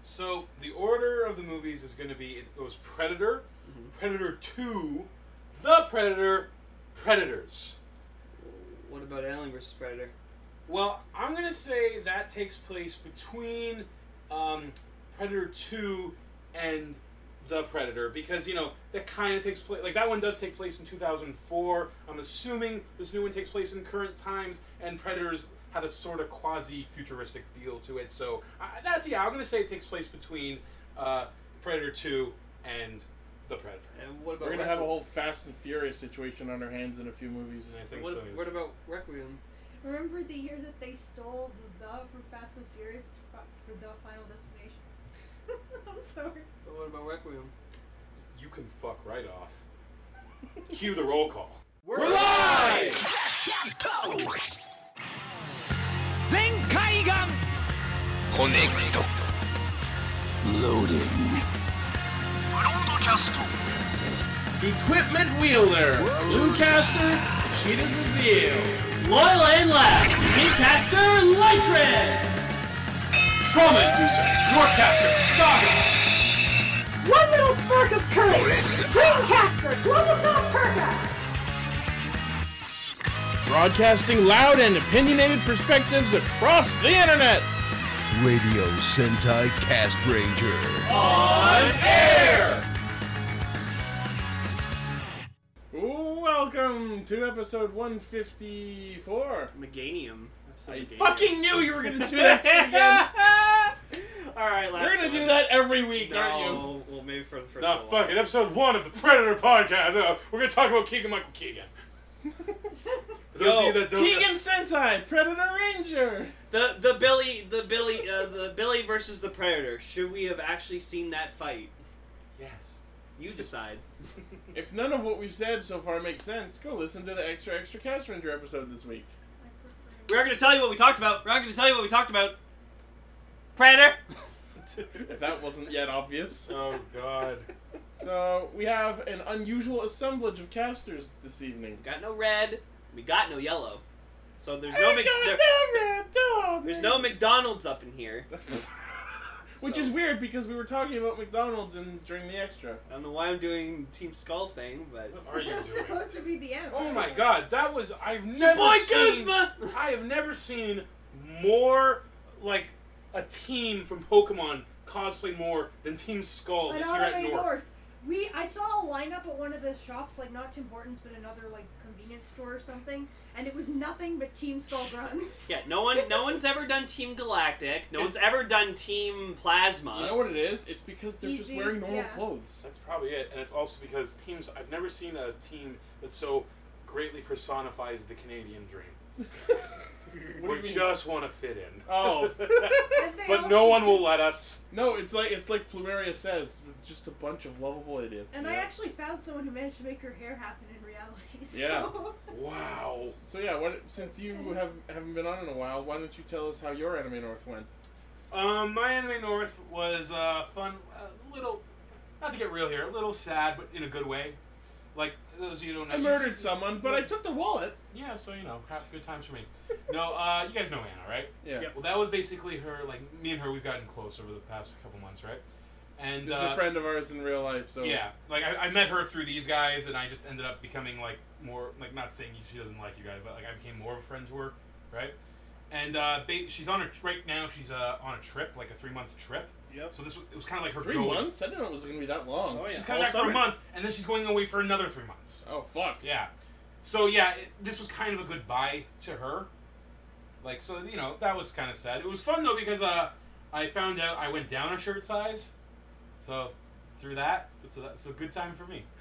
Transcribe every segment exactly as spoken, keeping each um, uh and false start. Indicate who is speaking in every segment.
Speaker 1: So the order of the movies is going to be, it goes Predator, mm-hmm. Predator two, The Predator, Predators.
Speaker 2: What about Alien versus Predator?
Speaker 1: Well, I'm going to say that takes place between um, Predator two and The Predator, because, you know, that kind of takes place, like, that one does take place in two thousand four. I'm assuming this new one takes place in current times, and Predators had a sort of quasi-futuristic feel to it, so uh, that's, yeah, I'm going to say it takes place between uh, Predator two and The Predator.
Speaker 2: And what about
Speaker 3: We're going to have a whole Fast and Furious situation on our hands in a few movies.
Speaker 1: I think
Speaker 2: what,
Speaker 1: so, yes.
Speaker 2: what about Requiem?
Speaker 4: Remember the year that they stole the the from Fast and Furious to, for the Final Destination? I'm sorry.
Speaker 2: But what about Requiem?
Speaker 1: You can fuck right off. Cue the roll call.
Speaker 2: We're,
Speaker 1: We're live!
Speaker 5: Zenkaigan! Connect. Loading. Broadcast.
Speaker 3: Equipment wielder, Bluecaster, Cheetah Zazil.
Speaker 2: Loyal and Lab, Dreamcaster, Lightred!
Speaker 1: Trauma Inducer, Northcaster, Saga!
Speaker 4: One little spark of courage! Dreamcaster, Globosov Perka!
Speaker 3: Broadcasting loud and opinionated perspectives across the internet.
Speaker 5: Radio Sentai Cast Ranger.
Speaker 1: On air!
Speaker 3: Welcome to episode one fifty-four.
Speaker 2: Meganium.
Speaker 3: I fucking knew you were going to do that shit again.
Speaker 2: Alright, last
Speaker 3: You're going to
Speaker 2: one.
Speaker 3: do that every week,
Speaker 2: no,
Speaker 3: aren't you?
Speaker 2: Well, maybe for the first
Speaker 1: Nah,
Speaker 2: one.
Speaker 1: fuck it. Episode one of the Predator podcast. Uh, we're going to talk about Keegan Michael Keegan. For those
Speaker 2: Yo,
Speaker 1: of you that don't
Speaker 3: Keegan Sentai, Predator Ranger.
Speaker 2: The the Billy the Billy uh, the Billy versus the Predator. Should we have actually seen that fight?
Speaker 1: Yes.
Speaker 2: You decide.
Speaker 3: If none of what we've said so far makes sense, go listen to the Extra Extra Cast Ranger episode this week.
Speaker 2: We're not going to tell you what we talked about. We're not going to tell you what we talked about. Predator.
Speaker 3: If that wasn't yet obvious.
Speaker 1: Oh, God.
Speaker 3: So, we have an unusual assemblage of casters this evening.
Speaker 2: We got no red. We got no yellow. So there's no
Speaker 3: I
Speaker 2: Mc-
Speaker 3: got
Speaker 2: there-
Speaker 3: no red dog.
Speaker 2: there's no McDonald's up in here.
Speaker 3: Which
Speaker 2: So-
Speaker 3: is weird because we were talking about McDonald's in, during the extra.
Speaker 2: I don't know why I'm doing Team Skull thing, but
Speaker 1: What are you
Speaker 4: That's
Speaker 1: doing?
Speaker 4: supposed to be the end.
Speaker 1: Oh my God, that was I've
Speaker 2: It's your
Speaker 1: never
Speaker 2: boy
Speaker 1: seen.
Speaker 2: Kuzma!
Speaker 1: I have never seen more like a team from Pokemon cosplay more than Team Skull
Speaker 4: But
Speaker 1: this
Speaker 4: not
Speaker 1: year at
Speaker 4: only
Speaker 1: North.
Speaker 4: North. We I saw a lineup at one of the shops, like not Tim Hortons, but another like convenience store or something, and it was nothing but Team Skull grunts.
Speaker 2: yeah, no one, no one's ever done Team Galactic. No one's ever done Team Plasma.
Speaker 3: You know what it is? It's because they're just
Speaker 4: Easy,
Speaker 3: wearing normal
Speaker 4: yeah.
Speaker 3: clothes.
Speaker 1: That's probably it, and it's also because teams. I've never seen a team that so greatly personifies the Canadian dream.
Speaker 3: What do
Speaker 1: We
Speaker 3: you mean?
Speaker 1: just want to fit in.
Speaker 3: Oh.
Speaker 4: And they
Speaker 1: But no
Speaker 4: also-
Speaker 1: one will let us.
Speaker 3: No, it's like it's like Plumeria says, just a bunch of lovable idiots.
Speaker 4: And I
Speaker 3: Yeah.
Speaker 4: actually found someone who managed to make her hair happen in reality. So.
Speaker 3: Yeah.
Speaker 1: Wow.
Speaker 3: So yeah, what, since you have haven't been on in a while, why don't you tell us how your Anime North went?
Speaker 1: Um, my Anime North was uh, fun, a little, not to get real here, a little sad, but in a good way. Like, those of you who don't know.
Speaker 3: I murdered someone, but I took the wallet.
Speaker 1: Yeah, so, you know, have good times for me. No, uh, you guys know Anna, right?
Speaker 3: Yeah.
Speaker 1: Well, that was basically her, like, me and her, we've gotten close over the past couple months, right? And,
Speaker 3: This
Speaker 1: uh,
Speaker 3: is a friend of ours in real life, so
Speaker 1: yeah, like, I, I met her through these guys, and I just ended up becoming, like, more, like, not saying she doesn't like you guys, but, like, I became more of a friend to her, right? And, uh, ba- she's on a, right now, she's, uh, on a trip, like a three-month trip.
Speaker 2: Yep.
Speaker 1: So this was, it was kind of like her
Speaker 3: three
Speaker 1: going.
Speaker 3: months? I didn't know it was gonna be that long.
Speaker 2: Oh, yeah.
Speaker 1: She's coming
Speaker 2: All
Speaker 1: back for
Speaker 2: summer.
Speaker 1: a month, and then she's going away for another three months.
Speaker 3: Oh fuck.
Speaker 1: Yeah. So yeah, it, this was kind of a goodbye to her. Like, so, you know, that was kind of sad. It was fun though because uh, I found out I went down a shirt size. So through that, it's a, it's a good time for me.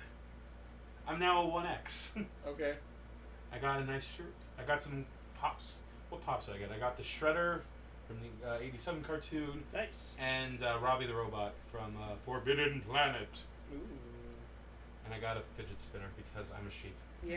Speaker 1: I'm now a one X.
Speaker 3: Okay.
Speaker 1: I got a nice shirt. I got some pops. What pops did I get? I got the Shredder from the uh, eighty-seven cartoon.
Speaker 2: Nice.
Speaker 1: And uh, Robbie the Robot from uh, Forbidden Planet.
Speaker 2: Ooh.
Speaker 1: And I got a fidget spinner because I'm a sheep.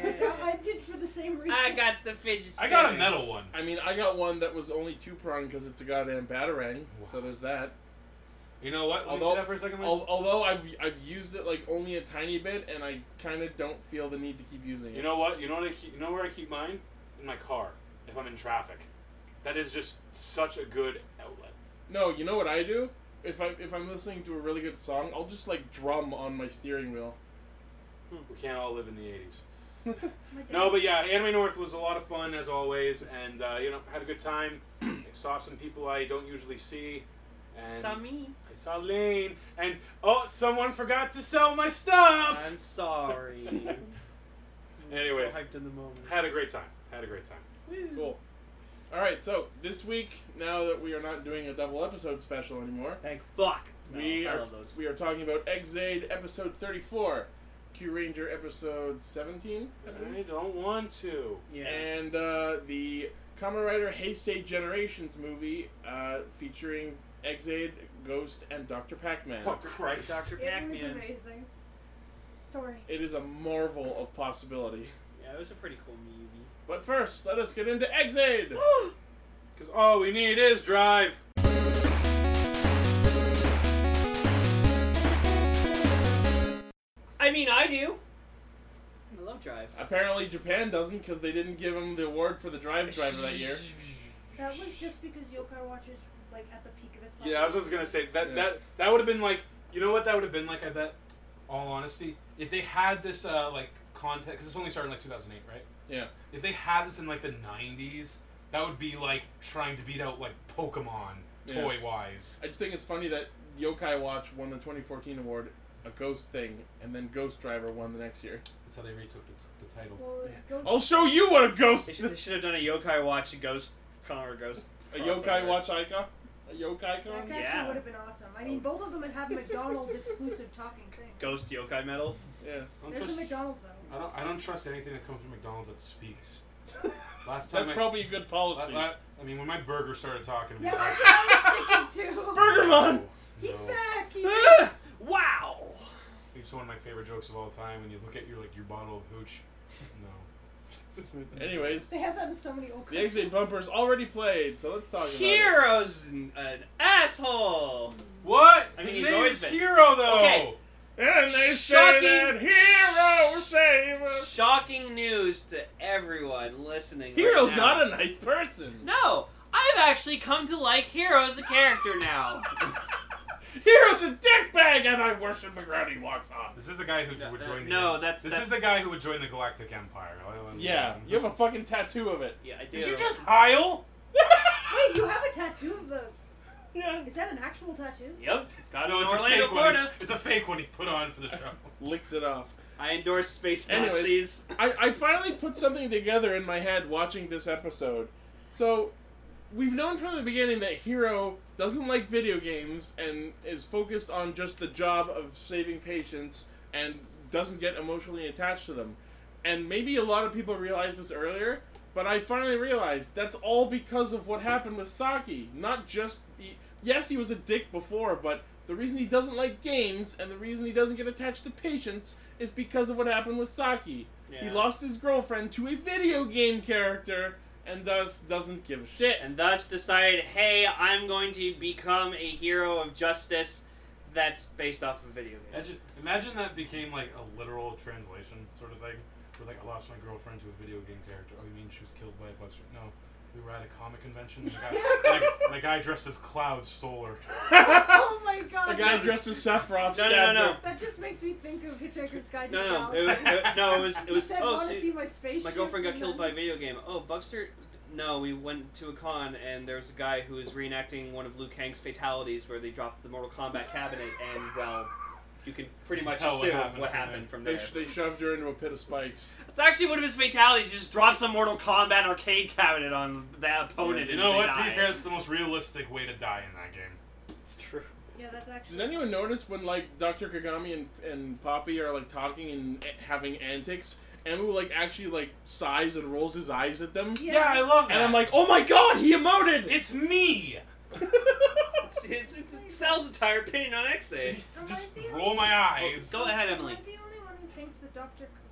Speaker 4: I did for the same reason.
Speaker 2: I got the fidget
Speaker 1: I
Speaker 2: spinner.
Speaker 1: got a metal one.
Speaker 3: I mean, I got one that was only two prong because it's a goddamn batarang.
Speaker 1: Wow.
Speaker 3: So there's that.
Speaker 1: You know what? Let me
Speaker 3: Although-
Speaker 1: say that for a second. Mike.
Speaker 3: Al- although I've I've used it like only a tiny bit, and I kind of don't feel the need to keep using it.
Speaker 1: You know what? You know what I keep, you know where I keep mine? In my car. If I'm in traffic. That is just such a good outlet.
Speaker 3: No, you know what I do? if I if I'm listening to a really good song, I'll just like drum on my steering wheel.
Speaker 1: We can't all live in the eighties.
Speaker 4: My dad-
Speaker 1: No, but yeah, Anime North was a lot of fun as always, and uh, you know, had a good time. I saw some people I don't usually see, and
Speaker 2: Sammy.
Speaker 1: I saw Lane, and oh, someone forgot to sell my stuff.
Speaker 2: I'm sorry. I'm
Speaker 1: Anyways.
Speaker 2: so hyped in the moment.
Speaker 1: Had a great time. Had a great time.
Speaker 3: Cool. All right, so this week, now that we are not doing a double episode special anymore,
Speaker 2: Thank fuck. No,
Speaker 3: we
Speaker 2: I
Speaker 3: are
Speaker 2: love those.
Speaker 3: we are talking about Exade episode thirty-four, Q Ranger episode seventeen, I believe.
Speaker 1: I don't want to.
Speaker 2: Yeah.
Speaker 3: And uh, the Kamen Rider Heisei Generations movie uh, featuring Exade, Ghost, and Doctor Pac-Man.
Speaker 1: Oh Christ!
Speaker 2: Doctor
Speaker 4: It was
Speaker 2: Pac-Man.
Speaker 4: amazing. Sorry.
Speaker 3: It is a marvel of possibility.
Speaker 2: Yeah, it was a pretty cool movie.
Speaker 3: But first, let us get into Exade!
Speaker 1: Because all we need is drive.
Speaker 2: I mean, I do. I love Drive.
Speaker 3: Apparently Japan doesn't, because they didn't give him the award for the Drive driver that year.
Speaker 4: That was just because Yokai Watch is like at the peak of its
Speaker 1: Yeah, I was just gonna say that
Speaker 3: Yeah.
Speaker 1: that that would have been like, you know what that would have been like. I bet, all honesty, if they had this uh, like content, because it's only started in like two thousand eight, right?
Speaker 3: Yeah.
Speaker 1: If they had this in like the nineties, that would be like trying to beat out like Pokemon
Speaker 3: Yeah.
Speaker 1: toy wise.
Speaker 3: I just think it's funny that Yokai Watch won the twenty fourteen award, a Ghost thing, and then Ghost Driver won the next year.
Speaker 1: That's how they retook the, the title.
Speaker 4: Well, Ghost-
Speaker 3: I'll show you what a Ghost...
Speaker 2: They should, they should have done a Yokai Watch Ghost Con or Ghost.
Speaker 3: a
Speaker 2: crossover.
Speaker 3: Yokai Watch icon? A Yokai
Speaker 4: That
Speaker 3: con?
Speaker 4: actually
Speaker 2: Yeah.
Speaker 4: would have been awesome. I mean, both of them would have McDonald's exclusive talking thing.
Speaker 2: Ghost Yokai Medal.
Speaker 3: Yeah.
Speaker 1: I don't,
Speaker 4: There's a
Speaker 1: trust,
Speaker 4: McDonald's
Speaker 1: I,
Speaker 4: medal.
Speaker 1: don't, I don't trust anything that comes from McDonald's that speaks. Last time
Speaker 3: That's
Speaker 1: I,
Speaker 3: probably a good
Speaker 1: la-
Speaker 3: policy.
Speaker 1: la- I mean, when my burger started talking.
Speaker 4: Yeah,
Speaker 1: we-
Speaker 4: that's what I was thinking too.
Speaker 3: Burgermon!
Speaker 4: He's
Speaker 1: No.
Speaker 4: back. He's
Speaker 2: Ah! Wow.
Speaker 1: It's one of my favorite jokes of all time. When you look at your like your bottle of hooch. No.
Speaker 3: Anyways,
Speaker 4: They have that in so many old
Speaker 3: the Exade bumper's already played, so let's talk about it.
Speaker 2: Hero's an, an asshole.
Speaker 1: What?
Speaker 2: I mean,
Speaker 1: His
Speaker 2: he's
Speaker 1: name
Speaker 2: always
Speaker 1: is
Speaker 2: been-
Speaker 1: Hero though.
Speaker 2: Okay.
Speaker 3: And they
Speaker 2: Shocking-
Speaker 3: say that Hero save us.
Speaker 2: Shocking news to everyone listening. right
Speaker 3: Hero's
Speaker 2: now.
Speaker 3: not a nice person.
Speaker 2: No, I've actually come to like Hero as a character now.
Speaker 3: Hero's a dickbag, and I worship the ground he walks on.
Speaker 1: This is a guy who
Speaker 2: No,
Speaker 1: would
Speaker 2: no,
Speaker 1: join the.
Speaker 2: no, that's-
Speaker 1: This
Speaker 2: that's-
Speaker 1: is the guy who would join the Galactic Empire.
Speaker 3: Yeah, you have a fucking tattoo of it.
Speaker 2: Yeah, I do.
Speaker 1: Did you just heil?
Speaker 4: Wait, you have a tattoo of the.
Speaker 3: Yeah.
Speaker 4: Is that an actual tattoo?
Speaker 2: Yep. Got
Speaker 1: No,
Speaker 2: it
Speaker 1: it's
Speaker 2: in
Speaker 1: a
Speaker 2: Orlando,
Speaker 1: fake one.
Speaker 2: Florida.
Speaker 1: He, it's a fake one he put on for the show.
Speaker 3: Licks it off.
Speaker 2: I endorse space
Speaker 3: Anyways.
Speaker 2: Nazis.
Speaker 3: I, I finally put something together in my head watching this episode. So, we've known from the beginning that Hero doesn't like video games and is focused on just the job of saving patients and doesn't get emotionally attached to them. And maybe a lot of people realized this earlier, but I finally realized that's all because of what happened with Saki. Not just the... Yes, he was a dick before, but the reason he doesn't like games and the reason he doesn't get attached to patients is because of what happened with Saki. He
Speaker 2: Yeah.
Speaker 3: lost his girlfriend to a video game character and thus doesn't give a shit.
Speaker 2: And thus decided, hey, I'm going to become a hero of justice that's based off of video games.
Speaker 1: Imagine, imagine that became like a literal translation sort of thing. Where like I lost my girlfriend to a video game character. Oh, you mean she was killed by a bugster? No, we were at a comic convention. And a guy, and a, and a guy dressed as Cloud stole her.
Speaker 4: Oh my god.
Speaker 3: A guy dressed as Sephiroth
Speaker 2: No, no,
Speaker 3: stabbed
Speaker 2: no, no.
Speaker 3: her.
Speaker 4: That just makes me think of Hitchhiker's Guide to
Speaker 2: No,
Speaker 4: the
Speaker 2: no, it,
Speaker 4: Galaxy.
Speaker 2: was- it- no, it was, it
Speaker 4: You
Speaker 2: was,
Speaker 4: said,
Speaker 2: oh,
Speaker 4: want to
Speaker 2: see,
Speaker 4: see my spaceship?
Speaker 2: my girlfriend got
Speaker 4: and
Speaker 2: killed
Speaker 4: then-
Speaker 2: by a video game. Oh, Bugster? No, we went to a con, and there was a guy who was reenacting one of Liu Kang's fatalities where they dropped the Mortal Kombat cabinet, and, well, you can pretty
Speaker 1: You can
Speaker 2: much
Speaker 1: tell what
Speaker 2: assume
Speaker 1: happened
Speaker 2: what
Speaker 1: from
Speaker 2: happened
Speaker 1: there.
Speaker 2: from
Speaker 3: They,
Speaker 2: there.
Speaker 3: sh- they shoved her into a pit of spikes.
Speaker 2: It's actually one of his fatalities. He just drops a Mortal Kombat arcade cabinet on the opponent.
Speaker 1: You
Speaker 2: and
Speaker 1: know
Speaker 2: they
Speaker 1: what? To be
Speaker 2: die.
Speaker 1: fair, that's the most realistic way to die in that game.
Speaker 2: It's true.
Speaker 4: Yeah, that's actually.
Speaker 3: Did anyone notice when like Doctor Kagami and, and Poppy are like talking and a- having antics, Emu like actually like sighs and rolls his eyes at them?
Speaker 4: Yeah.
Speaker 1: Yeah, I love that.
Speaker 3: And I'm like, oh my god, he emoted!
Speaker 1: it's me.
Speaker 2: It's, it's, it's, it's Sal's entire opinion on X A.
Speaker 4: Am I
Speaker 1: Just
Speaker 4: the
Speaker 1: roll my eyes.
Speaker 2: Go ahead,
Speaker 4: Am
Speaker 2: Emily.
Speaker 4: I the only one who thinks that Doctor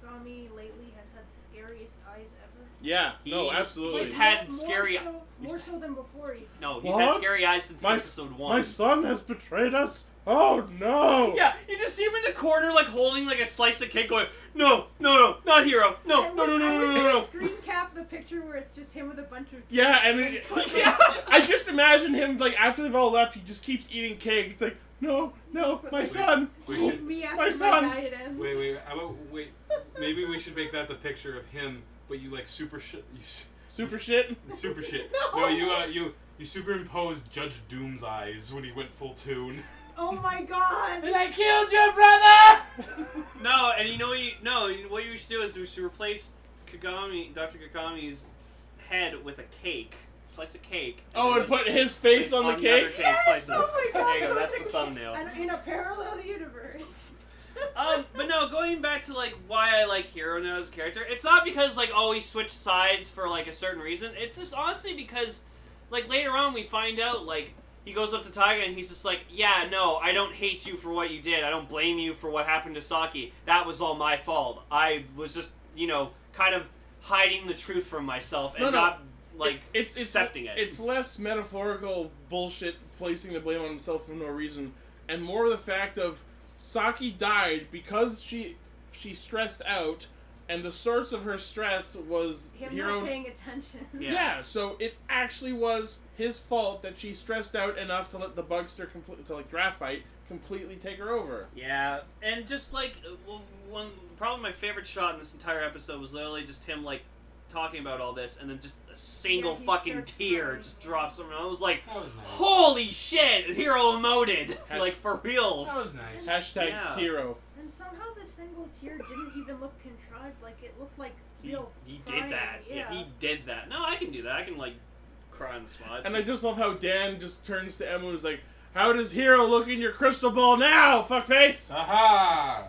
Speaker 4: Kagami lately has had the scariest eyes ever.
Speaker 3: Yeah, no,
Speaker 2: He's-
Speaker 3: absolutely.
Speaker 2: he's had
Speaker 4: more
Speaker 2: scary-
Speaker 4: So, more
Speaker 2: he's-
Speaker 4: so than before. Even.
Speaker 2: No, he's
Speaker 3: What?
Speaker 2: had scary eyes since
Speaker 3: My-
Speaker 2: episode one.
Speaker 3: My son has betrayed us. Oh no!
Speaker 2: Yeah, you just see him in the corner, like holding like a slice of cake, going, "No, no, no, not Hero. No,
Speaker 4: I
Speaker 2: no, no,
Speaker 4: was-
Speaker 2: no,
Speaker 4: I
Speaker 2: no,
Speaker 4: was
Speaker 2: no,
Speaker 4: gonna
Speaker 2: no, no."
Speaker 4: Screen cap the picture where it's just him with a bunch of.
Speaker 3: Yeah, and it,
Speaker 2: Yeah.
Speaker 3: I just imagine him like after they've all left, he just keeps eating cake. It's like, no, no, my son.
Speaker 1: We should-
Speaker 4: Me after
Speaker 3: My
Speaker 4: my,
Speaker 3: son.
Speaker 4: diet ends.
Speaker 1: Wait, wait, how about wait? Maybe we should make that the picture of him, but you like super shit. You s-
Speaker 3: Super shit.
Speaker 1: super shit.
Speaker 4: No.
Speaker 1: No, you uh, you you superimpose Judge Doom's eyes when he went full tune.
Speaker 4: Oh my god!
Speaker 1: And I killed your brother.
Speaker 2: No, and you know what you no, what you should do is we should replace Kagami, Doctor Kagami's head with a cake, slice of cake.
Speaker 3: Oh, and
Speaker 2: just
Speaker 3: put his face
Speaker 2: place
Speaker 3: on the
Speaker 2: other
Speaker 3: cake.
Speaker 4: Yes!
Speaker 2: slices.
Speaker 4: Oh my god!
Speaker 2: There you go.
Speaker 4: so
Speaker 2: That's
Speaker 4: it's
Speaker 2: the
Speaker 4: a cake.
Speaker 2: thumbnail.
Speaker 4: And in a parallel universe.
Speaker 2: Um, but no, going back to like why I like Hero now as a character, it's not because like oh he switched sides for like a certain reason. It's just honestly because like later on we find out like he goes up to Taiga and he's just like, yeah, no, I don't hate you for what you did. I don't blame you for what happened to Saki. That was all my fault. I was just you know kind of hiding the truth from myself and
Speaker 3: No, no.
Speaker 2: not like
Speaker 3: It's, it's
Speaker 2: accepting it.
Speaker 3: It's less metaphorical bullshit placing the blame on himself for no reason, and more the fact of Saki died because she she stressed out, and the source of her stress was
Speaker 4: Him
Speaker 3: Hero.
Speaker 4: not paying attention.
Speaker 2: Yeah.
Speaker 3: Yeah, so it actually was his fault that she stressed out enough to let the Bugster complete to like Graphite completely take her over.
Speaker 2: Yeah, and just like uh, well, one probably my favorite shot in this entire episode was literally just him like talking about all this, and then just a single
Speaker 4: Yeah, he
Speaker 2: fucking
Speaker 4: starts
Speaker 2: tear
Speaker 4: crying.
Speaker 2: just drops on him. I was like,
Speaker 1: That was nice.
Speaker 2: "Holy shit!" Hero emoted
Speaker 3: Hash-
Speaker 2: like for reals.
Speaker 1: That was nice.
Speaker 3: Hashtag
Speaker 2: Yeah.
Speaker 3: Tiro.
Speaker 4: And somehow the single tear didn't even look contrived. Like it looked like
Speaker 2: He,
Speaker 4: real.
Speaker 2: he
Speaker 4: crying.
Speaker 2: did that. Yeah. he did that. No, I can do that. I can like cry on the spot.
Speaker 3: And I just love how Dan just turns to Emma and is like, "How does Hero look in your crystal ball now, fuckface?"
Speaker 1: Aha!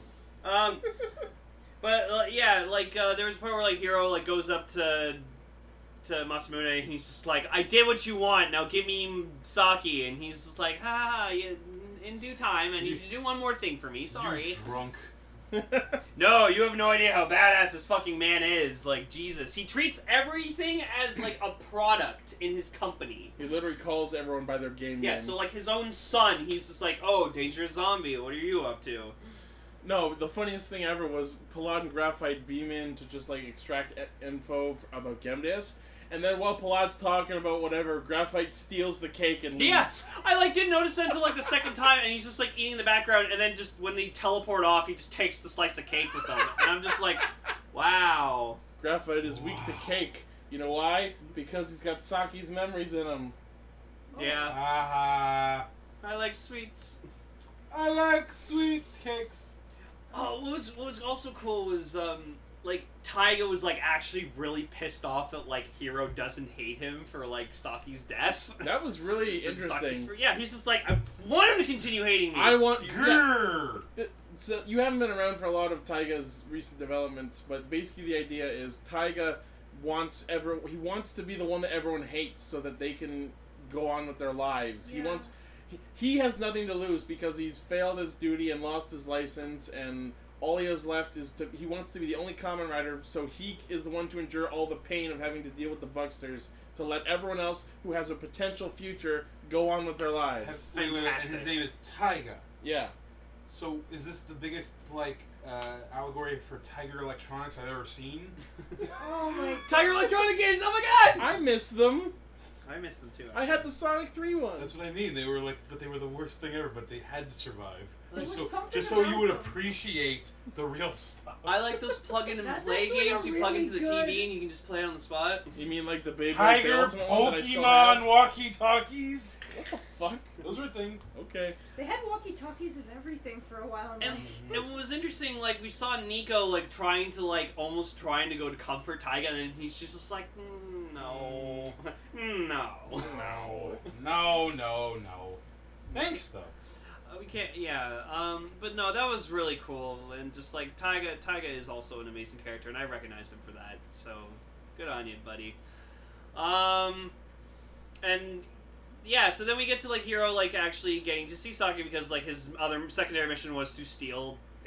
Speaker 2: Um, but uh, yeah, like uh, there was a part where like Hero like goes up to to Masamune and he's just like, "I did what you want. Now give me Saki." And he's just like, "Ah, yeah, in due time. I need you to do one more thing for me. Sorry."
Speaker 1: You drunk.
Speaker 2: No, you have no idea how badass this fucking man is. Like Jesus, he treats everything as like a product in his company.
Speaker 3: He literally calls everyone by their game
Speaker 2: Yeah,
Speaker 3: name.
Speaker 2: so like his own son, he's just like, "Oh, dangerous zombie. What are you up to?"
Speaker 3: No, the funniest thing ever was Palad and Graphite beam in to just like extract e- info f- about Gemdes, and then while Palad's talking about whatever, Graphite steals the cake and leaves.
Speaker 2: Yes, I like didn't notice that until like the second time, and he's just like eating in the background, and then just when they teleport off, he just takes the slice of cake with them, and I'm just like, wow.
Speaker 3: Graphite is weak to cake. You know why? Because he's got Saki's memories in him.
Speaker 2: Yeah,
Speaker 1: Aha!
Speaker 2: I like sweets.
Speaker 1: I like sweet cakes.
Speaker 2: Oh, what was what was also cool was um like Taiga was like actually really pissed off that like Hero doesn't hate him for like Saki's death.
Speaker 3: That was really
Speaker 2: Like, Saki's-
Speaker 3: interesting.
Speaker 2: yeah, he's just like, I want him to continue hating me.
Speaker 3: I want. Yeah,
Speaker 1: Grrr.
Speaker 3: th- so you haven't been around for a lot of Taiga's recent developments, but basically the idea is Taiga wants ever he wants to be the one that everyone hates so that they can go on with their lives. He
Speaker 4: Yeah.
Speaker 3: wants he, he has nothing to lose because he's failed his duty and lost his license, and all he has left is to he wants to be the only common rider, so he is the one to endure all the pain of having to deal with the Bugsters to let everyone else who has a potential future go on with their lives.
Speaker 1: Has- wait, wait, wait, and
Speaker 2: fantastic.
Speaker 1: his name is Taiga.
Speaker 3: Yeah.
Speaker 1: So is this the biggest like uh, allegory for Tiger Electronics I've ever seen?
Speaker 4: Oh my.
Speaker 2: Tiger Electronic Games. Oh my god!
Speaker 3: I miss them.
Speaker 2: I missed them too.
Speaker 3: I had the Sonic three one.
Speaker 1: That's what I mean. They were like, but they were the worst thing ever. But they had to survive.
Speaker 4: There
Speaker 1: Just
Speaker 4: was
Speaker 1: so,
Speaker 4: something
Speaker 1: just so you
Speaker 4: about
Speaker 1: would
Speaker 4: them.
Speaker 1: appreciate the real stuff.
Speaker 2: I like those plug-in and
Speaker 4: That's
Speaker 2: play
Speaker 4: actually a
Speaker 2: games. You plug
Speaker 4: really
Speaker 2: into the
Speaker 4: good-
Speaker 2: T V and you can just play it on the spot.
Speaker 3: You mean like the Beyblade
Speaker 1: Tiger
Speaker 3: Ultimate one that I still
Speaker 1: Pokemon
Speaker 3: have?
Speaker 1: walkie talkies.
Speaker 3: What the fuck?
Speaker 1: Those were a thing.
Speaker 3: Okay.
Speaker 4: They had walkie-talkies of everything for a while now.
Speaker 2: And, and what was interesting, like we saw Nico like trying to like almost trying to go to comfort Taiga, and he's just like, mm, no, no,
Speaker 1: No, no, no, no. Thanks though.
Speaker 2: Uh, we can't. Yeah. Um. But no, that was really cool, and just like Taiga, Taiga is also an amazing character, and I recognize him for that. So good on you, buddy. Um. And yeah, so then we get to like Hero like actually getting to see Saki because like his other secondary mission was to steal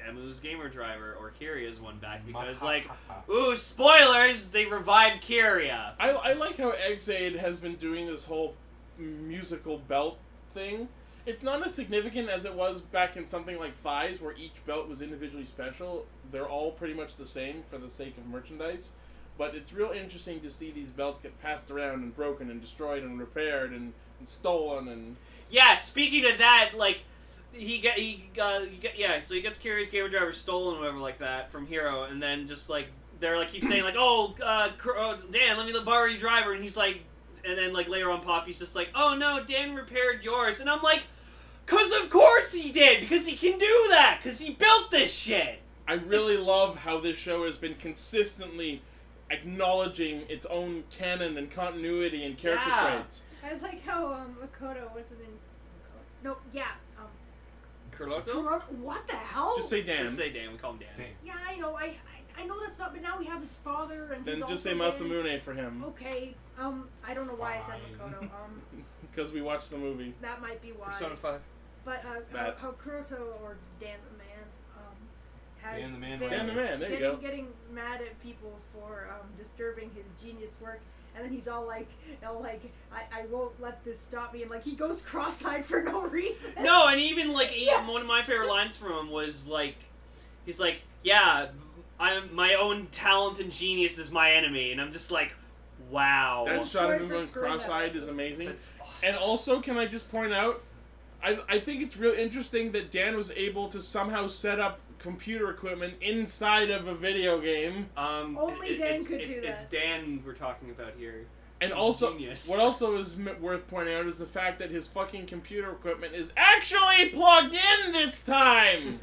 Speaker 2: Emu's Gamer Driver or Kiria's one back because, like, ooh, spoilers! They revived Kiria.
Speaker 3: I, I like how Eggsaid has been doing this whole musical belt thing. It's not as significant as it was back in something like Fives, where each belt was individually special. They're all pretty much the same for the sake of merchandise. But it's real interesting to see these belts get passed around and broken and destroyed and repaired and, and stolen and...
Speaker 2: Yeah, speaking of that, like, he get he, uh, he get, yeah, so he gets Kiria's Gamer Driver stolen or whatever like that from Hero, and then just, like, they're, like, keep saying, like, oh, uh, oh, Dan, let me borrow your driver, and he's, like, and then, like, later on Poppy's just like, oh, no, Dan repaired yours, and I'm like, cause of course he did, because he can do that, because he built this shit!
Speaker 3: I really it's... love how this show has been consistently acknowledging its own canon and continuity and character
Speaker 2: yeah.
Speaker 3: traits.
Speaker 4: I like how um, Makoto wasn't in... No, yeah, um...
Speaker 2: Kuroto?
Speaker 4: Kuroto? What the hell?
Speaker 3: Just say Dan.
Speaker 2: Just say Dan, we call him Dan.
Speaker 1: Dan.
Speaker 4: Yeah, I know, I, I I know that's not, but now we have his father and
Speaker 3: Then
Speaker 4: he's
Speaker 3: just say
Speaker 4: also
Speaker 3: Masamune for him.
Speaker 4: Okay, um, I don't know why I said
Speaker 1: Fine.
Speaker 4: Makoto, um,
Speaker 3: Because we watched the movie.
Speaker 4: that might be why.
Speaker 2: Persona five.
Speaker 4: But, uh, how,
Speaker 3: That.
Speaker 4: how Kuroto, or Dan the Man, um, has
Speaker 1: Dan the Man,
Speaker 4: been
Speaker 3: Dan the Man, there you
Speaker 4: getting,
Speaker 3: go.
Speaker 4: getting mad at people for, um, disturbing his genius work. And then he's all like, all like, I, I won't let this stop me. And like, he goes cross-eyed for no reason.
Speaker 2: No, and even like
Speaker 4: Yeah.
Speaker 2: one of my favorite lines from him was like, he's like, yeah, I'm my own talent and genius is my enemy, and I'm just like, wow.
Speaker 3: That
Speaker 4: Well,
Speaker 3: shot
Speaker 4: sorry
Speaker 3: of him
Speaker 4: for
Speaker 3: going
Speaker 4: screwing that
Speaker 3: cross-eyed
Speaker 4: up.
Speaker 3: is amazing.
Speaker 2: That's awesome.
Speaker 3: And also, can I just point out, I, I think it's real interesting that Dan was able to somehow set up computer equipment inside of a video game.
Speaker 2: um,
Speaker 4: Only
Speaker 2: it-
Speaker 4: Dan
Speaker 2: it's,
Speaker 4: could
Speaker 2: it's,
Speaker 4: do
Speaker 2: It's
Speaker 4: that.
Speaker 2: Dan we're talking about here.
Speaker 3: And
Speaker 2: He's a
Speaker 3: also,
Speaker 2: genius.
Speaker 3: what also is m- worth pointing out is the fact that his fucking computer equipment is actually plugged in this time!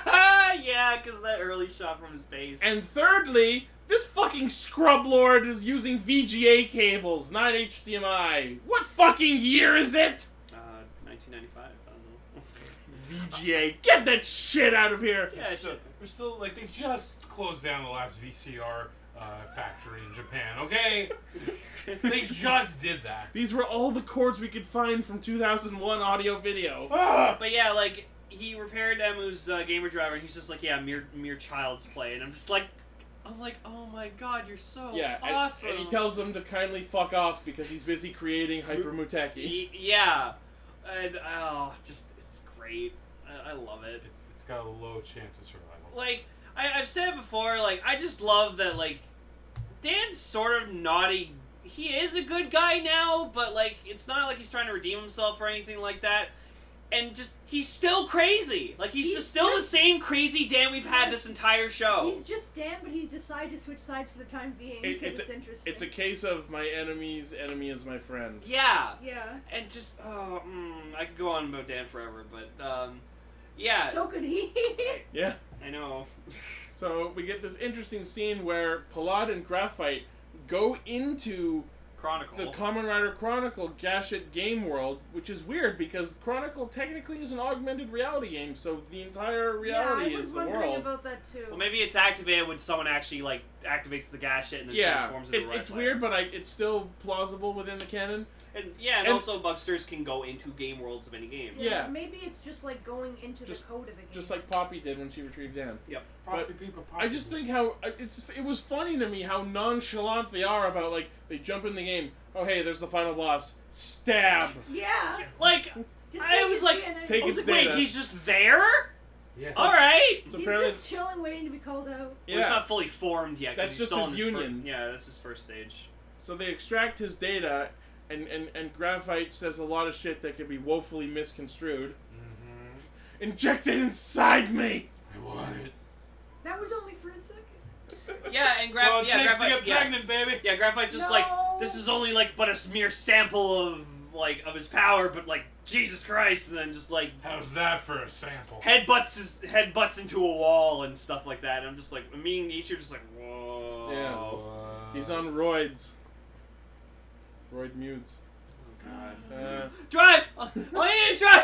Speaker 2: Yeah, because that early shot from his base.
Speaker 3: And thirdly, this fucking scrub lord is using V G A cables, not H D M I. What fucking year is it?
Speaker 2: uh, nineteen ninety-five. I don't know.
Speaker 3: V G A, get that shit out of here!
Speaker 2: Yeah,
Speaker 1: We're
Speaker 2: it
Speaker 1: still,
Speaker 2: should-
Speaker 1: we're still, like, they just closed down the last V C R uh, factory in Japan, okay? They just did that.
Speaker 3: These were all the chords we could find from two thousand one audio video.
Speaker 1: Ah!
Speaker 2: But yeah, like, he repaired Emu's uh, gamer driver, and he's just like, yeah, mere mere child's play, and I'm just like, I'm like, oh my god, you're so
Speaker 3: Yeah, and,
Speaker 2: awesome.
Speaker 3: and he tells them to kindly fuck off because he's busy creating Hyper Muteki.
Speaker 2: Y- yeah, and oh, just it's great. I, I love it.
Speaker 1: It's, it's got a low chance of survival.
Speaker 2: Like I, I've said before, like I just love that. Like Dan's sort of naughty. He is a good guy now, but like it's not like he's trying to redeem himself or anything like that. And just he's still crazy. Like he's,
Speaker 4: He's
Speaker 2: just still
Speaker 4: just-
Speaker 2: the same crazy Dan we've had this entire show.
Speaker 4: He's just Dan, but he's decided to switch sides for the time being
Speaker 3: It-
Speaker 4: because
Speaker 3: it's,
Speaker 4: it's,
Speaker 3: a,
Speaker 4: interesting.
Speaker 3: it's a case of my enemy's enemy is my friend.
Speaker 2: Yeah.
Speaker 4: Yeah.
Speaker 2: And just oh, mm, I could go on about Dan forever, but um, yeah.
Speaker 4: So could he.
Speaker 3: Yeah.
Speaker 2: I know.
Speaker 3: So we get this interesting scene where Palad and Graphite go into
Speaker 2: Chronicle.
Speaker 3: the Kamen Rider Chronicle Gashet game world, which is weird because Chronicle technically is an augmented reality game, so the entire reality
Speaker 4: yeah, I was
Speaker 3: is the
Speaker 4: wondering
Speaker 3: world.
Speaker 4: about that too.
Speaker 2: Well, maybe it's activated when someone actually like activates the gas shit and then
Speaker 3: Yeah,
Speaker 2: transforms into
Speaker 3: it,
Speaker 2: a red
Speaker 3: it's
Speaker 2: player.
Speaker 3: weird, but I, it's still plausible within the canon.
Speaker 2: And yeah, and,
Speaker 3: and-
Speaker 2: also Bugsters can go into game worlds of any game.
Speaker 3: yeah.
Speaker 4: Maybe it's just like going into
Speaker 3: Just-
Speaker 4: the code of the game.
Speaker 3: Just like Poppy did when she retrieved Dan.
Speaker 2: Yep.
Speaker 1: Poppy people, poppy
Speaker 3: I just think how it's it was funny to me how nonchalant they are about like they jump in the game. Oh hey, there's the final boss. Stab.
Speaker 4: Yeah.
Speaker 2: Like
Speaker 4: Just
Speaker 2: I
Speaker 4: take
Speaker 2: was
Speaker 4: his
Speaker 2: like-
Speaker 4: D N A.
Speaker 3: Take
Speaker 2: I was
Speaker 3: his
Speaker 2: like, wait,
Speaker 3: data.
Speaker 2: he's just there?
Speaker 1: Yes.
Speaker 2: All right.
Speaker 3: So
Speaker 4: He's
Speaker 3: apparently,
Speaker 4: just chilling, waiting to be called out.
Speaker 2: Well,
Speaker 3: yeah.
Speaker 2: he's not fully formed yet. 'cause
Speaker 3: That's
Speaker 2: he's
Speaker 3: just
Speaker 2: still
Speaker 3: his
Speaker 2: in fir-
Speaker 3: union.
Speaker 2: yeah, that's his first stage.
Speaker 3: So they extract his data, and, and, and Graphite says a lot of shit that could be woefully misconstrued.
Speaker 1: Mm-hmm.
Speaker 3: Inject it inside me!
Speaker 1: I want it.
Speaker 4: That was only for a second.
Speaker 2: Yeah, and
Speaker 1: So
Speaker 2: Graph
Speaker 1: it
Speaker 2: yeah,
Speaker 1: takes to
Speaker 2: Graphite,
Speaker 1: get
Speaker 2: yeah.
Speaker 1: pregnant, baby.
Speaker 2: Yeah, Graphite's just
Speaker 4: No.
Speaker 2: like this is only like but a mere sample of like of his power, but like Jesus Christ, and then just like
Speaker 1: How's that for a sample?
Speaker 2: headbutts his head butts into a wall and stuff like that. And I'm just like me and Ichi are just like whoa.
Speaker 3: Yeah.
Speaker 1: Uh,
Speaker 3: He's on roids. Roid mudes.
Speaker 2: Oh god.
Speaker 3: Uh,
Speaker 2: Drive! All I need is drive!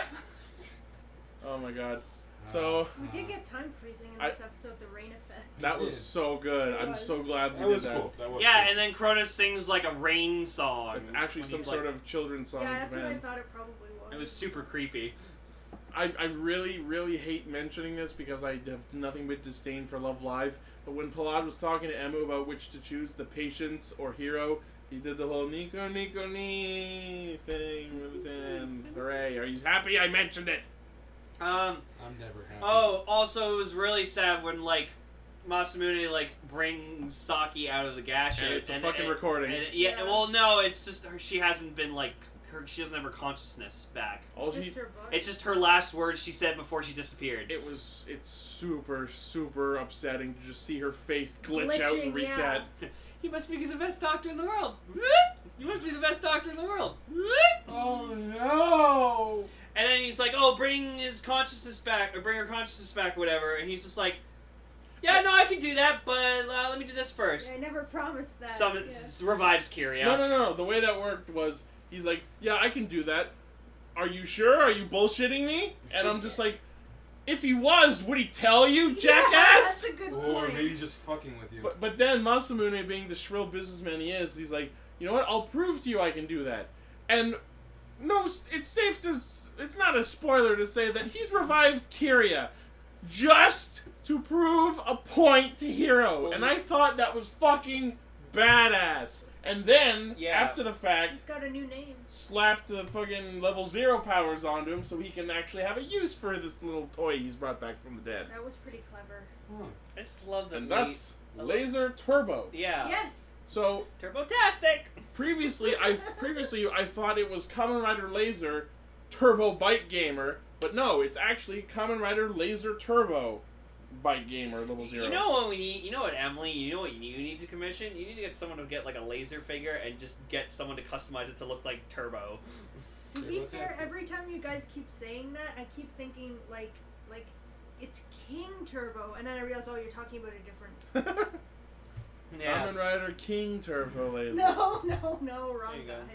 Speaker 3: oh my god. So,
Speaker 4: We did get time freezing in
Speaker 3: I-
Speaker 4: this episode, the rain effect.
Speaker 3: that was
Speaker 1: did.
Speaker 3: so good.
Speaker 4: It
Speaker 3: I'm
Speaker 4: was.
Speaker 3: so glad we
Speaker 1: That
Speaker 3: did
Speaker 1: was
Speaker 3: that.
Speaker 1: cool. That was
Speaker 2: Yeah,
Speaker 1: cool.
Speaker 2: and then Cronus sings like a rain song.
Speaker 3: It's actually
Speaker 2: when
Speaker 3: some
Speaker 2: he,
Speaker 3: sort
Speaker 2: like-
Speaker 3: of children's song
Speaker 4: Yeah,
Speaker 3: in
Speaker 4: that's what I
Speaker 3: Japan.
Speaker 4: thought it probably was.
Speaker 2: It was super creepy.
Speaker 3: I, I really, really hate mentioning this because I have nothing but disdain for Love Live. But when Palad was talking to Emu about which to choose, the Patience or Hero, he did the whole Nico Nico Ni thing with his hands. Hooray! Are you happy I mentioned it?
Speaker 2: Um.
Speaker 1: I'm never happy.
Speaker 2: Oh, also it was really sad when like Masamune like brings Saki out of the gas
Speaker 3: And
Speaker 2: chute,
Speaker 3: it's a fucking recording.
Speaker 2: and- yeah,
Speaker 4: Yeah.
Speaker 2: well, no, it's just her. She hasn't been like her. She doesn't have her consciousness back.
Speaker 3: All
Speaker 4: Just
Speaker 3: he,
Speaker 4: her body.
Speaker 2: It's just her last words she said before she disappeared.
Speaker 3: it was, it's super, super upsetting to just see her face glitch out and
Speaker 4: Glitching,
Speaker 3: reset.
Speaker 4: yeah.
Speaker 2: He must be the best doctor in the world. You must be the best doctor in the world.
Speaker 1: Oh no!
Speaker 2: And then he's like, "Oh, bring his consciousness back, or bring her consciousness back, or whatever." And he's just like, "Yeah, no, I can do that, but uh, let me do this first."
Speaker 4: I never promised that.
Speaker 2: Some
Speaker 4: yeah.
Speaker 2: s- revives Kiria.
Speaker 3: No, no, no, no. The way that worked was he's like, "Yeah, I can do that. Are you sure? Are you bullshitting me?" And I'm just like, "If he was, would he tell you,
Speaker 4: Yeah,
Speaker 3: jackass?"
Speaker 4: that's a good
Speaker 1: Or
Speaker 4: point.
Speaker 1: maybe he's just fucking with you.
Speaker 3: But but then Masamune, being the shrill businessman he is, he's like, "You know what? I'll prove to you I can do that." And no, it's safe to. It's not a spoiler to say that he's revived Kiria just to prove a point to Hiro, and I thought that was fucking badass. And then
Speaker 2: Yeah.
Speaker 3: after the fact,
Speaker 4: He's got a new name.
Speaker 3: slapped the fucking level zero powers onto him so he can actually have a use for this little toy he's brought back from the dead.
Speaker 4: That was pretty clever.
Speaker 1: Huh.
Speaker 2: I just love that.
Speaker 3: And
Speaker 2: they-
Speaker 3: thus, Laser Turbo.
Speaker 2: yeah,
Speaker 4: Yes.
Speaker 3: So
Speaker 2: Turbotastic.
Speaker 3: previously, I previously I thought it was Kamen Rider Laser Turbo Bite Gamer, but no, it's actually Kamen Rider Laser Turbo Bite Gamer Level Zero.
Speaker 2: You know what we need? You know what, Emily? You know what you need to commission? You need to get someone to get like a laser figure and just get someone to customize it to look like Turbo.
Speaker 4: To be
Speaker 1: Turbo
Speaker 4: fair,
Speaker 1: Tastic.
Speaker 4: every time you guys keep saying that, I keep thinking like like it's King Turbo, and then I realize, oh, you're talking about a different.
Speaker 2: Yeah.
Speaker 3: Kamen Rider King Turbo Laser.
Speaker 4: No, no, no, wrong
Speaker 2: There you go.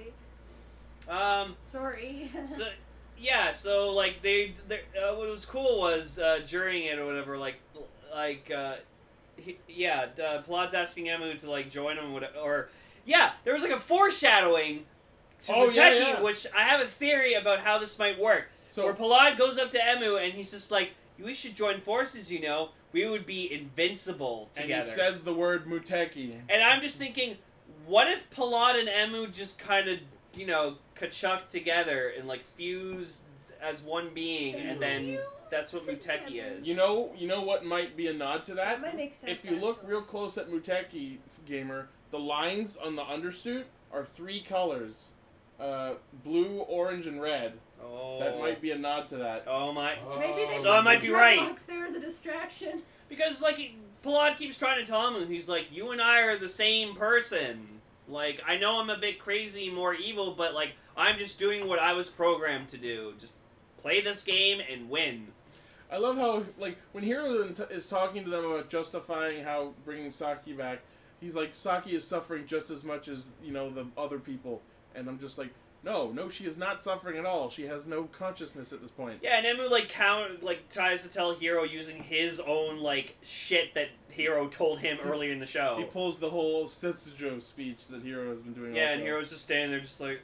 Speaker 4: guy.
Speaker 2: Um.
Speaker 4: Sorry.
Speaker 2: So yeah. So like they, they uh, what was cool was uh, during it or whatever. Like like uh, he, yeah. Uh, Palad's asking Emu to like join him or, whatever, or yeah. There was like a foreshadowing to
Speaker 3: Oh,
Speaker 2: Muteki,
Speaker 3: yeah, yeah.
Speaker 2: which I have a theory about how this might work.
Speaker 3: So
Speaker 2: Where Palad goes up to Emu and he's just like, "We should join forces, you know. We would be invincible
Speaker 3: and
Speaker 2: together."
Speaker 3: he says the word Muteki.
Speaker 2: And I'm just thinking, what if Palad and Emu just kind of, you know, kachuk together and like fuse as one being, and then
Speaker 4: Fuse
Speaker 2: that's what Muteki
Speaker 4: together.
Speaker 2: is.
Speaker 3: You know, you know what might be a nod to that?
Speaker 4: That might make sense.
Speaker 3: If you look
Speaker 4: actually.
Speaker 3: real close at Muteki Gamer, the lines on the undersuit are three colors. Uh, blue, orange, and red.
Speaker 2: Oh.
Speaker 3: That might be a nod to that.
Speaker 2: Oh my.
Speaker 4: Maybe they
Speaker 1: Oh.
Speaker 2: So
Speaker 4: put
Speaker 2: I might
Speaker 4: the
Speaker 2: be right.
Speaker 4: dreadlocks there as a distraction.
Speaker 2: Because like he- Palad keeps trying to tell Emu, he's like, "You and I are the same person. Like I know I'm a bit crazy, more evil, but like I'm just doing what I was programmed to do. Just play this game and win."
Speaker 3: I love how, like, when Hiro is talking to them about justifying how bringing Saki back, he's like, Saki is suffering just as much as, you know, the other people. And I'm just like, no, no, she is not suffering at all. She has no consciousness at this point.
Speaker 2: Yeah, and Emu like count like tries to tell Hiro using his own like shit that Hiro told him earlier in the show.
Speaker 3: He pulls the whole Setsujo speech that Hiro has been doing.
Speaker 2: Yeah,
Speaker 3: also.
Speaker 2: and Hiro's just standing there, just like,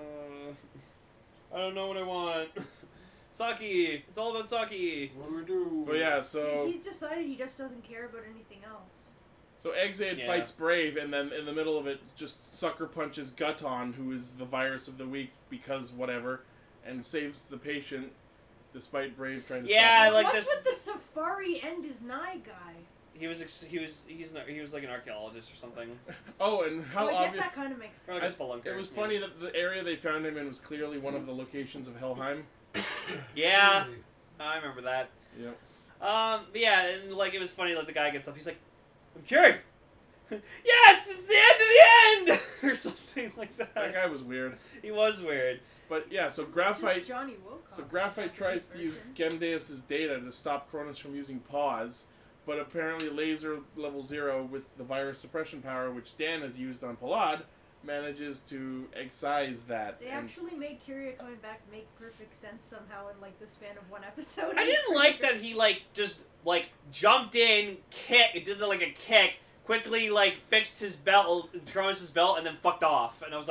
Speaker 2: uh, I don't know what I want. Saki, it's all about Saki.
Speaker 1: What do we do?
Speaker 3: But yeah, so
Speaker 4: He's decided he just doesn't care about anything else.
Speaker 3: so Exade
Speaker 2: Yeah.
Speaker 3: fights Brave, and then in the middle of it, just sucker punches Guton, who is the virus of the week because whatever, and saves the patient, despite Brave trying to
Speaker 2: Yeah,
Speaker 3: stop him.
Speaker 2: like
Speaker 4: What's
Speaker 2: this-
Speaker 4: with the Safari and his Nye guy?
Speaker 2: He was ex- he was he's not he was like an archaeologist or something.
Speaker 3: Oh, and how
Speaker 4: well, I guess
Speaker 3: obvious.
Speaker 4: that kind of makes
Speaker 2: Or
Speaker 4: sense.
Speaker 2: like a spelunker.
Speaker 3: It was
Speaker 2: yeah.
Speaker 3: funny that the area they found him in was clearly one of the locations of Helheim.
Speaker 2: Yeah,
Speaker 1: Really?
Speaker 2: I remember that.
Speaker 3: Yep.
Speaker 2: Um, but yeah, and like it was funny. Like the guy gets up, he's like, "I'm cured." Yes, it's the end of the end, or something like that.
Speaker 3: That guy was weird.
Speaker 2: He was weird.
Speaker 3: But yeah, so
Speaker 4: It's
Speaker 3: Graphite.
Speaker 4: just Johnny Wilcox.
Speaker 3: So Graphite tries to use Gemdeus' data to stop Cronus from using Pause, but apparently Laser Level Zero with the virus suppression power, which Dan has used on Palad, manages to excise that.
Speaker 4: They
Speaker 3: and
Speaker 4: actually made Kiria coming back make perfect sense somehow in like the span of one episode.
Speaker 2: I didn't like that he like just like jumped in, kick, did the, like a kick, quickly like fixed his belt, Cronus's belt, and then fucked off. And I was like,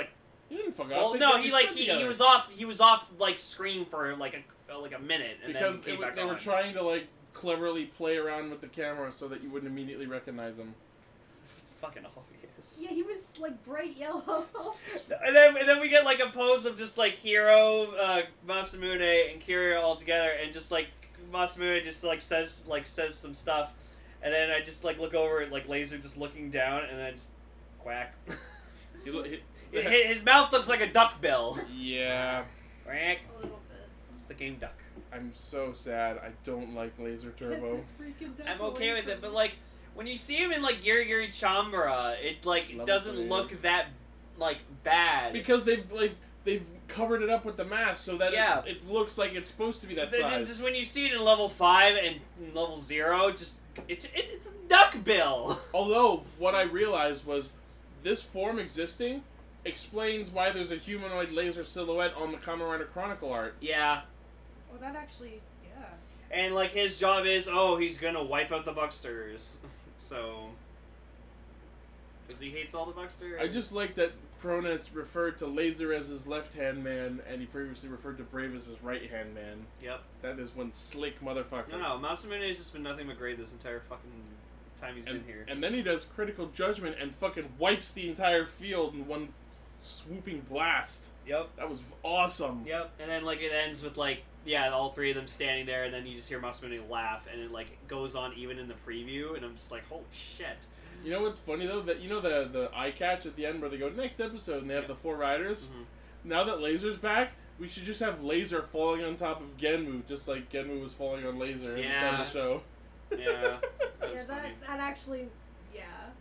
Speaker 3: He didn't fuck off.
Speaker 2: Well,
Speaker 3: They
Speaker 2: no,
Speaker 3: got
Speaker 2: he
Speaker 3: these
Speaker 2: like
Speaker 3: stuff
Speaker 2: he, he
Speaker 3: together.
Speaker 2: was off. He was off like screen for like a like a minute, and
Speaker 3: because
Speaker 2: then
Speaker 3: it
Speaker 2: came
Speaker 3: wa-
Speaker 2: back
Speaker 3: they
Speaker 2: on.
Speaker 3: were trying to like cleverly play around with the camera so that you wouldn't immediately recognize him.
Speaker 2: It's fucking obvious.
Speaker 4: Yeah, he was like bright yellow.
Speaker 2: And then and then we get like a pose of just like Hiro, uh, Masamune, and Kiryu all together, and just like Masamune just like says like says some stuff, and then I just like look over at like Laser just looking down, and then just quack.
Speaker 3: He, lo- he,
Speaker 2: His, his mouth looks like a duck bill.
Speaker 3: yeah,
Speaker 2: Quack.
Speaker 4: A little bit.
Speaker 2: It's the game duck.
Speaker 3: I'm so sad. I don't like Laser Turbo.
Speaker 4: This freaking duck
Speaker 2: I'm
Speaker 4: away
Speaker 2: okay with
Speaker 4: from
Speaker 2: it, but
Speaker 4: me.
Speaker 2: like when you see him in like Giri Giri Chambara, it like
Speaker 3: Level
Speaker 2: doesn't
Speaker 3: three.
Speaker 2: look that like bad.
Speaker 3: Because they've like they've covered it up with the mask so that
Speaker 2: Yeah.
Speaker 3: it, it looks like it's supposed to be that
Speaker 2: Then- then
Speaker 3: size.
Speaker 2: just when you see it in level five and level zero, just it's it, it's a duck bill.
Speaker 3: Although what I realized was this form existing explains why there's a humanoid laser silhouette on the Kamen Rider Chronicle art.
Speaker 2: Yeah,
Speaker 4: Oh, that actually, yeah.
Speaker 2: and like his job is oh he's gonna wipe out the Bucksters, so because he hates all the Bucksters.
Speaker 3: I just like that Cronus referred to Laser as his left-hand man, and he previously referred to Brave as his right-hand man.
Speaker 2: Yep.
Speaker 3: That is one slick motherfucker.
Speaker 2: No, no, Masamune has just been nothing but great this entire fucking time he's
Speaker 3: And,
Speaker 2: been here.
Speaker 3: and then he does critical judgment and fucking wipes the entire field in one swooping blast.
Speaker 2: Yep.
Speaker 3: That was awesome.
Speaker 2: Yep. And then like it ends with like yeah, all three of them standing there, and then you just hear Masamune laugh, and it like goes on even in the preview, and I'm just like, holy shit.
Speaker 3: You know what's funny though? That you know the the eye catch at the end where they go next episode and they have
Speaker 2: Yeah.
Speaker 3: the four riders.
Speaker 2: Mhm.
Speaker 3: Now that Laser's back, we should just have Laser falling on top of Genmu, just like Genmu was falling on Laser in
Speaker 2: Yeah.
Speaker 3: the show.
Speaker 2: Yeah. That was
Speaker 4: Yeah, that,
Speaker 2: funny.
Speaker 4: that actually, yeah.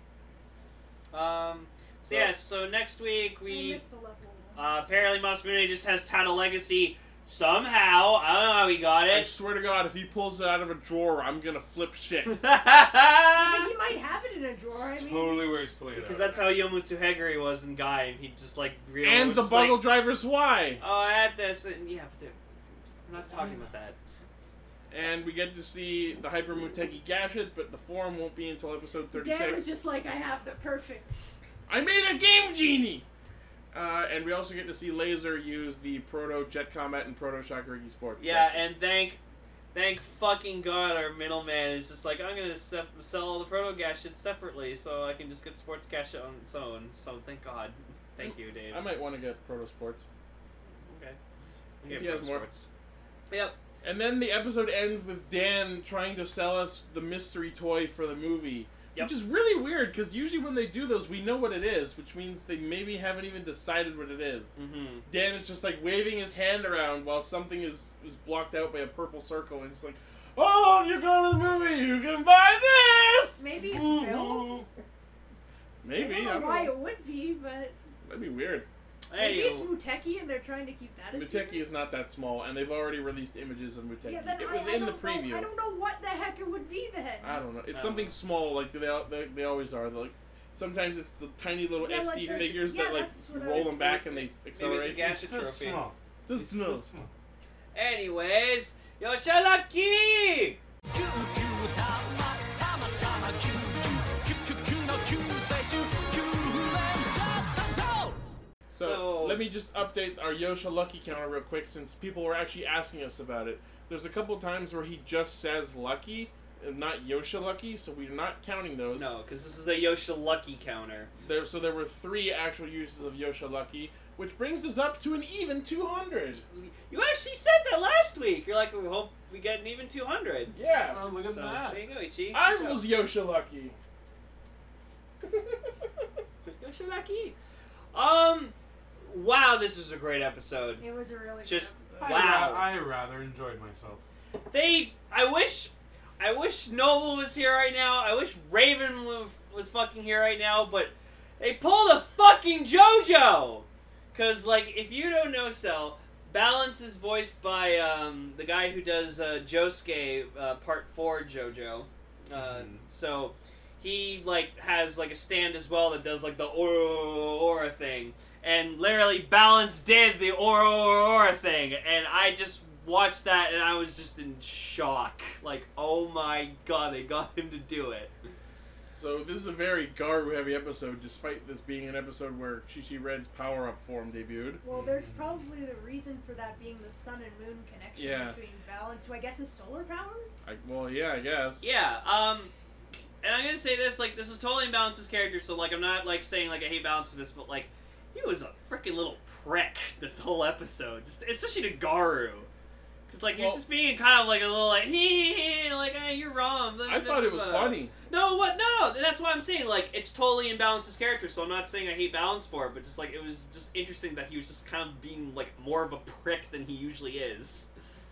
Speaker 2: Um. So,
Speaker 3: So-
Speaker 2: yeah. So next week
Speaker 4: I
Speaker 2: we
Speaker 4: missed the level one.
Speaker 2: uh, apparently Masamune just has Tata Legacy somehow. I don't know how he got
Speaker 3: I
Speaker 2: it.
Speaker 3: swear to God, if he pulls it out of a drawer, I'm gonna flip shit.
Speaker 4: But he might have it in a drawer, I mean.
Speaker 1: Totally where he's pulling it
Speaker 2: Because
Speaker 1: out.
Speaker 2: that's how Yomutsu Hegari was in Guy, and he just like real
Speaker 3: and
Speaker 2: was
Speaker 3: the
Speaker 2: just
Speaker 3: Buggle
Speaker 2: like,
Speaker 3: Driver's Y.
Speaker 2: oh, I had this, and yeah, but they're- we're not talking about that.
Speaker 3: And we get to see the Hyper Muteki Gashet, but the form won't be until episode thirty-six.
Speaker 4: Dan was just like, I have the perfect.
Speaker 3: I made a Game Genie! Uh, and we also get to see Laser use the Proto Jet Combat and Proto Shakurigi Sports.
Speaker 2: Yeah,
Speaker 3: gadgets.
Speaker 2: and thank, thank fucking God, our middleman is just like, I'm gonna sep- sell all the Proto Gadgets separately, so I can just get Sports Gadget on its own. So thank God, thank you, Dave.
Speaker 3: I might want to get Proto Sports.
Speaker 2: Okay.
Speaker 3: If
Speaker 2: Get
Speaker 3: he has
Speaker 2: Proto
Speaker 3: more.
Speaker 2: Sports. Yep.
Speaker 3: And then the episode ends with Dan trying to sell us the mystery toy for the movie.
Speaker 2: Yep.
Speaker 3: Which is really weird, because usually when they do those, we know what it is, which means they maybe haven't even decided what it is.
Speaker 2: Mm-hmm.
Speaker 3: Dan is just like waving his hand around while something is, is blocked out by a purple circle, and he's like, oh, if you go to the movie, you can buy this!
Speaker 4: Maybe it's
Speaker 3: Woo
Speaker 4: Bill.
Speaker 3: woo. Maybe,
Speaker 4: I
Speaker 3: I
Speaker 4: don't know
Speaker 3: don't
Speaker 4: why
Speaker 3: know.
Speaker 4: it would be, but
Speaker 3: That'd be weird.
Speaker 4: maybe it's
Speaker 2: Anywho,
Speaker 4: Muteki and they're trying to keep that a
Speaker 3: Muteki
Speaker 4: secret.
Speaker 3: is not that small, and they've already released images of Muteki.
Speaker 4: Yeah, then
Speaker 3: it
Speaker 4: I,
Speaker 3: was
Speaker 4: I
Speaker 3: in the
Speaker 4: don't know-
Speaker 3: preview.
Speaker 4: I don't know what the heck it would be then.
Speaker 3: I don't know. It's
Speaker 2: I
Speaker 3: something
Speaker 2: don't know.
Speaker 3: small, like they, al- they they always are. Like sometimes it's the tiny little
Speaker 4: Yeah,
Speaker 3: S
Speaker 4: like
Speaker 3: D
Speaker 4: there's-
Speaker 3: figures
Speaker 4: yeah,
Speaker 3: that like
Speaker 4: that's what I
Speaker 3: roll
Speaker 4: was
Speaker 3: them back and they accelerate.
Speaker 2: Maybe it's a
Speaker 1: It's
Speaker 2: Gadget
Speaker 1: so
Speaker 2: trophy.
Speaker 1: small.
Speaker 3: Just
Speaker 1: It's so
Speaker 3: small.
Speaker 1: small.
Speaker 2: anyways, Yoshalaki!
Speaker 3: So,
Speaker 2: So-
Speaker 3: let me just update our Yosha Lucky counter real quick, since people were actually asking us about it. There's a couple times where he just says Lucky, and not Yosha Lucky, so we're not counting those.
Speaker 2: No, because this is a Yoshalaki counter.
Speaker 3: There, so there were three actual uses of Yosha Lucky, which brings us up to an even two hundred.
Speaker 2: You actually said that last week. You're like, we hope we get an even two hundred.
Speaker 3: Yeah,
Speaker 1: Oh, look at
Speaker 2: So,
Speaker 1: that.
Speaker 2: there you go, Ichi.
Speaker 3: I
Speaker 2: Good
Speaker 3: was
Speaker 2: job.
Speaker 3: Yosha Lucky.
Speaker 2: Yoshalaki. Um, wow, this was a great episode.
Speaker 4: It was a really
Speaker 2: Just-
Speaker 4: good
Speaker 1: I,
Speaker 4: episode.
Speaker 2: Wow.
Speaker 1: ra- I rather enjoyed myself.
Speaker 2: They, I wish, I wish Noble was here right now. I wish Raven was, was fucking here right now, but they pulled a fucking JoJo! Cause, like, if you don't know Cell, Balance is voiced by, um, the guy who does, uh, Josuke, uh, Part four JoJo. Uh,
Speaker 1: Mhm.
Speaker 2: so, he, like, has, like, a stand as well that does, like, the Aura Aura thing. And literally, Balance did the Aura Aura thing, and I just watched that and I was just in shock. Like, oh my god, they got him to do it.
Speaker 3: So this is a very Garu-heavy episode, despite this being an episode where Shishi Red's power-up form debuted.
Speaker 4: Well, there's probably the reason for that being the sun and moon connection
Speaker 3: Yeah.
Speaker 4: between Balance, who I guess is solar power?
Speaker 3: I, well, yeah, I guess.
Speaker 2: Yeah, um, and I'm gonna say this, like, this is totally Balance's character, so, like, I'm not, like, saying, like, I hate Balance for this, but, like, he was a freaking little prick this whole episode, just especially to Garu. Because, like, he was
Speaker 3: Well-
Speaker 2: just being kind of, like, a little, like, hee hee hee, like, hey, you're wrong. blah,
Speaker 3: I
Speaker 2: blah,
Speaker 3: thought it was
Speaker 2: blah.
Speaker 3: funny.
Speaker 2: No, what? No, no, that's what I'm saying. Like, it's totally in Balance's character, so I'm not saying I hate Balance for it, but just, like, it was just interesting that he was just kind of being, like, more of a prick than he usually is.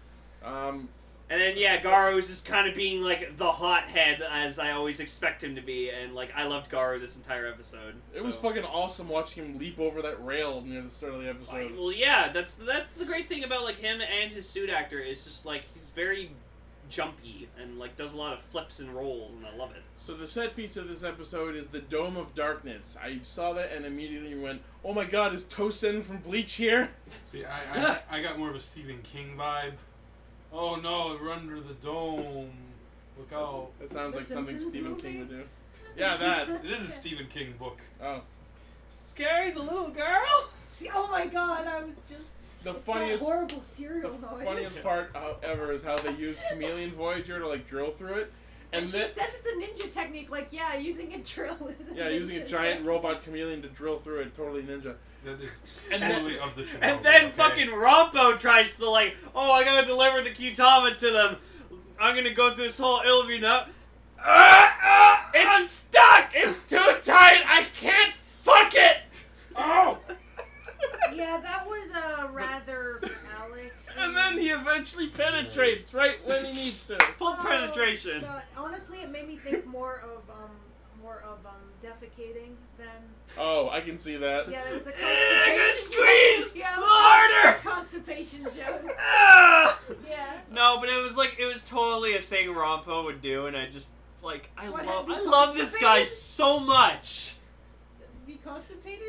Speaker 3: Um,
Speaker 2: And then, yeah, Garu was just kind of being, like, the hothead, as I always expect him to be, and, like, I loved Garu this entire episode.
Speaker 3: it was
Speaker 2: so.
Speaker 3: fucking awesome watching him leap over that rail near the start of the
Speaker 2: Like,
Speaker 3: episode.
Speaker 2: well, yeah, that's that's the great thing about, like, him and his suit actor, is just, like, he's very jumpy, and, like, does a lot of flips and rolls, and I love it.
Speaker 3: So the set piece of this episode is the Dome of Darkness. I saw that and immediately went, "Oh my God, is Tosin from Bleach here?"
Speaker 1: See, I, I I got more of a Stephen King vibe. Oh no, we're under the dome. Look out.
Speaker 3: That sounds
Speaker 4: The
Speaker 3: like something
Speaker 4: Simpsons
Speaker 3: Stephen
Speaker 4: movie?
Speaker 3: King would do. Yeah, that.
Speaker 1: It is a Stephen King book.
Speaker 3: Oh,
Speaker 2: Scary the little girl?
Speaker 4: See, oh my god, I was just...
Speaker 3: the
Speaker 4: it's
Speaker 3: funniest.
Speaker 4: that horrible
Speaker 3: The
Speaker 4: cereal noise.
Speaker 3: funniest part, however, is how they use Chameleon Voyager to like drill through it, and
Speaker 4: And she
Speaker 3: then
Speaker 4: says it's a ninja technique, like, yeah, using a drill is a
Speaker 3: yeah, using a
Speaker 4: ninja
Speaker 3: giant
Speaker 4: technique.
Speaker 3: robot chameleon to drill through it, totally ninja.
Speaker 1: That is
Speaker 3: And then-
Speaker 1: totally of the show.
Speaker 2: And then
Speaker 1: okay?
Speaker 2: fucking Rompo tries to, like, oh, I gotta deliver the Kitama to them. I'm gonna go through this whole interview now. Ah, ah, I'm stuck!
Speaker 3: It's too tight. I can't fuck it. Oh!
Speaker 4: Yeah, that was uh, rather phallic.
Speaker 3: And then he eventually penetrates right when he needs to.
Speaker 2: Full penetration.
Speaker 4: Oh, God. Honestly, it made me think more of um, more of um, defecating than.
Speaker 3: Oh, I can see that.
Speaker 4: Yeah, there was a
Speaker 2: I gotta
Speaker 4: constipation
Speaker 2: squeeze!
Speaker 4: joke. Yeah,
Speaker 2: A little harder!
Speaker 4: Constipation joke.
Speaker 2: Ah!
Speaker 4: Yeah.
Speaker 2: No, but it was like, it was totally a thing Rompo would do, and I just, like, I
Speaker 4: What,
Speaker 2: love,
Speaker 4: have
Speaker 2: I
Speaker 4: you
Speaker 2: love this guy
Speaker 4: constipated?
Speaker 2: so much.
Speaker 4: Be constipated?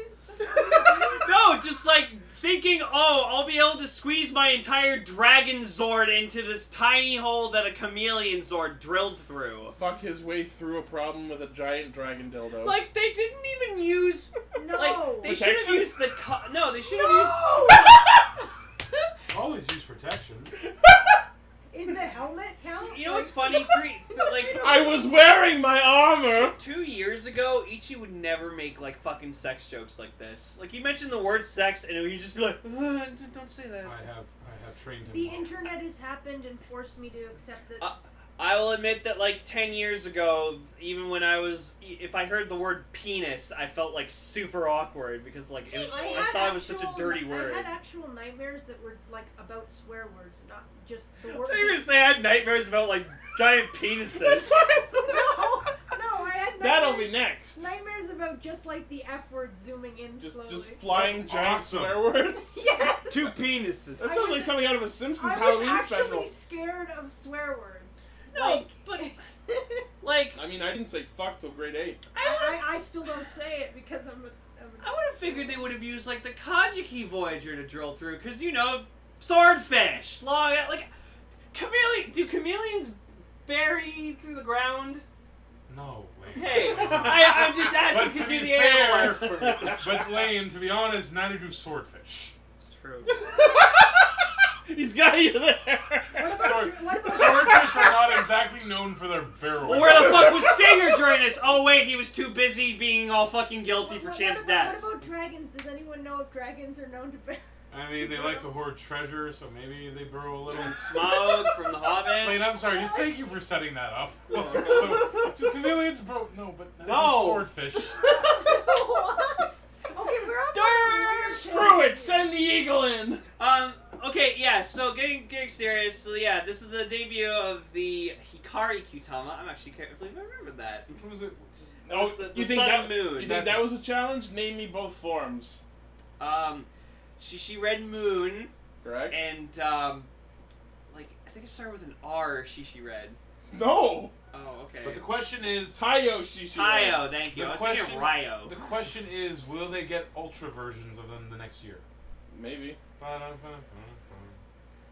Speaker 2: No, just like thinking, oh, I'll be able to squeeze my entire Dragon Zord into this tiny hole that a Chameleon Zord drilled through.
Speaker 3: Fuck his way through a problem with a giant dragon dildo.
Speaker 2: Like, they didn't even use,
Speaker 4: No.
Speaker 2: like, they should have
Speaker 3: Protection?
Speaker 2: used the, co- no, they should have
Speaker 4: No!
Speaker 1: Always use protection.
Speaker 4: Is the helmet count?
Speaker 2: used, you know what's funny? Three, th- like,
Speaker 3: I was wearing my armor.
Speaker 2: two years ago, Ichi would never make, like, fucking sex jokes like this. Like, he mentioned the word sex, and he'd just be like, "Uh, don't say that.
Speaker 1: I have I have trained him.
Speaker 4: The
Speaker 1: well.
Speaker 4: internet has happened and forced me to accept that.
Speaker 2: Uh, I will admit that, like, ten years ago, even when I was, if I heard the word penis, I felt, like, super awkward, because, like, it was,
Speaker 4: I,
Speaker 2: I,
Speaker 4: had
Speaker 2: thought it was such a
Speaker 4: actual-
Speaker 2: dirty word.
Speaker 4: I had actual nightmares that were like about swear words, not just the
Speaker 2: I
Speaker 4: word.
Speaker 2: thought you were gonna say I had nightmares about, like, giant penises.
Speaker 4: no, no, I had nightmares,
Speaker 3: That'll be next.
Speaker 4: nightmares about just like the F word zooming in
Speaker 3: Just,
Speaker 4: slowly.
Speaker 3: just flying
Speaker 1: That's
Speaker 3: giant
Speaker 1: awesome.
Speaker 3: swear words.
Speaker 4: Yes.
Speaker 2: Two penises.
Speaker 3: That sounds like something out of a Simpsons
Speaker 4: I was
Speaker 3: Halloween
Speaker 4: actually
Speaker 3: special.
Speaker 4: scared of swear words.
Speaker 2: No,
Speaker 4: Like,
Speaker 2: but, like,
Speaker 3: I mean, I didn't say fuck till grade eight.
Speaker 2: I
Speaker 4: I, I, I still don't say it because I'm a. I'm a
Speaker 2: I would have figured they would have used, like, the Kajiki Voyager to drill through, because, you know, swordfish, long, like, chameleon, do chameleons bury through the ground?
Speaker 1: No, Lane.
Speaker 2: Hey, I, I'm just asking
Speaker 1: But to
Speaker 2: because
Speaker 1: be
Speaker 2: you're the animal
Speaker 1: fair,
Speaker 2: expert.
Speaker 1: but Lane, to be honest, neither do swordfish.
Speaker 2: It's true.
Speaker 3: He's got you there.
Speaker 4: What about,
Speaker 1: Sword-
Speaker 4: what about
Speaker 1: swordfish are not exactly known for their barrel.
Speaker 2: Well, where the fuck was Stinger during this? Oh, wait, he was too busy being all fucking guilty
Speaker 4: what-
Speaker 2: for
Speaker 4: what
Speaker 2: Champ's
Speaker 4: about-
Speaker 2: death.
Speaker 4: What about dragons? Does anyone know if dragons are known to bear?
Speaker 1: I mean, they like to hoard treasure, so maybe they burrow a little.
Speaker 2: Smaug from The Hobbit.
Speaker 1: Lane, I'm sorry. Just thank you for setting that up. So, do chameleons burrow? No, but not
Speaker 2: No.
Speaker 1: swordfish.
Speaker 4: What? Okay, we're on
Speaker 2: Darn,
Speaker 3: Screw it. Send the eagle in.
Speaker 2: Um, okay, yeah, so getting getting serious, so yeah, this is the debut of the Hikari Kyutama. I'm actually can't believe I remembered that.
Speaker 1: Which one was it?
Speaker 2: That
Speaker 3: Oh,
Speaker 2: was the, the
Speaker 3: you think
Speaker 2: sun
Speaker 3: that?
Speaker 2: and moon.
Speaker 3: You think
Speaker 1: That's
Speaker 3: that
Speaker 1: it.
Speaker 3: was a challenge? Name me both forms.
Speaker 2: Um, Shishi Red Moon,
Speaker 3: Correct.
Speaker 2: and, um, like, I think it started with an R, Shishi Red.
Speaker 3: No.
Speaker 2: Oh, okay.
Speaker 1: But the question is,
Speaker 3: Tayo Shishi.
Speaker 2: Tayo, thank you.
Speaker 1: The
Speaker 2: I was thinking
Speaker 1: question-
Speaker 2: Ryo.
Speaker 1: the question is, will they get ultra versions of them the next year?
Speaker 3: Maybe.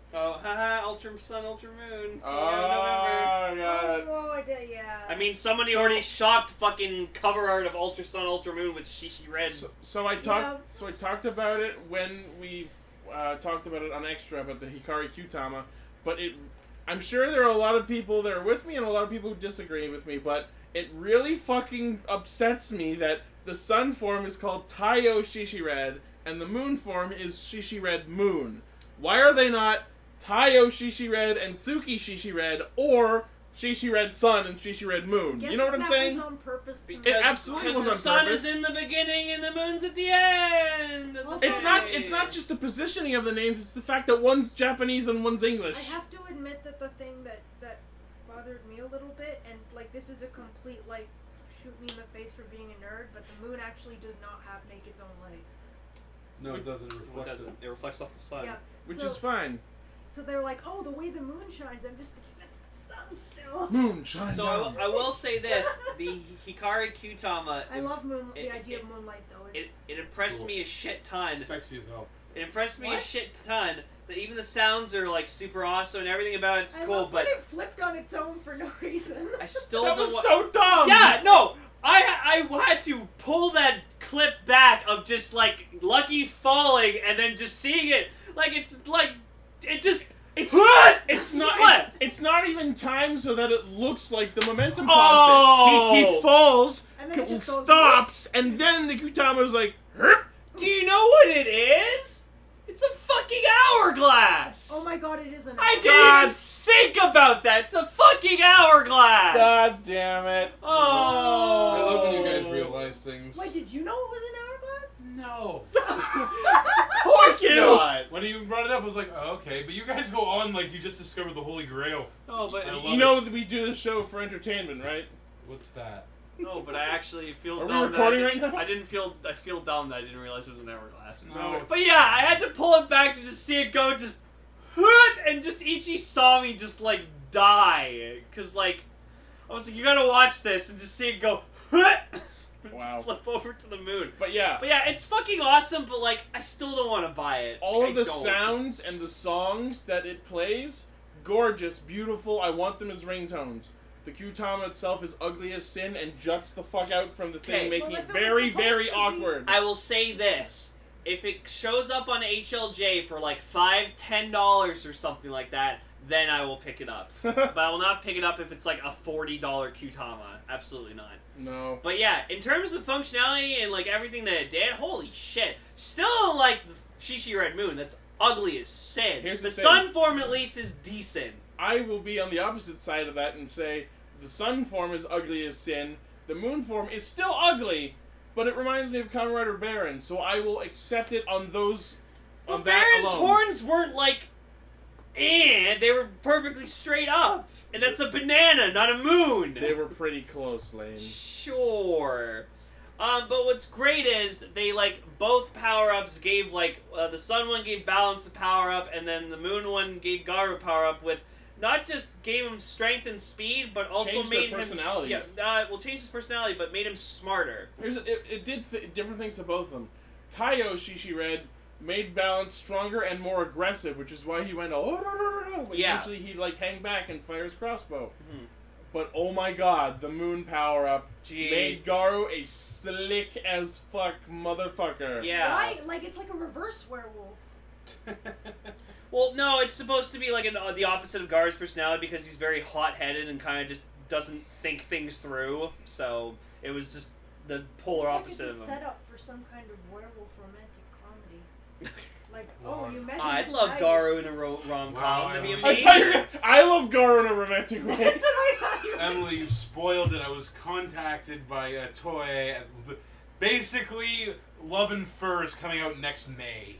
Speaker 2: Oh, haha, Ultra Sun, Ultra Moon.
Speaker 3: Oh,
Speaker 2: Yeah, November.
Speaker 3: God.
Speaker 4: Oh, I did, yeah.
Speaker 2: I mean, somebody
Speaker 3: So-
Speaker 2: already shopped fucking cover art of Ultra Sun, Ultra Moon with Shishi Red.
Speaker 3: So, so I talked.
Speaker 4: Yeah.
Speaker 3: So I talked about it when we uh, talked about it on Extra about the Hikari Kyutama, but it. I'm sure there are a lot of people that are with me and a lot of people who disagree with me, but it really fucking upsets me that the sun form is called Taiyo Shishi Red and the moon form is Shishi Red Moon. Why are they not Taiyo Shishi Red and Tsuki Shishi Red or Shishi Red Sun and Shishi Red Moon?
Speaker 4: Guess
Speaker 3: You know what I'm
Speaker 4: that
Speaker 3: saying?
Speaker 4: Was on purpose to
Speaker 3: It
Speaker 4: make-
Speaker 3: absolutely
Speaker 2: Because
Speaker 3: was
Speaker 2: the
Speaker 3: on
Speaker 2: sun
Speaker 3: purpose.
Speaker 2: is in the beginning and the moon's at the end. of the
Speaker 4: Also,
Speaker 3: It's not.
Speaker 2: story.
Speaker 3: It's not just the positioning of the names. It's the fact that one's Japanese and one's English.
Speaker 4: I have to admit that the thing that that bothered me a little bit, and like this is a complete like shoot me in the face for being a nerd, but the moon actually does not have make its own light.
Speaker 1: No, it doesn't. It
Speaker 2: It
Speaker 1: reflects
Speaker 2: doesn't.
Speaker 1: it.
Speaker 2: It reflects off the sun.
Speaker 4: Yeah.
Speaker 3: Which
Speaker 4: so,
Speaker 3: is fine.
Speaker 4: So they're like, oh, the way the moon shines. I'm just thinking that's the sun still.
Speaker 3: Moon shine
Speaker 2: So I,
Speaker 3: down.
Speaker 2: will- I will say this: the Hikari Kyutama.
Speaker 4: I love moon.
Speaker 2: it-
Speaker 4: the idea
Speaker 2: it-
Speaker 4: of moonlight though.
Speaker 2: It,
Speaker 4: It's,
Speaker 2: it impressed
Speaker 1: Cool.
Speaker 2: me a shit ton.
Speaker 1: Sexy as hell.
Speaker 2: It impressed me a
Speaker 4: What?
Speaker 2: shit ton that even the sounds are like super awesome and everything about it's
Speaker 4: I
Speaker 2: cool,
Speaker 4: love
Speaker 2: but
Speaker 4: when it flipped on its own for no reason.
Speaker 2: I still
Speaker 3: That
Speaker 2: don't.
Speaker 3: was
Speaker 2: wa-
Speaker 3: so dumb.
Speaker 2: Yeah, no, I I had to pull that clip back of just like Lucky falling and then just seeing it like it's like it just.
Speaker 3: It's
Speaker 2: What?
Speaker 3: It's not.
Speaker 2: What?
Speaker 3: It, it's not even timed so that it looks like the momentum
Speaker 2: Oh.
Speaker 3: constant. He, he falls,
Speaker 4: And then it
Speaker 3: c-
Speaker 4: just goes,
Speaker 3: stops, and then the Kyutama's like, "Herp."
Speaker 2: Do you know what it is? It's a fucking hourglass.
Speaker 4: Oh my god, it is an.
Speaker 2: I didn't
Speaker 3: God.
Speaker 2: even think about that. It's a fucking hourglass.
Speaker 3: God damn it!
Speaker 2: Oh.
Speaker 1: I love when you guys realize things.
Speaker 4: Wait, did you know it was an hourglass?
Speaker 1: No.
Speaker 2: Of course
Speaker 3: you.
Speaker 2: not.
Speaker 1: When you brought it up, I was like, oh, okay. But you guys go on like you just discovered the Holy Grail.
Speaker 2: Oh, but
Speaker 1: I love
Speaker 3: You know that we do this show for entertainment, right?
Speaker 1: What's that?
Speaker 2: no, but I actually feel
Speaker 3: Are we
Speaker 2: dumb.
Speaker 3: recording
Speaker 2: that I, did,
Speaker 3: right now?
Speaker 2: I didn't feel. I feel dumb that I didn't realize it was an hourglass.
Speaker 1: No.
Speaker 2: But yeah, I had to pull it back to just see it go just, and just Ichi saw me just like die, cause like I was like, you gotta watch this and just see it go, and
Speaker 3: Wow.
Speaker 2: just flip over to the moon.
Speaker 3: But yeah,
Speaker 2: But yeah, it's fucking awesome. But like, I still don't want to buy it.
Speaker 3: all
Speaker 2: Like,
Speaker 3: of
Speaker 2: I
Speaker 3: the
Speaker 2: don't.
Speaker 3: sounds and the songs that it plays, gorgeous, beautiful. I want them as ringtones. The Kyutama itself is ugly as sin and juts the fuck out from the thing,
Speaker 2: Okay.
Speaker 3: making
Speaker 4: Well,
Speaker 3: it
Speaker 4: if it was
Speaker 3: very,
Speaker 4: supposed
Speaker 3: very
Speaker 4: to be-
Speaker 3: awkward.
Speaker 2: I will say this: if it shows up on H L J for like five, ten dollars or something like that, then I will pick it up. But I will not pick it up if it's like a forty dollar Kyutama. Absolutely not.
Speaker 3: No.
Speaker 2: But yeah, in terms of functionality and like everything that it did, holy shit! Still like Shishi Red Moon. That's ugly as sin.
Speaker 3: Here's
Speaker 2: the
Speaker 3: the thing.
Speaker 2: sun form at least is decent.
Speaker 3: I will be on the opposite side of that and say the sun form is ugly as sin. The moon form is still ugly, but it reminds me of Kamen Rider Baron, so I will accept it on those. On
Speaker 2: But
Speaker 3: that
Speaker 2: Baron's
Speaker 3: alone.
Speaker 2: horns weren't like, eh, they were perfectly straight up, and that's a banana, not a moon.
Speaker 3: They were pretty close, Lane.
Speaker 2: Sure. Um, but what's great is they like both power ups gave like uh, the sun one gave balance a power up, and then the moon one gave Garu power up with not just gave him strength and speed, but also
Speaker 3: Changed their
Speaker 2: made him
Speaker 3: personalities.
Speaker 2: yeah, uh, well change his personality, but made him smarter.
Speaker 3: Here's it, it did th- different things to both of them. Taiyo Shishi Red made balance stronger and more aggressive, which is why he went oh no no no no.
Speaker 2: Yeah.
Speaker 3: Usually he'd like hang back and fire his crossbow.
Speaker 2: Mhm.
Speaker 3: But oh my god, the moon power up
Speaker 2: Gee.
Speaker 3: made Garu a slick as fuck motherfucker.
Speaker 2: Yeah.
Speaker 4: Why? Like it's like a reverse werewolf.
Speaker 2: Well, no, it's supposed to be like an, uh, the opposite of Garu's personality because he's very hot-headed and kind of just doesn't think things through. So it was just the polar
Speaker 4: It's
Speaker 2: opposite
Speaker 4: like
Speaker 2: of
Speaker 4: it's
Speaker 2: him.
Speaker 4: a setup for some kind of werewolf romantic comedy. Like,
Speaker 1: Wow.
Speaker 4: oh, you met him
Speaker 2: I'd
Speaker 4: at
Speaker 2: love
Speaker 4: night.
Speaker 2: Garu in a ro- rom-com.
Speaker 1: Wow,
Speaker 2: That'd be
Speaker 1: Emily.
Speaker 3: I,
Speaker 2: amazing.
Speaker 3: thought you were gonna- I love Garu in a romantic way.
Speaker 4: That's what I thought you were.
Speaker 1: Emily, you spoiled it. I was contacted by uh, Toei. at the- Basically, Love and Fur is coming out next May.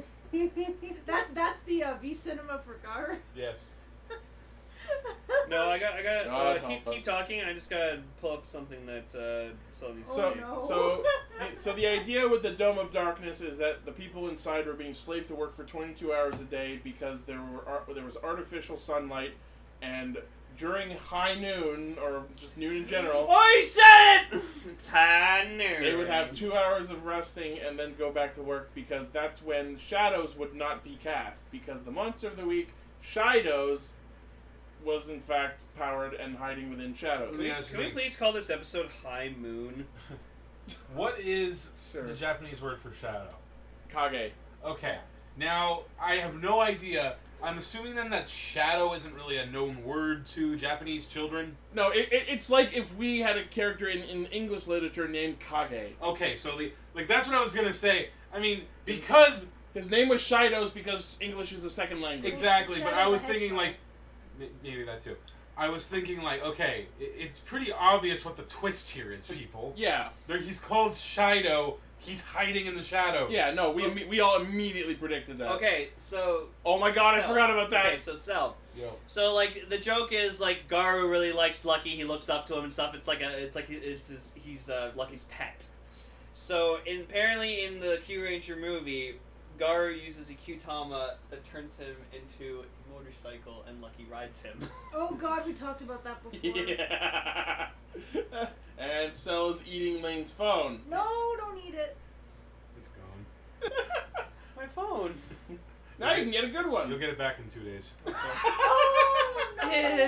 Speaker 4: That's that's the uh, V cinema for Gar.
Speaker 1: Yes.
Speaker 2: No, I got, I got.
Speaker 3: God
Speaker 2: Uh,
Speaker 3: help
Speaker 2: keep,
Speaker 3: us.
Speaker 2: keep talking. I just gotta pull up something that uh, some of these.
Speaker 3: So,
Speaker 4: Oh, no.
Speaker 3: so, so the idea with the Dome of Darkness is that the people inside were being slaved to work for twenty-two hours a day because there were ar- there was artificial sunlight, and during high noon or just noon in general,
Speaker 2: Oh, you said it! It's high noon.
Speaker 3: they would have two hours of resting and then go back to work because that's when shadows would not be cast because the monster of the week Shido's was in fact powered and hiding within shadows.
Speaker 1: Let me ask you
Speaker 2: Can we
Speaker 1: something.
Speaker 2: please call this episode High Moon?
Speaker 1: What is
Speaker 3: Sure.
Speaker 1: the Japanese word for shadow?
Speaker 3: Kage.
Speaker 1: Okay. Now, I have no idea. I'm assuming then that shadow isn't really a known word to Japanese children.
Speaker 3: No, it, it, it's like if we had a character in, in English literature named Kage.
Speaker 1: Okay, so the like that's what I was gonna say. I mean, because
Speaker 3: His name was Shido's because English is a second language.
Speaker 1: exactly, but
Speaker 4: Shadow
Speaker 1: I was
Speaker 4: the
Speaker 1: thinking
Speaker 4: Hedgehog.
Speaker 1: like m- maybe that too. I was thinking like, okay, i- it's pretty obvious what the twist here is, people.
Speaker 3: Yeah,
Speaker 1: There, he's called Shido. He's hiding in the shadows.
Speaker 3: yeah, no, we imme- we all immediately predicted that.
Speaker 2: Okay, so.
Speaker 3: Oh my god, I
Speaker 2: Cell.
Speaker 3: forgot about that.
Speaker 2: Okay, so Cell.
Speaker 1: Yo.
Speaker 2: So like the joke is like Garu really likes Lucky. He looks up to him and stuff. It's like a, it's like it's his, he's uh, Lucky's pet. So in, apparently in the Q Ranger movie, Garu uses a Q-Tama that turns him into a motorcycle, and Lucky rides him.
Speaker 4: Oh god, we talked about that before.
Speaker 3: Yeah. And Cell's eating Lane's phone.
Speaker 4: No, don't eat it.
Speaker 1: It's gone.
Speaker 2: My phone.
Speaker 3: Now you can get a good one.
Speaker 1: You'll get it back in two days.
Speaker 4: Oh no!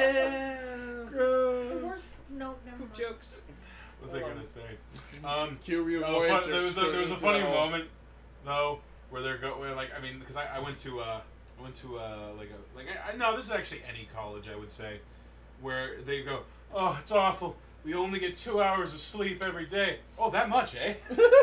Speaker 4: The
Speaker 3: Gross.
Speaker 4: worst. No, never
Speaker 2: Poop
Speaker 4: mind.
Speaker 2: jokes.
Speaker 1: What was I gonna say? Um,
Speaker 3: Kiryu
Speaker 1: oh,
Speaker 3: Voyager
Speaker 1: fun, there was a there was a
Speaker 3: skirting
Speaker 1: funny
Speaker 3: through the hole.
Speaker 1: moment though where they're go where like I mean because I, I went to uh I went to uh like a like I, I no this is actually any college I would say where they go, oh, it's awful, we only get two hours of sleep every day. Oh, that much, eh?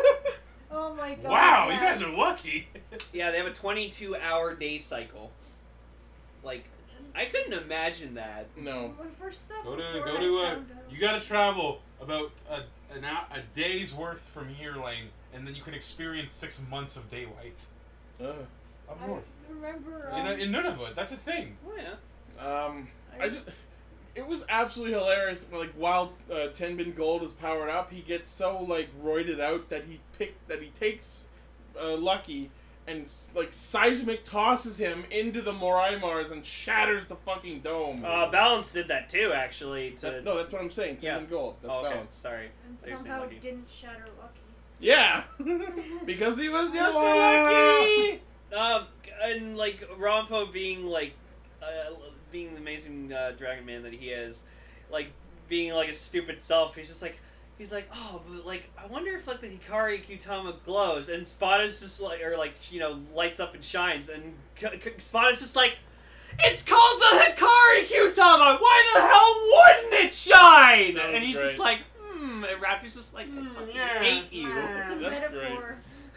Speaker 4: Oh my god.
Speaker 1: Wow,
Speaker 4: yeah.
Speaker 1: you guys are lucky.
Speaker 2: Yeah, they have a twenty-two hour day cycle. Like, I couldn't imagine that.
Speaker 3: No.
Speaker 4: My first step
Speaker 1: Go to
Speaker 4: before
Speaker 1: go
Speaker 4: I
Speaker 1: to uh
Speaker 4: found out-
Speaker 1: you gotta travel about a an hou- a day's worth from here, Lane, and then you can experience six months of daylight
Speaker 3: Ugh.
Speaker 1: up
Speaker 4: I
Speaker 1: north.
Speaker 4: remember.
Speaker 1: In,
Speaker 4: Um,
Speaker 1: in Nunavut, that's a thing.
Speaker 2: Oh yeah.
Speaker 3: Um, I just. It was absolutely hilarious. Like while uh, Tenbin Gold is powered up, he gets so like roided out that he pick that he takes uh, Lucky and s- like seismic tosses him into the Morai Mars and shatters the fucking dome.
Speaker 2: Uh, Balance did that too, actually. To
Speaker 3: That- no, that's what I'm saying. Tenbin
Speaker 2: Yeah.
Speaker 3: Gold. That's
Speaker 2: oh, okay.
Speaker 3: balance.
Speaker 2: Sorry.
Speaker 4: and
Speaker 2: I thought you were saying
Speaker 4: somehow
Speaker 2: Lucky.
Speaker 4: didn't shatter Lucky.
Speaker 3: Yeah, because he was just so lucky.
Speaker 2: Um, and like Rampo being like, uh, being the amazing uh, Dragon Man that he is, like being like a stupid self. He's just like, he's like, oh, but like I wonder if like the Hikari Kyutama glows, and Spada's just like, or like you know lights up and shines, and K- K- Spada's just like, it's called the Hikari Kyutama. Why the hell wouldn't it shine?
Speaker 3: That was
Speaker 2: And he's
Speaker 3: great.
Speaker 2: just like, hmm. And Raptor's just like, I
Speaker 1: Mm,
Speaker 2: fucking
Speaker 1: yeah.
Speaker 2: hate you.
Speaker 4: It's a
Speaker 3: That's
Speaker 4: metaphor.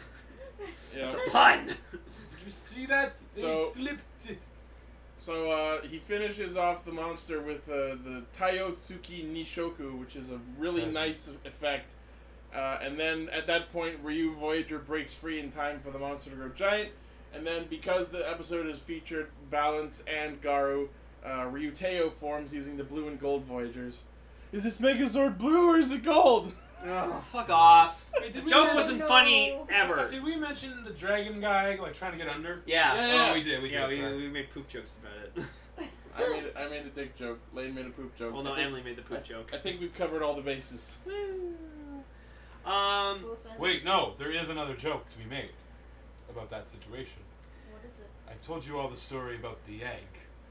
Speaker 3: Yeah.
Speaker 2: It's a pun.
Speaker 1: Did you see that?
Speaker 3: So-
Speaker 1: they flipped it.
Speaker 3: So uh, he finishes off the monster with uh, the Taiotsuki Nishoku, which is a really
Speaker 1: Does it?
Speaker 3: nice effect. Uh, and then at that point, Ryu Voyager breaks free in time for the monster to grow giant. And then because the episode has featured Balance and Garu, uh, Ryuteo forms using the blue and gold Voyagers. Is this Megazord blue or is it gold?
Speaker 2: Oh, fuck off.
Speaker 1: Wait,
Speaker 2: The
Speaker 1: did we
Speaker 2: joke
Speaker 1: mention-
Speaker 2: wasn't
Speaker 4: No.
Speaker 2: funny ever.
Speaker 1: Did we mention the dragon guy like trying to get under?
Speaker 2: Yeah.
Speaker 3: Yeah, yeah.
Speaker 1: Oh, we did. We
Speaker 2: Yeah,
Speaker 1: did.
Speaker 2: we,
Speaker 1: sorry.
Speaker 2: we made poop jokes about it.
Speaker 3: I made I made a dick joke. Lane made a poop joke.
Speaker 2: Well, no,
Speaker 3: I think,
Speaker 2: Emily made the poop joke.
Speaker 3: I think we've covered all the bases.
Speaker 2: Um,
Speaker 4: Both ends.
Speaker 1: Wait, no. There is another joke to be made about that situation.
Speaker 4: What is it?
Speaker 1: I've told you all the story about the egg.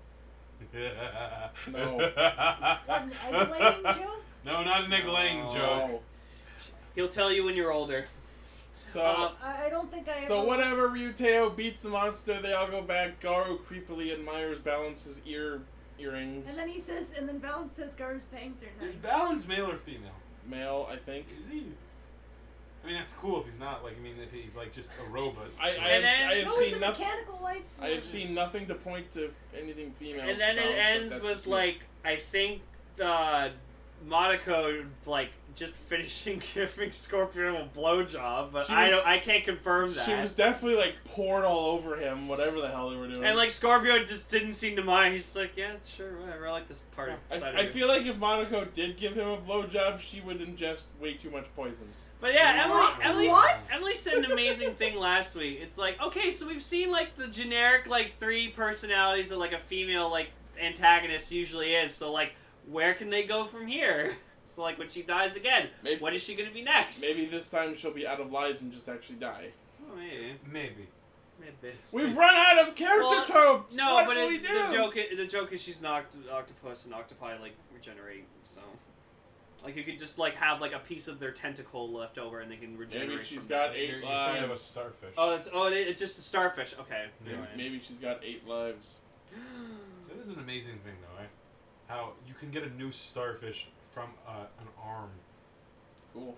Speaker 3: No.
Speaker 4: What, an egg laying joke?
Speaker 1: No, not an egg laying
Speaker 2: No.
Speaker 1: joke.
Speaker 3: Oh.
Speaker 2: he'll tell you when you're older.
Speaker 3: So.
Speaker 2: Uh,
Speaker 4: I, I don't think I ever.
Speaker 3: So whenever Ryuteo beats the monster, they all go back. Garu creepily admires Balance's ear earrings.
Speaker 4: And then he says, and then Balance says Garu's bangs are
Speaker 1: Is
Speaker 4: nice.
Speaker 1: Balance male or female?
Speaker 3: Male, I think.
Speaker 1: Is he? I mean, that's cool if he's not. Like, I mean, if he's like just a robot.
Speaker 3: I, I
Speaker 1: so-
Speaker 3: have,
Speaker 2: And then-
Speaker 3: I have
Speaker 4: No, he's
Speaker 3: seen
Speaker 4: a
Speaker 3: nothing.
Speaker 4: mechanical life.
Speaker 3: I have seen nothing to point to anything female.
Speaker 2: And then it
Speaker 3: about, but
Speaker 2: ends
Speaker 3: that's
Speaker 2: with
Speaker 3: just me.
Speaker 2: like I think uh, Monaco like just finishing giving Scorpion a blowjob, but
Speaker 3: She
Speaker 2: I
Speaker 3: was-
Speaker 2: don't. I can't confirm that.
Speaker 3: She was definitely like poured all over him, whatever the hell they were doing.
Speaker 2: and like Scorpio just didn't seem to mind. He's like, yeah, sure, whatever. I like this part. side
Speaker 3: I,
Speaker 2: of
Speaker 3: I
Speaker 2: you."
Speaker 3: feel like if Monaco did give him a blowjob, she would ingest way too much poison.
Speaker 2: But yeah, Emily,
Speaker 1: What?
Speaker 2: Emily,
Speaker 4: What?
Speaker 2: Emily said an amazing thing last week. It's like, okay, so we've seen like the generic like three personalities that like a female like antagonist usually is. So like, where can they go from here? So like when she dies again,
Speaker 3: Maybe-
Speaker 2: what is she gonna be next?
Speaker 3: Maybe this time she'll be out of lives and just actually die.
Speaker 2: Oh, maybe.
Speaker 1: Maybe.
Speaker 2: Mid-bits.
Speaker 3: We've run out of character
Speaker 2: Well,
Speaker 3: tropes.
Speaker 2: No,
Speaker 3: what
Speaker 2: but
Speaker 3: do
Speaker 2: it,
Speaker 3: we do?
Speaker 2: the joke is, the joke is she's an oct- octopus, and octopi like regenerate. So, like you could just like have like a piece of their tentacle left over, and they can regenerate.
Speaker 3: Maybe she's
Speaker 2: from
Speaker 3: got
Speaker 2: that.
Speaker 3: eight
Speaker 6: You're, you're thinking of a
Speaker 3: lives.
Speaker 6: starfish.
Speaker 2: Oh, it's oh, it, it's just a starfish. Okay.
Speaker 6: Yeah.
Speaker 2: Never mind.
Speaker 3: Maybe she's got eight lives.
Speaker 6: That is an amazing thing, though, eh? How you can get a new starfish from uh, an arm.
Speaker 3: Cool.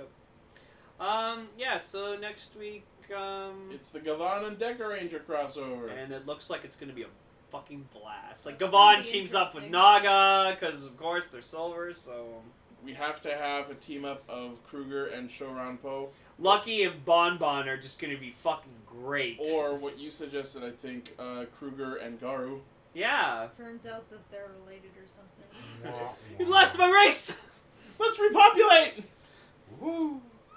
Speaker 2: Um. Yeah. So next week. Um.
Speaker 3: It's the Gavan and Deca Ranger crossover.
Speaker 2: And it looks like it's gonna be a fucking blast. Like
Speaker 4: That's gonna
Speaker 2: Gavon
Speaker 4: be
Speaker 2: teams up with
Speaker 4: interesting.
Speaker 2: Naga, because of course they're silver. So
Speaker 3: We have to have a team up of Kruger and Shoran Po.
Speaker 2: Lucky and Bon Bon are just gonna be fucking great.
Speaker 3: Or what you suggested, I think, uh, Kruger and Garu.
Speaker 2: yeah.
Speaker 4: Turns out that they're related or something.
Speaker 2: You've lost my race.
Speaker 3: Let's repopulate!
Speaker 6: Woo!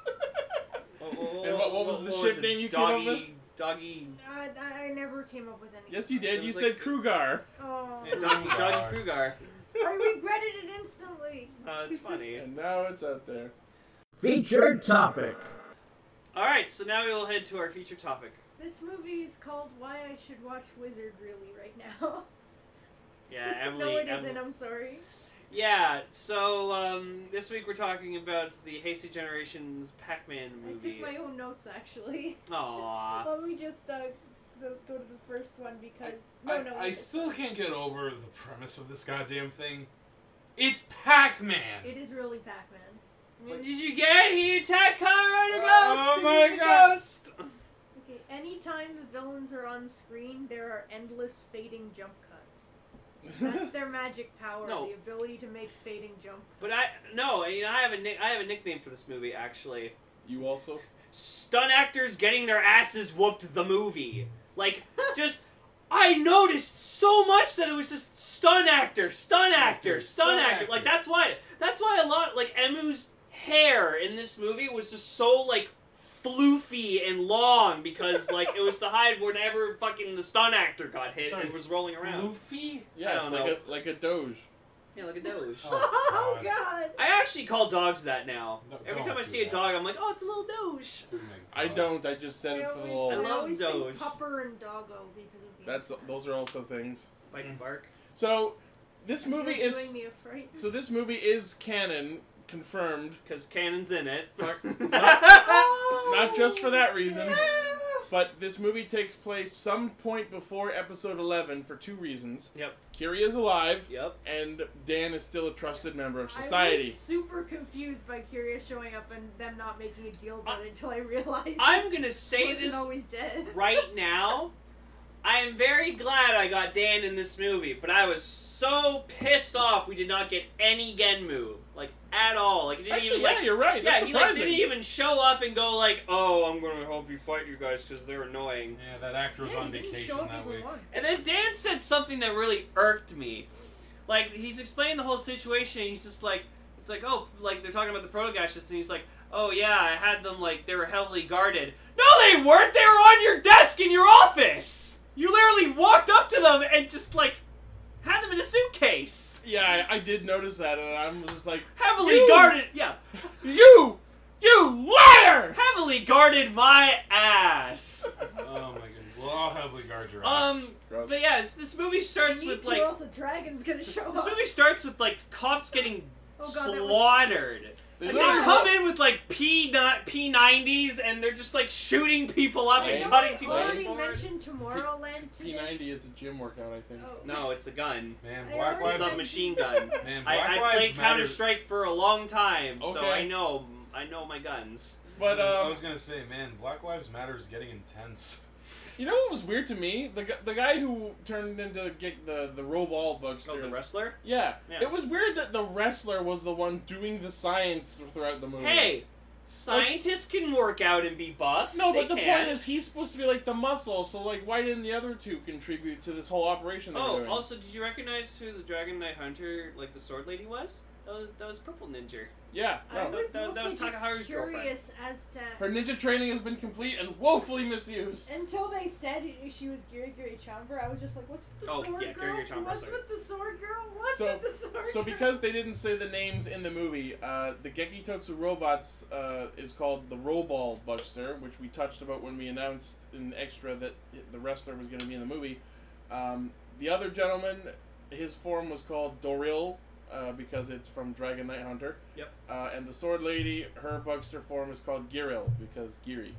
Speaker 3: And what- what was the ship
Speaker 2: it?
Speaker 3: name you came up
Speaker 2: Doggy,
Speaker 3: with?
Speaker 2: Doggy.
Speaker 4: I, I never came up with anything.
Speaker 3: Yes, you
Speaker 2: It
Speaker 3: did. You
Speaker 2: was
Speaker 3: said
Speaker 2: like-
Speaker 3: Krugar.
Speaker 4: Oh,
Speaker 2: Yeah, Doggy,
Speaker 6: Krugar.
Speaker 2: Doggy Krugar.
Speaker 4: I regretted it instantly.
Speaker 2: Oh, that's funny.
Speaker 3: And now it's out there.
Speaker 7: Featured topic.
Speaker 2: Alright, so now we will head to our feature topic.
Speaker 4: This movie is called Why I Should Watch Wizard Really right now.
Speaker 2: Yeah, Emily.
Speaker 4: no, it
Speaker 2: Em-
Speaker 4: isn't. I'm sorry.
Speaker 2: Yeah, so um, this week we're talking about the Hasty Generations Pac-Man
Speaker 4: I
Speaker 2: movie.
Speaker 4: took my own notes actually.
Speaker 2: Aww.
Speaker 4: Let me just uh, go, go to the first one because no,
Speaker 6: I,
Speaker 4: no.
Speaker 6: I
Speaker 4: it-
Speaker 6: still can't get over the premise of this goddamn thing. It's Pac-Man!
Speaker 4: It is really Pac-Man. I mean,
Speaker 2: Did you get it? He attacked Colorado Ghost!
Speaker 6: Oh
Speaker 2: 'cause
Speaker 6: my
Speaker 2: he's a
Speaker 6: God.
Speaker 2: ghost!
Speaker 4: okay, anytime the villains are on screen, there are endless fading jump cuts. That's their magic power,
Speaker 2: No.
Speaker 4: the ability to make fading jump.
Speaker 2: But I no, you know I have a nick I have a nickname for this movie actually.
Speaker 3: You also?
Speaker 2: Stunt actors getting their asses whooped the movie. Like just I noticed so much that it was just stunt actor, stunt actor,
Speaker 6: Actor,
Speaker 2: stunt
Speaker 6: stunt
Speaker 2: actor. Like
Speaker 6: actor.
Speaker 2: that's why that's why a lot like Emu's hair in this movie was just so like floofy and long because like it was to hide whenever fucking the stunt actor got hit
Speaker 6: Sorry,
Speaker 2: and was rolling around.
Speaker 6: Luffy?
Speaker 3: Yes,
Speaker 2: don't
Speaker 3: like
Speaker 2: know.
Speaker 3: a, like a Doge.
Speaker 2: Yeah, like a doge.
Speaker 6: Oh,
Speaker 4: Oh God!
Speaker 2: I actually call dogs that now.
Speaker 6: No,
Speaker 2: Every
Speaker 6: don't
Speaker 2: time I
Speaker 6: do
Speaker 2: see a
Speaker 6: that.
Speaker 2: dog, I'm like, oh, it's a little doge.
Speaker 6: Oh my
Speaker 3: I
Speaker 6: God.
Speaker 3: don't. I just said
Speaker 4: I
Speaker 3: it for the
Speaker 4: always,
Speaker 3: little.
Speaker 2: I
Speaker 4: I
Speaker 2: love
Speaker 4: always
Speaker 2: Doge.
Speaker 4: think Pupper and Doggo because of the.
Speaker 3: That's those are also things.
Speaker 2: Bite and bark.
Speaker 3: So, this movie
Speaker 4: You're
Speaker 3: is
Speaker 4: doing me a fright.
Speaker 3: so this movie is canon, confirmed.
Speaker 2: Because Cannon's in it.
Speaker 3: Fuck.
Speaker 4: Oh,
Speaker 3: Not just for that reason.
Speaker 4: yeah.
Speaker 3: But this movie takes place some point before episode eleven for two reasons.
Speaker 2: Yep.
Speaker 3: Kiri is alive,
Speaker 2: Yep.
Speaker 3: and Dan is still a trusted member of
Speaker 4: I
Speaker 3: society.
Speaker 4: was super confused by Curious showing up and them not making a deal about it until I realized
Speaker 2: I'm gonna
Speaker 4: he
Speaker 2: say
Speaker 4: wasn't
Speaker 2: this
Speaker 4: always dead.
Speaker 2: right now. I am very glad I got Dan in this movie, but I was so pissed off we did not get any Genmu. Like, at all. Like, it didn't
Speaker 3: Actually,
Speaker 2: even,
Speaker 3: yeah,
Speaker 2: like...
Speaker 3: you're right.
Speaker 2: Yeah,
Speaker 3: That's
Speaker 2: he like,
Speaker 3: surprising.
Speaker 2: didn't even show up and go like, oh, I'm gonna help you fight you guys because they're annoying.
Speaker 6: Yeah, that actor was
Speaker 4: Yeah,
Speaker 6: on
Speaker 4: he didn't
Speaker 6: vacation
Speaker 4: show up
Speaker 6: that
Speaker 4: even
Speaker 6: week.
Speaker 4: once.
Speaker 2: And then Dan said something that really irked me. Like, he's explaining the whole situation, and he's just like, it's like, oh, like, they're talking about the proto-gashes, and he's like, oh, yeah, I had them, like, they were heavily guarded. No, they weren't! They were on your desk in your office! You literally walked up to them and just, like, had them in a suitcase.
Speaker 3: Yeah, I, I did notice that, and I'm just like,
Speaker 2: Heavily
Speaker 3: You-
Speaker 2: guarded, yeah,
Speaker 3: you, you liar!
Speaker 2: heavily guarded my ass.
Speaker 6: Oh my goodness. Well, I'll heavily guard your ass.
Speaker 2: Um,
Speaker 3: Gross.
Speaker 2: but yeah, this- this movie starts
Speaker 4: Me
Speaker 2: with,
Speaker 4: too,
Speaker 2: like,
Speaker 4: or else the dragon's gonna show
Speaker 2: this
Speaker 4: up.
Speaker 2: movie starts with, like, cops getting
Speaker 4: Oh, God, that was-
Speaker 2: slaughtered.
Speaker 3: They
Speaker 2: Like, they
Speaker 3: literally
Speaker 2: come
Speaker 3: wa-
Speaker 2: in with like P P nineties and they're just like shooting people up
Speaker 3: Wait,
Speaker 2: and
Speaker 4: Have
Speaker 2: cutting
Speaker 4: I
Speaker 2: people
Speaker 4: already
Speaker 2: with swords.
Speaker 4: mentioned Tomorrowland
Speaker 3: P
Speaker 4: today?
Speaker 3: ninety is a gym workout, I think.
Speaker 4: Oh.
Speaker 2: No, it's a gun.
Speaker 6: Man,
Speaker 4: I
Speaker 6: Black
Speaker 2: It's a
Speaker 4: already
Speaker 6: Lives
Speaker 2: submachine gun.
Speaker 6: Man,
Speaker 2: I,
Speaker 6: Black
Speaker 2: I
Speaker 6: Lives
Speaker 2: played
Speaker 6: Matter.
Speaker 2: Counter Strike for a long time, so
Speaker 3: Okay.
Speaker 2: I know I know my guns.
Speaker 3: But
Speaker 6: I
Speaker 3: um,
Speaker 6: was gonna say, man, Black Lives Matter is getting intense.
Speaker 3: you know what was weird to me? The gu- the guy who turned into get the the Roball Bugster.
Speaker 2: Oh, the wrestler?
Speaker 3: yeah.
Speaker 2: Yeah.
Speaker 3: It was weird that the wrestler was the one doing the science throughout the movie.
Speaker 2: Hey, scientists can work out and be buff.
Speaker 3: No,
Speaker 2: They
Speaker 3: but the
Speaker 2: can.
Speaker 3: point is he's supposed to be like the muscle, so like why didn't the other two contribute to this whole operation they were
Speaker 2: Oh,
Speaker 3: doing?
Speaker 2: also, did you recognize who the Dragon Knight Hunter, like the sword lady, was? That was that was Purple Ninja.
Speaker 3: Yeah,
Speaker 4: I
Speaker 3: no.
Speaker 4: was
Speaker 2: that- that was
Speaker 4: mostly just
Speaker 2: Takaharu's girlfriend.
Speaker 4: curious as to
Speaker 3: Her ninja training has been complete and woefully misused.
Speaker 4: until they said she was Giri Giri Chamber. I was just like, what's with the
Speaker 2: Oh,
Speaker 4: sword
Speaker 2: yeah,
Speaker 4: girl?
Speaker 2: Giri Giri Chamber,
Speaker 4: What's
Speaker 2: sorry.
Speaker 4: with the sword girl? What's
Speaker 3: So-
Speaker 4: with the sword
Speaker 3: So
Speaker 4: girl?
Speaker 3: because they didn't say the names in the movie, uh, the Gekitotsu Robots uh, is called the Roball Buster, which we touched about when we announced in the extra that the wrestler was going to be in the movie. Um, the other gentleman, his form was called Doril, uh, because it's from Dragon Knight Hunter.
Speaker 2: Yep.
Speaker 3: Uh, and the Sword Lady, her Bugster form is called Giril, because Giri.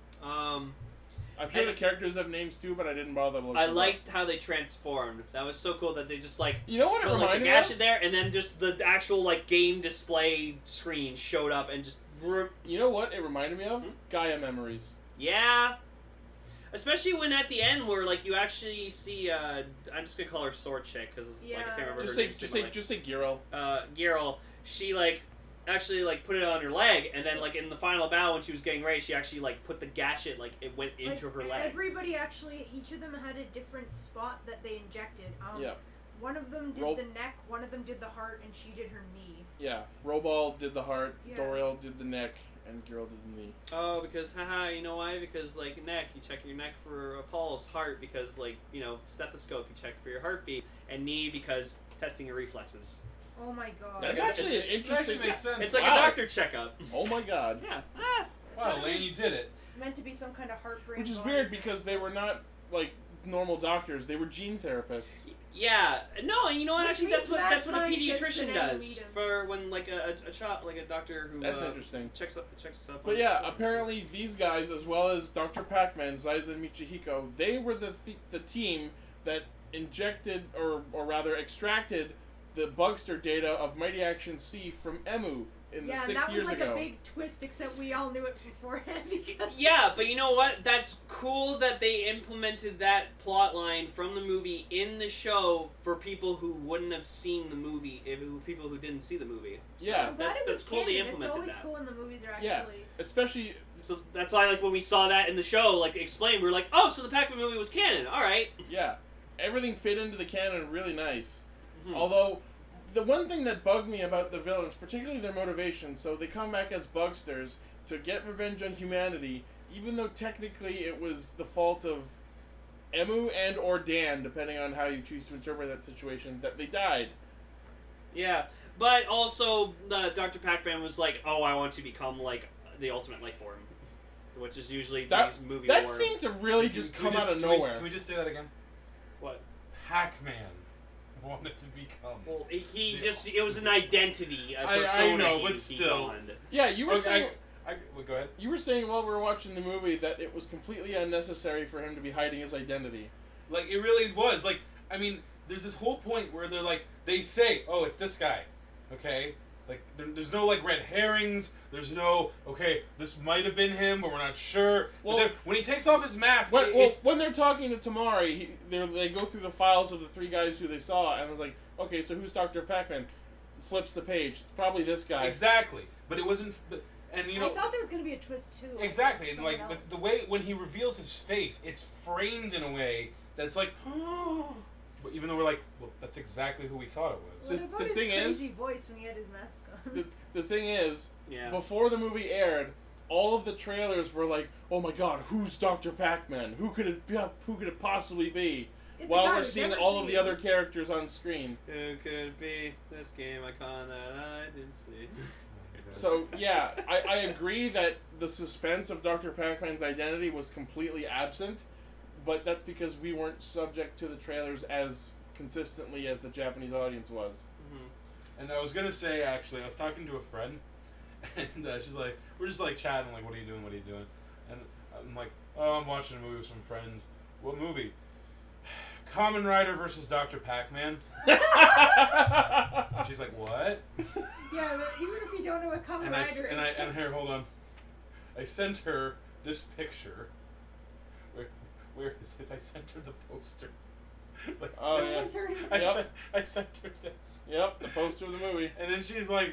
Speaker 2: Um,
Speaker 3: I'm sure
Speaker 2: And-
Speaker 3: the characters have names too, but I didn't bother looking.
Speaker 2: I
Speaker 3: them up.
Speaker 2: liked how they transformed. That was so cool that they just like
Speaker 3: You know what it
Speaker 2: put like a
Speaker 3: reminded me
Speaker 2: gash
Speaker 3: of?
Speaker 2: in there, and then just the actual like game display screen showed up and just vroom.
Speaker 3: You know what it reminded me of?
Speaker 2: Hmm?
Speaker 3: Gaia Memories.
Speaker 2: Yeah. Especially when at the end where like you actually see uh I'm just gonna call her Sword Chick because like I
Speaker 4: Yeah.
Speaker 2: can't remember
Speaker 3: Just
Speaker 2: her
Speaker 3: say,
Speaker 2: name.
Speaker 3: just
Speaker 2: but,
Speaker 3: say,
Speaker 2: like,
Speaker 3: just say Giril.
Speaker 2: uh Girl, she like actually like put it on her leg, and then like in the final battle when she was getting ready, she actually like put the gash it like it went into
Speaker 4: Like,
Speaker 2: her leg.
Speaker 4: Everybody actually, each of them had a different spot that they injected. Um,
Speaker 3: Yeah.
Speaker 4: One of them did
Speaker 3: Roll-
Speaker 4: the neck, one of them did the heart, and she did her knee.
Speaker 3: Yeah, Roball did the heart,
Speaker 4: Yeah.
Speaker 3: Doril did the neck, and Girl did the knee.
Speaker 2: Oh, because haha, you know why? Because like neck, you check your neck for a pulse. Heart, because like you know stethoscope, you check for your heartbeat. And knee, because testing your reflexes.
Speaker 4: Oh my god.
Speaker 3: That's
Speaker 2: like a-
Speaker 3: actually an
Speaker 2: it's-
Speaker 6: It actually
Speaker 3: interesting.
Speaker 6: makes sense.
Speaker 2: It's like
Speaker 3: Wow.
Speaker 2: a doctor checkup.
Speaker 3: Oh my god.
Speaker 2: Yeah. Ah.
Speaker 6: Wow, Lane, you did it.
Speaker 4: Meant to be some kind of heartbreak.
Speaker 3: Which is
Speaker 4: body
Speaker 3: weird
Speaker 4: thing.
Speaker 3: because they were not like normal doctors; they were gene therapists.
Speaker 2: Yeah. No, and you know what?
Speaker 4: Which
Speaker 2: Actually,
Speaker 4: means
Speaker 2: that's what
Speaker 4: mad
Speaker 2: that's what a
Speaker 4: scientists
Speaker 2: pediatrician
Speaker 4: and
Speaker 2: does
Speaker 4: meet 'em.
Speaker 2: for when like a a, a shop like a doctor who
Speaker 3: That's
Speaker 2: uh,
Speaker 3: interesting.
Speaker 2: checks up checks up.
Speaker 3: But
Speaker 2: on
Speaker 3: yeah,
Speaker 2: people.
Speaker 3: apparently these guys, as well as Doctor Pac-Man, Zaiza and Michihiko, they were the th- the team that injected, or or rather extracted, the Bugster data of Mighty Action C from Emu in
Speaker 4: Yeah,
Speaker 3: the
Speaker 4: and
Speaker 3: six
Speaker 4: that was
Speaker 3: years
Speaker 4: like
Speaker 3: ago.
Speaker 4: a big twist, except we all knew it beforehand because.
Speaker 2: Yeah, but you know what? That's cool that they implemented that plot line from the movie in the show for people who wouldn't have seen the movie, if who people who didn't see the movie. So
Speaker 3: Yeah.
Speaker 4: I'm glad
Speaker 2: that's
Speaker 4: it
Speaker 2: that's
Speaker 4: was
Speaker 2: cool they
Speaker 4: canon.
Speaker 2: implemented
Speaker 4: It's always
Speaker 2: that.
Speaker 4: cool when the movies are
Speaker 3: Yeah.
Speaker 4: actually.
Speaker 3: Especially,
Speaker 2: So that's why, like, when we saw that in the show, like explained, we were like, oh, so the Pac-Man movie was canon. All right.
Speaker 3: yeah, everything fit into the canon really nice.
Speaker 2: Mhm.
Speaker 3: Although, the one thing that bugged me about the villains, particularly their motivation, so they come back as Bugsters to get revenge on humanity, even though technically it was the fault of Emu and or Dan, depending on how you choose to interpret that situation, that they died.
Speaker 2: Yeah, but also uh, Doctor Pac-Man was like, "Oh, I want to become like the ultimate life form," which is usually
Speaker 3: That,
Speaker 2: these movie
Speaker 3: that
Speaker 2: lore.
Speaker 3: seemed to really
Speaker 6: Can-
Speaker 3: just
Speaker 6: can we
Speaker 3: come out of
Speaker 6: can we-
Speaker 3: nowhere.
Speaker 6: Can we just say that again?
Speaker 2: What?
Speaker 6: Pac-Man wanted to become.
Speaker 2: Well, he, he
Speaker 6: The
Speaker 2: just it was an identity, a
Speaker 6: I- I
Speaker 2: persona
Speaker 6: know,
Speaker 2: he,
Speaker 6: but
Speaker 2: he
Speaker 6: still.
Speaker 2: donned.
Speaker 3: Yeah, you were
Speaker 6: Okay,
Speaker 3: saying...
Speaker 6: I, I, well, go ahead.
Speaker 3: You were saying while we were watching the movie that it was completely unnecessary for him to be hiding his identity.
Speaker 6: Like, it really was. Like, I mean, there's this whole point where they're like, they say, oh, it's this guy. Okay? Like, there, there's no, like, red herrings. There's no, okay, this might have been him, but we're not sure.
Speaker 3: Well-
Speaker 6: but then when he takes off his mask,
Speaker 3: When,
Speaker 6: it-
Speaker 3: well,
Speaker 6: it's...
Speaker 3: when they're talking to Tamari, he, they're- they go through the files of the three guys who they saw, and it's like, okay, so who's Doctor Pac-Man? Flips the page. It's probably this guy.
Speaker 6: Exactly. But it wasn't... But, and, you know...
Speaker 4: I thought there was gonna be a twist too. like,
Speaker 6: Exactly, and
Speaker 4: someone
Speaker 6: like
Speaker 4: else.
Speaker 6: but the way when he reveals his face, it's framed in a way that's like, but even though we're like, well, that's exactly who we thought it was.
Speaker 4: What
Speaker 3: The-
Speaker 4: about
Speaker 3: the
Speaker 4: his
Speaker 3: thing is-
Speaker 4: crazy voice when he had his mask on?
Speaker 3: The, the thing is,
Speaker 2: Yeah.
Speaker 3: before the movie aired, all of the trailers were like, "Oh my God, who's Doctor Pac-Man? Who could it be? Who could it possibly be?"
Speaker 4: It's a
Speaker 3: While
Speaker 4: guy
Speaker 3: we're
Speaker 4: we've
Speaker 3: seeing
Speaker 4: never
Speaker 3: all of the
Speaker 4: seen.
Speaker 3: other characters on screen.
Speaker 2: Who could be this game icon that I didn't see?
Speaker 3: So yeah, I, I agree that the suspense of Doctor Pac-Man's identity was completely absent, but that's because we weren't subject to the trailers as consistently as the Japanese audience was.
Speaker 2: Mm-hmm.
Speaker 6: And I was gonna say actually, I was talking to a friend, and uh, she's like, we're just like chatting, like, what are you doing? What are you doing? And I'm like, oh, I'm watching a movie with some friends. What movie? Kamen Rider versus Doctor Pac-Man. And she's like, what?
Speaker 4: Yeah, but even if you don't know what Kamen
Speaker 6: And I s-
Speaker 4: Rider
Speaker 6: and I
Speaker 4: is,
Speaker 6: and here, hold on. I sent her this picture. Where where is it? I sent her the poster. Like,
Speaker 3: Oh,
Speaker 6: I-
Speaker 3: yeah.
Speaker 4: That's her-
Speaker 6: I
Speaker 3: Yep.
Speaker 6: sent I sent her this.
Speaker 3: Yep, the poster of the movie.
Speaker 6: And then she's like,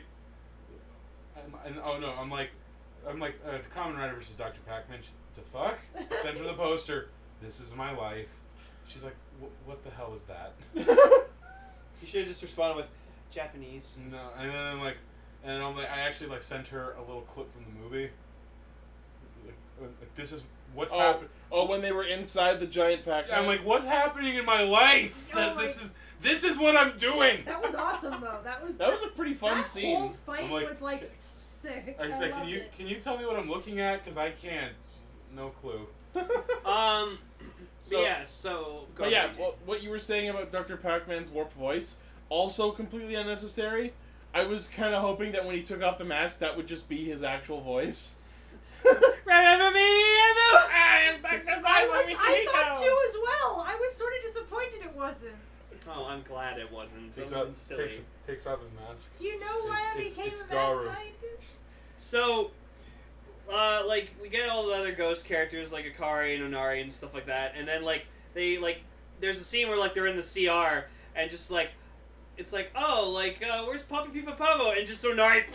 Speaker 6: and, and oh no, I'm like, I'm like, uh, it's Kamen Rider versus Doctor Pac-Man. She's, the fuck? I sent her the poster. This is my life. She's like, "Wh- what the hell is that?
Speaker 2: You should have just responded with, Japanese.
Speaker 6: No, and then I'm like, and I'm like, I actually like sent her a little clip from the movie. Like, like this is what's
Speaker 3: Oh,
Speaker 6: happening.
Speaker 3: oh, when they were inside the giant Pac-Man.
Speaker 6: I'm like, what's happening in my life?
Speaker 4: Oh
Speaker 6: That
Speaker 4: my-
Speaker 6: this is this is what I'm doing.
Speaker 4: That was awesome though. That was
Speaker 3: that was a pretty fun
Speaker 4: that
Speaker 3: scene.
Speaker 4: whole fight
Speaker 6: I'm like,
Speaker 4: was like sick.
Speaker 6: I said, can
Speaker 4: loved
Speaker 6: you
Speaker 4: it.
Speaker 6: can you tell me what I'm looking at? Because I can't. She's, no clue.
Speaker 2: Um.
Speaker 3: So-
Speaker 2: So, yeah. So. Go
Speaker 3: But yeah,
Speaker 2: ahead,
Speaker 3: well, what you were saying about Doctor Pac-Man's warped voice, also completely unnecessary. I was kind of hoping that when he took off the mask, that would just be his actual voice.
Speaker 2: Remember me, Emu?
Speaker 3: I am Doctor
Speaker 4: I was. I thought too as well. I was sort of disappointed it wasn't.
Speaker 2: Oh, I'm glad it wasn't.
Speaker 6: Takes
Speaker 2: Something
Speaker 6: off,
Speaker 2: silly.
Speaker 6: takes, takes off his mask.
Speaker 4: Do you know why I
Speaker 6: It's-
Speaker 4: became
Speaker 6: it's
Speaker 4: a mad
Speaker 6: Garu.
Speaker 4: scientist?
Speaker 2: So, uh, like we get all the other ghost characters like Akari and Onari and stuff like that, and then like they like there's a scene where like they're in the C R and just like it's like oh like uh, where's Papa Pipa Pavo and just Onari.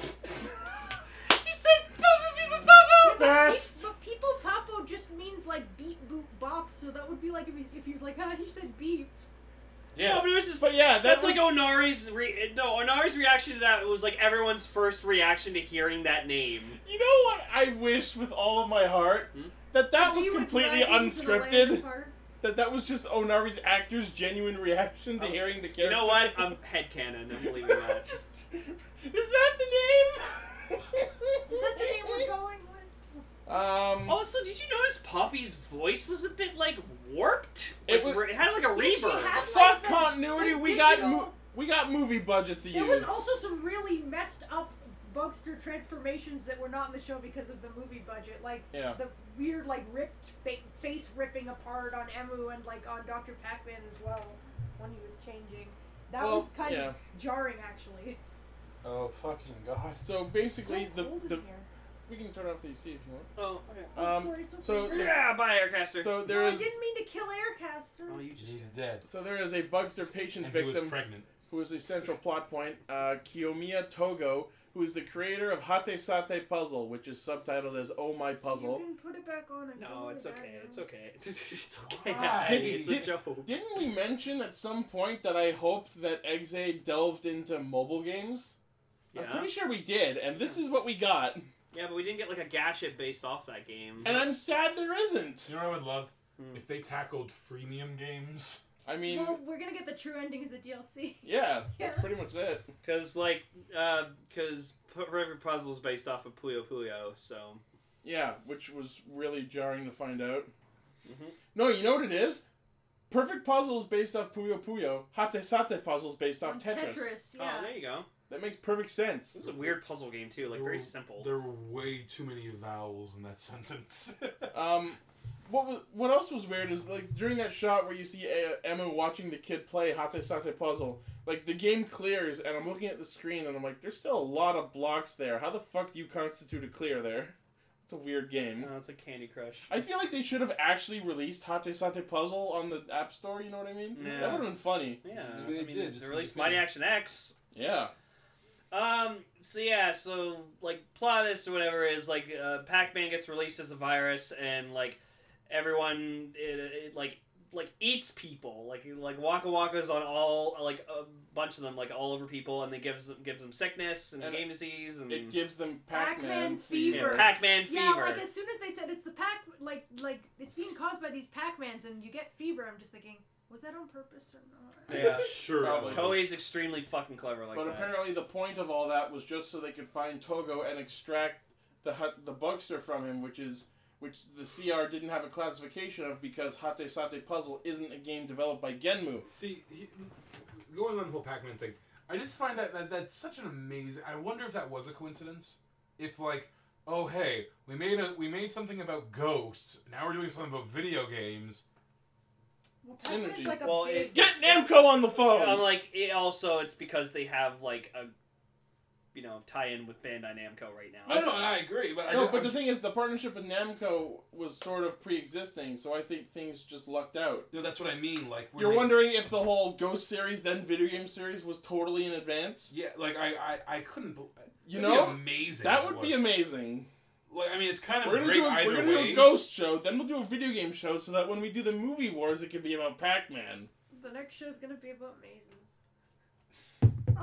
Speaker 2: He said Papa Pipa Pavo.
Speaker 3: Best.
Speaker 4: But people papo just means like beep boop bop, so that would be like if he, if he was like, ah, he said beep.
Speaker 6: Yes.
Speaker 2: No, but it was just
Speaker 3: But yeah,
Speaker 2: that's
Speaker 3: that's
Speaker 2: like Onari's re- no Onari's reaction to that was like everyone's first reaction to hearing that name.
Speaker 3: You know what I wish with all of my heart?
Speaker 2: Hmm?
Speaker 3: That that was
Speaker 4: You with
Speaker 3: completely
Speaker 4: dragons and a land
Speaker 3: unscripted.
Speaker 4: part.
Speaker 3: That that was just Onari's actor's genuine reaction to
Speaker 2: Oh,
Speaker 3: hearing the
Speaker 2: You
Speaker 3: character.
Speaker 2: know what? I'm headcanon. I'm believing that.
Speaker 3: Is that the name?
Speaker 4: Is that the name we're going with?
Speaker 3: Um,
Speaker 2: Also, did you notice Poppy's voice was a bit like warped?
Speaker 3: It
Speaker 2: Like,
Speaker 3: was-
Speaker 2: re- it had like a
Speaker 4: Yeah, she
Speaker 2: reverb.
Speaker 4: had-
Speaker 3: fuck
Speaker 4: like the-
Speaker 3: continuity.
Speaker 4: the
Speaker 3: We got
Speaker 4: digital-
Speaker 3: mo- we got movie budget to
Speaker 4: There
Speaker 3: use.
Speaker 4: was also some really messed up Bugster transformations that were not in the show because of the movie budget, like
Speaker 3: Yeah.
Speaker 4: the weird like ripped fa- face ripping apart on Emu and like on Doctor Pac-Man as well when he was changing. That
Speaker 3: Well,
Speaker 4: was kind
Speaker 3: yeah.
Speaker 4: of jarring, actually.
Speaker 6: Oh fucking god.
Speaker 3: So basically,
Speaker 4: so
Speaker 3: the
Speaker 4: cold in
Speaker 3: the
Speaker 4: here.
Speaker 3: we can turn off the A C if you want.
Speaker 2: Oh, okay.
Speaker 4: Oh,
Speaker 3: Um,
Speaker 4: sorry, it's okay.
Speaker 3: so the-
Speaker 2: Yeah, bye, Aircaster.
Speaker 3: So there
Speaker 4: no,
Speaker 3: is
Speaker 4: I didn't mean to kill Aircaster.
Speaker 2: oh, you just
Speaker 6: He's dead.
Speaker 3: so there is a Bugster patient
Speaker 6: And he was
Speaker 3: victim
Speaker 6: pregnant.
Speaker 3: who is a central plot point. Uh, Kiyomiya Togo, who is the creator of Hate Sate Puzzle, which is subtitled as Oh My Puzzle.
Speaker 4: You can put it back on. I
Speaker 2: No,
Speaker 4: feel
Speaker 2: it's
Speaker 4: bad
Speaker 2: okay.
Speaker 4: now.
Speaker 2: It's okay. It's okay.
Speaker 6: Why?
Speaker 2: It's a
Speaker 3: Did-
Speaker 2: joke.
Speaker 3: Didn't we mention at some point that I hoped that Exe delved into mobile games? I'm
Speaker 2: Yeah.
Speaker 3: pretty sure we did, and this is what we got.
Speaker 2: Yeah, but we didn't get like a Gashit based off that game.
Speaker 3: And I'm sad there isn't.
Speaker 6: You know what I would love?
Speaker 2: Hmm.
Speaker 6: If they tackled freemium games.
Speaker 3: I mean,
Speaker 4: Well, we're gonna get the true ending as a D L C.
Speaker 3: yeah, that's
Speaker 4: Yeah.
Speaker 3: pretty much it.
Speaker 2: Because like, uh, because Perfect Puzzle is based off of Puyo Puyo, so.
Speaker 3: Yeah, which was really jarring to find out.
Speaker 2: Mhm.
Speaker 3: No, you know what it is? Perfect Puzzle is based off Puyo Puyo. Hate Sate Puzzle is based off Tetris.
Speaker 4: Tetris, yeah.
Speaker 2: Oh, there you go.
Speaker 3: That makes perfect sense.
Speaker 2: This is a weird puzzle game too, like
Speaker 6: There
Speaker 2: very
Speaker 6: were-
Speaker 2: simple.
Speaker 6: There were way too many vowels in that sentence.
Speaker 3: Um, what was what else was weird is like during that shot where you see uh, Emma watching the kid play Hate Sate Puzzle, like the game clears and I'm looking at the screen and I'm like, there's still a lot of blocks there. How the fuck do you constitute a clear there? It's a weird game.
Speaker 2: Oh, it's like Candy Crush.
Speaker 3: I feel like they should have actually released Hate Sate Puzzle on the App Store. You know what I mean?
Speaker 2: Yeah.
Speaker 3: That would have been funny.
Speaker 2: Yeah,
Speaker 6: Maybe they
Speaker 2: I mean,
Speaker 6: did, just
Speaker 2: they released
Speaker 6: like-
Speaker 2: Mighty Action X.
Speaker 3: Yeah.
Speaker 2: Um. So yeah. So like, plot of this or whatever is like, uh, Pac-Man gets released as a virus, and like, everyone it, it like like eats people. Like like Waka Waka's on all like a bunch of them like all over people, and they gives them gives them sickness and,
Speaker 3: And
Speaker 2: game disease and
Speaker 3: It gives them Pac-Man,
Speaker 4: Pac-Man
Speaker 3: fever.
Speaker 4: fever.
Speaker 2: yeah, Pac-Man
Speaker 4: Yeah,
Speaker 2: fever.
Speaker 4: like as soon as they said it's the pac, like like it's being caused by these Pac-Mans, and you get fever. I'm just thinking, was that on purpose or not?
Speaker 2: Yeah.
Speaker 6: Sure.
Speaker 3: Probably.
Speaker 6: it
Speaker 2: Toei's
Speaker 6: was.
Speaker 2: extremely fucking clever like
Speaker 3: But
Speaker 2: that.
Speaker 3: apparently the point of all that was just so they could find Togo and extract the hut, the Bugster from him, which is which the C R didn't have a classification of because Hate Sate Puzzle isn't a game developed by Genmu.
Speaker 6: See, he, going on the whole Pac-Man thing, I just find that, that that's such an amazing. I wonder if that was a coincidence. If like, oh hey, we made a we made something about ghosts. Now we're doing something about video games.
Speaker 4: Well, Pac-Man's
Speaker 3: Synergy.
Speaker 4: like a
Speaker 2: Well,
Speaker 4: big.
Speaker 2: it-
Speaker 3: Get Namco on the phone.
Speaker 2: I'm like, it also it's because they have like a, you know, tie-in with Bandai Namco right now.
Speaker 6: I know, and I agree, but I
Speaker 3: no,
Speaker 6: don't-
Speaker 3: but
Speaker 6: I'm-
Speaker 3: the thing is, the partnership with Namco was sort of pre-existing, so I think things just lucked out.
Speaker 6: No, that's what I mean. Like when
Speaker 3: You're
Speaker 6: they-
Speaker 3: wondering if the whole Ghost series, then video game series, was totally in advance?
Speaker 6: Yeah, like I, I, I couldn't. bel-
Speaker 3: You
Speaker 6: that'd
Speaker 3: know,
Speaker 6: be amazing.
Speaker 3: that
Speaker 6: if it
Speaker 3: would be
Speaker 6: was.
Speaker 3: amazing.
Speaker 6: Like I mean, it's kind of
Speaker 3: We're gonna,
Speaker 6: great
Speaker 3: do a,
Speaker 6: either
Speaker 3: we're gonna
Speaker 6: way.
Speaker 3: do a Ghost show, then we'll do a video game show, so that when we do the movie wars, it could be about Pac-Man.
Speaker 4: The next show's gonna be about mazes. Oh,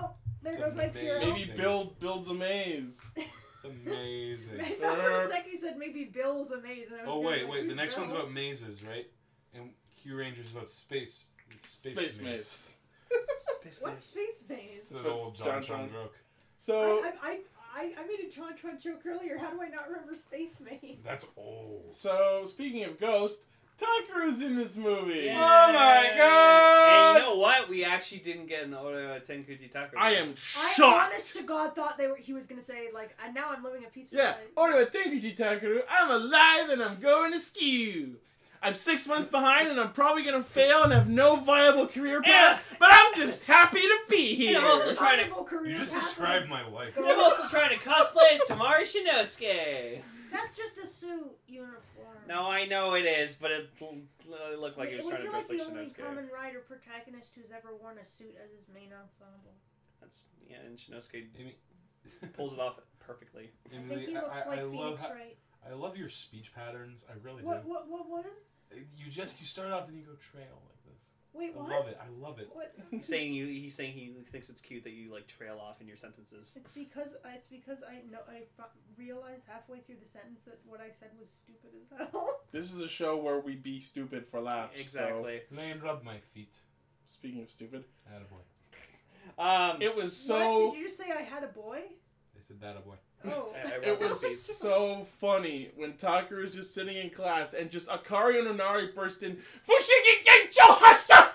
Speaker 4: There
Speaker 6: It's
Speaker 4: goes my
Speaker 6: amazing.
Speaker 4: Puro.
Speaker 3: Maybe build builds a maze.
Speaker 6: It's amazing.
Speaker 4: I thought for a second you said maybe Bill's amazing. I was
Speaker 6: Oh
Speaker 4: gonna
Speaker 6: wait,
Speaker 4: go,
Speaker 6: wait. The
Speaker 4: who's
Speaker 6: next one's
Speaker 4: Bill?
Speaker 6: about mazes, right? And Q Ranger's about space. Space,
Speaker 3: Space
Speaker 6: maze.
Speaker 3: maze.
Speaker 2: Space
Speaker 4: What's
Speaker 2: Maze.
Speaker 4: Space Maze?
Speaker 6: It's an
Speaker 3: So
Speaker 6: old John
Speaker 3: John
Speaker 6: John
Speaker 3: John-
Speaker 6: joke.
Speaker 3: So
Speaker 4: I, I, I, I made a Tron Tron joke earlier. How do I not remember Space Maze?
Speaker 6: That's old.
Speaker 3: so speaking of Ghost, Takeru's in this movie.
Speaker 2: Yeah.
Speaker 6: Oh my god!
Speaker 2: And you know what? We actually didn't get an Oda Tenkuji Takeru.
Speaker 3: I am
Speaker 4: I
Speaker 3: shocked.
Speaker 4: honest to God thought they were. He was gonna say like, and now I'm living a peaceful
Speaker 3: Yeah,
Speaker 4: life.
Speaker 3: Oda Tenkuji Takeru, I'm alive and I'm going to skew. I'm six months behind and I'm probably gonna fail and have no viable career path, but I'm just happy to be here.
Speaker 2: And I'm also trying to-
Speaker 4: Viable career
Speaker 6: You just
Speaker 4: path
Speaker 6: described
Speaker 4: is-
Speaker 6: my life.
Speaker 2: I'm also trying to cosplay as Tamari Shinosuke.
Speaker 4: That's just a suit uniform.
Speaker 2: No, I know it is, but it l- l- looked like he was
Speaker 4: was
Speaker 2: trying
Speaker 4: he
Speaker 2: to
Speaker 4: like
Speaker 2: dress
Speaker 4: the
Speaker 2: like
Speaker 4: only
Speaker 2: Shinosuke.
Speaker 4: common rider protagonist who's ever worn a suit as his main ensemble?
Speaker 2: That's yeah, and Shinosuke
Speaker 6: Amy,
Speaker 2: pulls it off perfectly.
Speaker 4: I
Speaker 6: Amy,
Speaker 4: think he looks
Speaker 6: I,
Speaker 4: like
Speaker 6: I love
Speaker 4: Phoenix
Speaker 6: how,
Speaker 4: Wright.
Speaker 6: I love your speech patterns. I really
Speaker 4: What?
Speaker 6: do.
Speaker 4: What? What? What?
Speaker 6: You just you start off and you go trail like this.
Speaker 4: Wait,
Speaker 6: I
Speaker 4: what?
Speaker 6: love it. I love it.
Speaker 4: What?
Speaker 2: He's saying you. He's saying he thinks it's cute that you like trail off in your sentences.
Speaker 4: It's because it's because I know I fu- realized halfway through the sentence that what I said was stupid as hell.
Speaker 3: This is a show where we be stupid for laughs.
Speaker 2: Exactly.
Speaker 6: Lay and rub my feet.
Speaker 3: So, speaking of stupid,
Speaker 6: Attaboy.
Speaker 2: Um,
Speaker 3: it was
Speaker 4: What?
Speaker 3: so
Speaker 4: Did you just say I had a boy?
Speaker 6: They said that a boy.
Speaker 4: Oh.
Speaker 2: I, I
Speaker 3: it
Speaker 2: rubbed
Speaker 3: was
Speaker 2: his feet.
Speaker 3: so funny when Takeru was just sitting in class and just Akari and Onari burst in. Fushigi Gencho Hasta!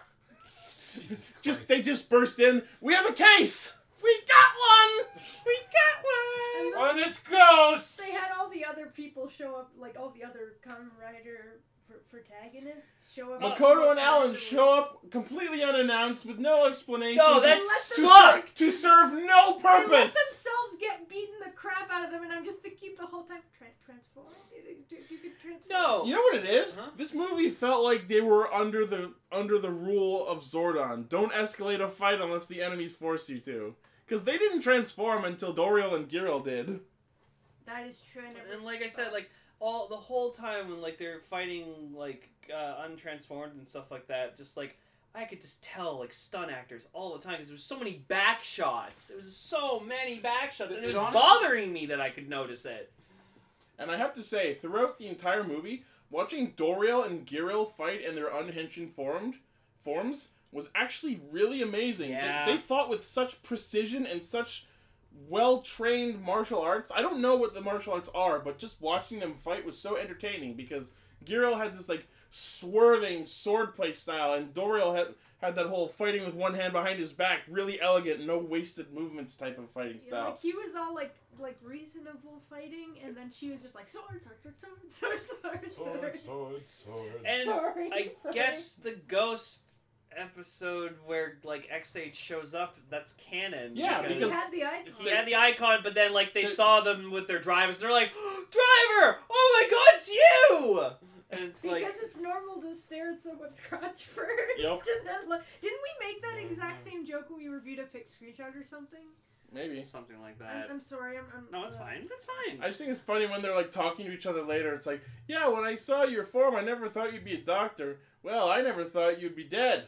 Speaker 6: Jesus
Speaker 3: Just
Speaker 6: Christ.
Speaker 3: they just burst in. We have a case. We got one. We got one.
Speaker 6: And it's ghosts.
Speaker 4: They had all the other people show up, like all the other Kamen Rider pr- protagonists show up.
Speaker 3: Makoto and Alan show up completely unannounced with no explanation.
Speaker 2: No, that
Speaker 3: just to,
Speaker 2: sucked.
Speaker 3: ser- to serve no
Speaker 4: They let
Speaker 3: purpose.
Speaker 4: themselves get beaten the crap out of them, and I'm just thinking the whole time, Tra- transform? You, you, you could transform.
Speaker 2: No.
Speaker 3: You know what it is?
Speaker 2: Huh?
Speaker 3: This movie felt like they were under the under the rule of Zordon. Don't escalate a fight unless the enemies force you to. Because they didn't transform until Doriel and Giril did.
Speaker 4: That is true. I never
Speaker 2: And like I said, like all the whole time when like they're fighting like uh, untransformed and stuff like that, just like I could just tell like stunt actors all the time because there was so many back shots. It was so many back shots, and it
Speaker 6: It
Speaker 2: was
Speaker 6: honestly-
Speaker 2: bothering me that I could notice it.
Speaker 3: And I have to say, throughout the entire movie, watching Doriel and Giril fight in their unhinged formed forms was actually really amazing.
Speaker 2: Yeah.
Speaker 3: They, they fought with such precision and such well-trained martial arts. I don't know what the martial arts are, but just watching them fight was so entertaining because Giril had this like swerving swordplay style, and Doriel had had that whole fighting with one hand behind his back, really elegant, no wasted movements type of fighting
Speaker 4: Yeah,
Speaker 3: style.
Speaker 4: like he was all like like reasonable fighting, and then she was just like sword, sword, sword, sword, sword, sword,
Speaker 6: Sword,
Speaker 4: sword.
Speaker 6: sword, sword.
Speaker 2: And
Speaker 4: Sorry,
Speaker 2: I
Speaker 4: sorry.
Speaker 2: guess the ghost episode where like X H shows up, that's canon.
Speaker 3: Yeah,
Speaker 4: Because
Speaker 3: because
Speaker 4: he had the icon.
Speaker 2: he had the icon, but then like they
Speaker 3: The-
Speaker 2: saw them with their drivers, and they're like, "Driver! Oh my God, it's you!" And it's
Speaker 4: Because
Speaker 2: like,
Speaker 4: it's normal to stare at someone's crotch first.
Speaker 3: Yep.
Speaker 4: And then, like, didn't we make that exact same joke when we reviewed a pic screenshot or something?
Speaker 3: Maybe.
Speaker 2: something like
Speaker 4: I'm,
Speaker 2: that.
Speaker 4: I'm sorry. I'm, I'm
Speaker 2: No, it's
Speaker 4: uh,
Speaker 2: fine. That's fine.
Speaker 3: I just think it's funny when they're like talking to each other later. It's like, yeah, when I saw your form, I never thought you'd be a doctor. Well, I never thought you'd be dead.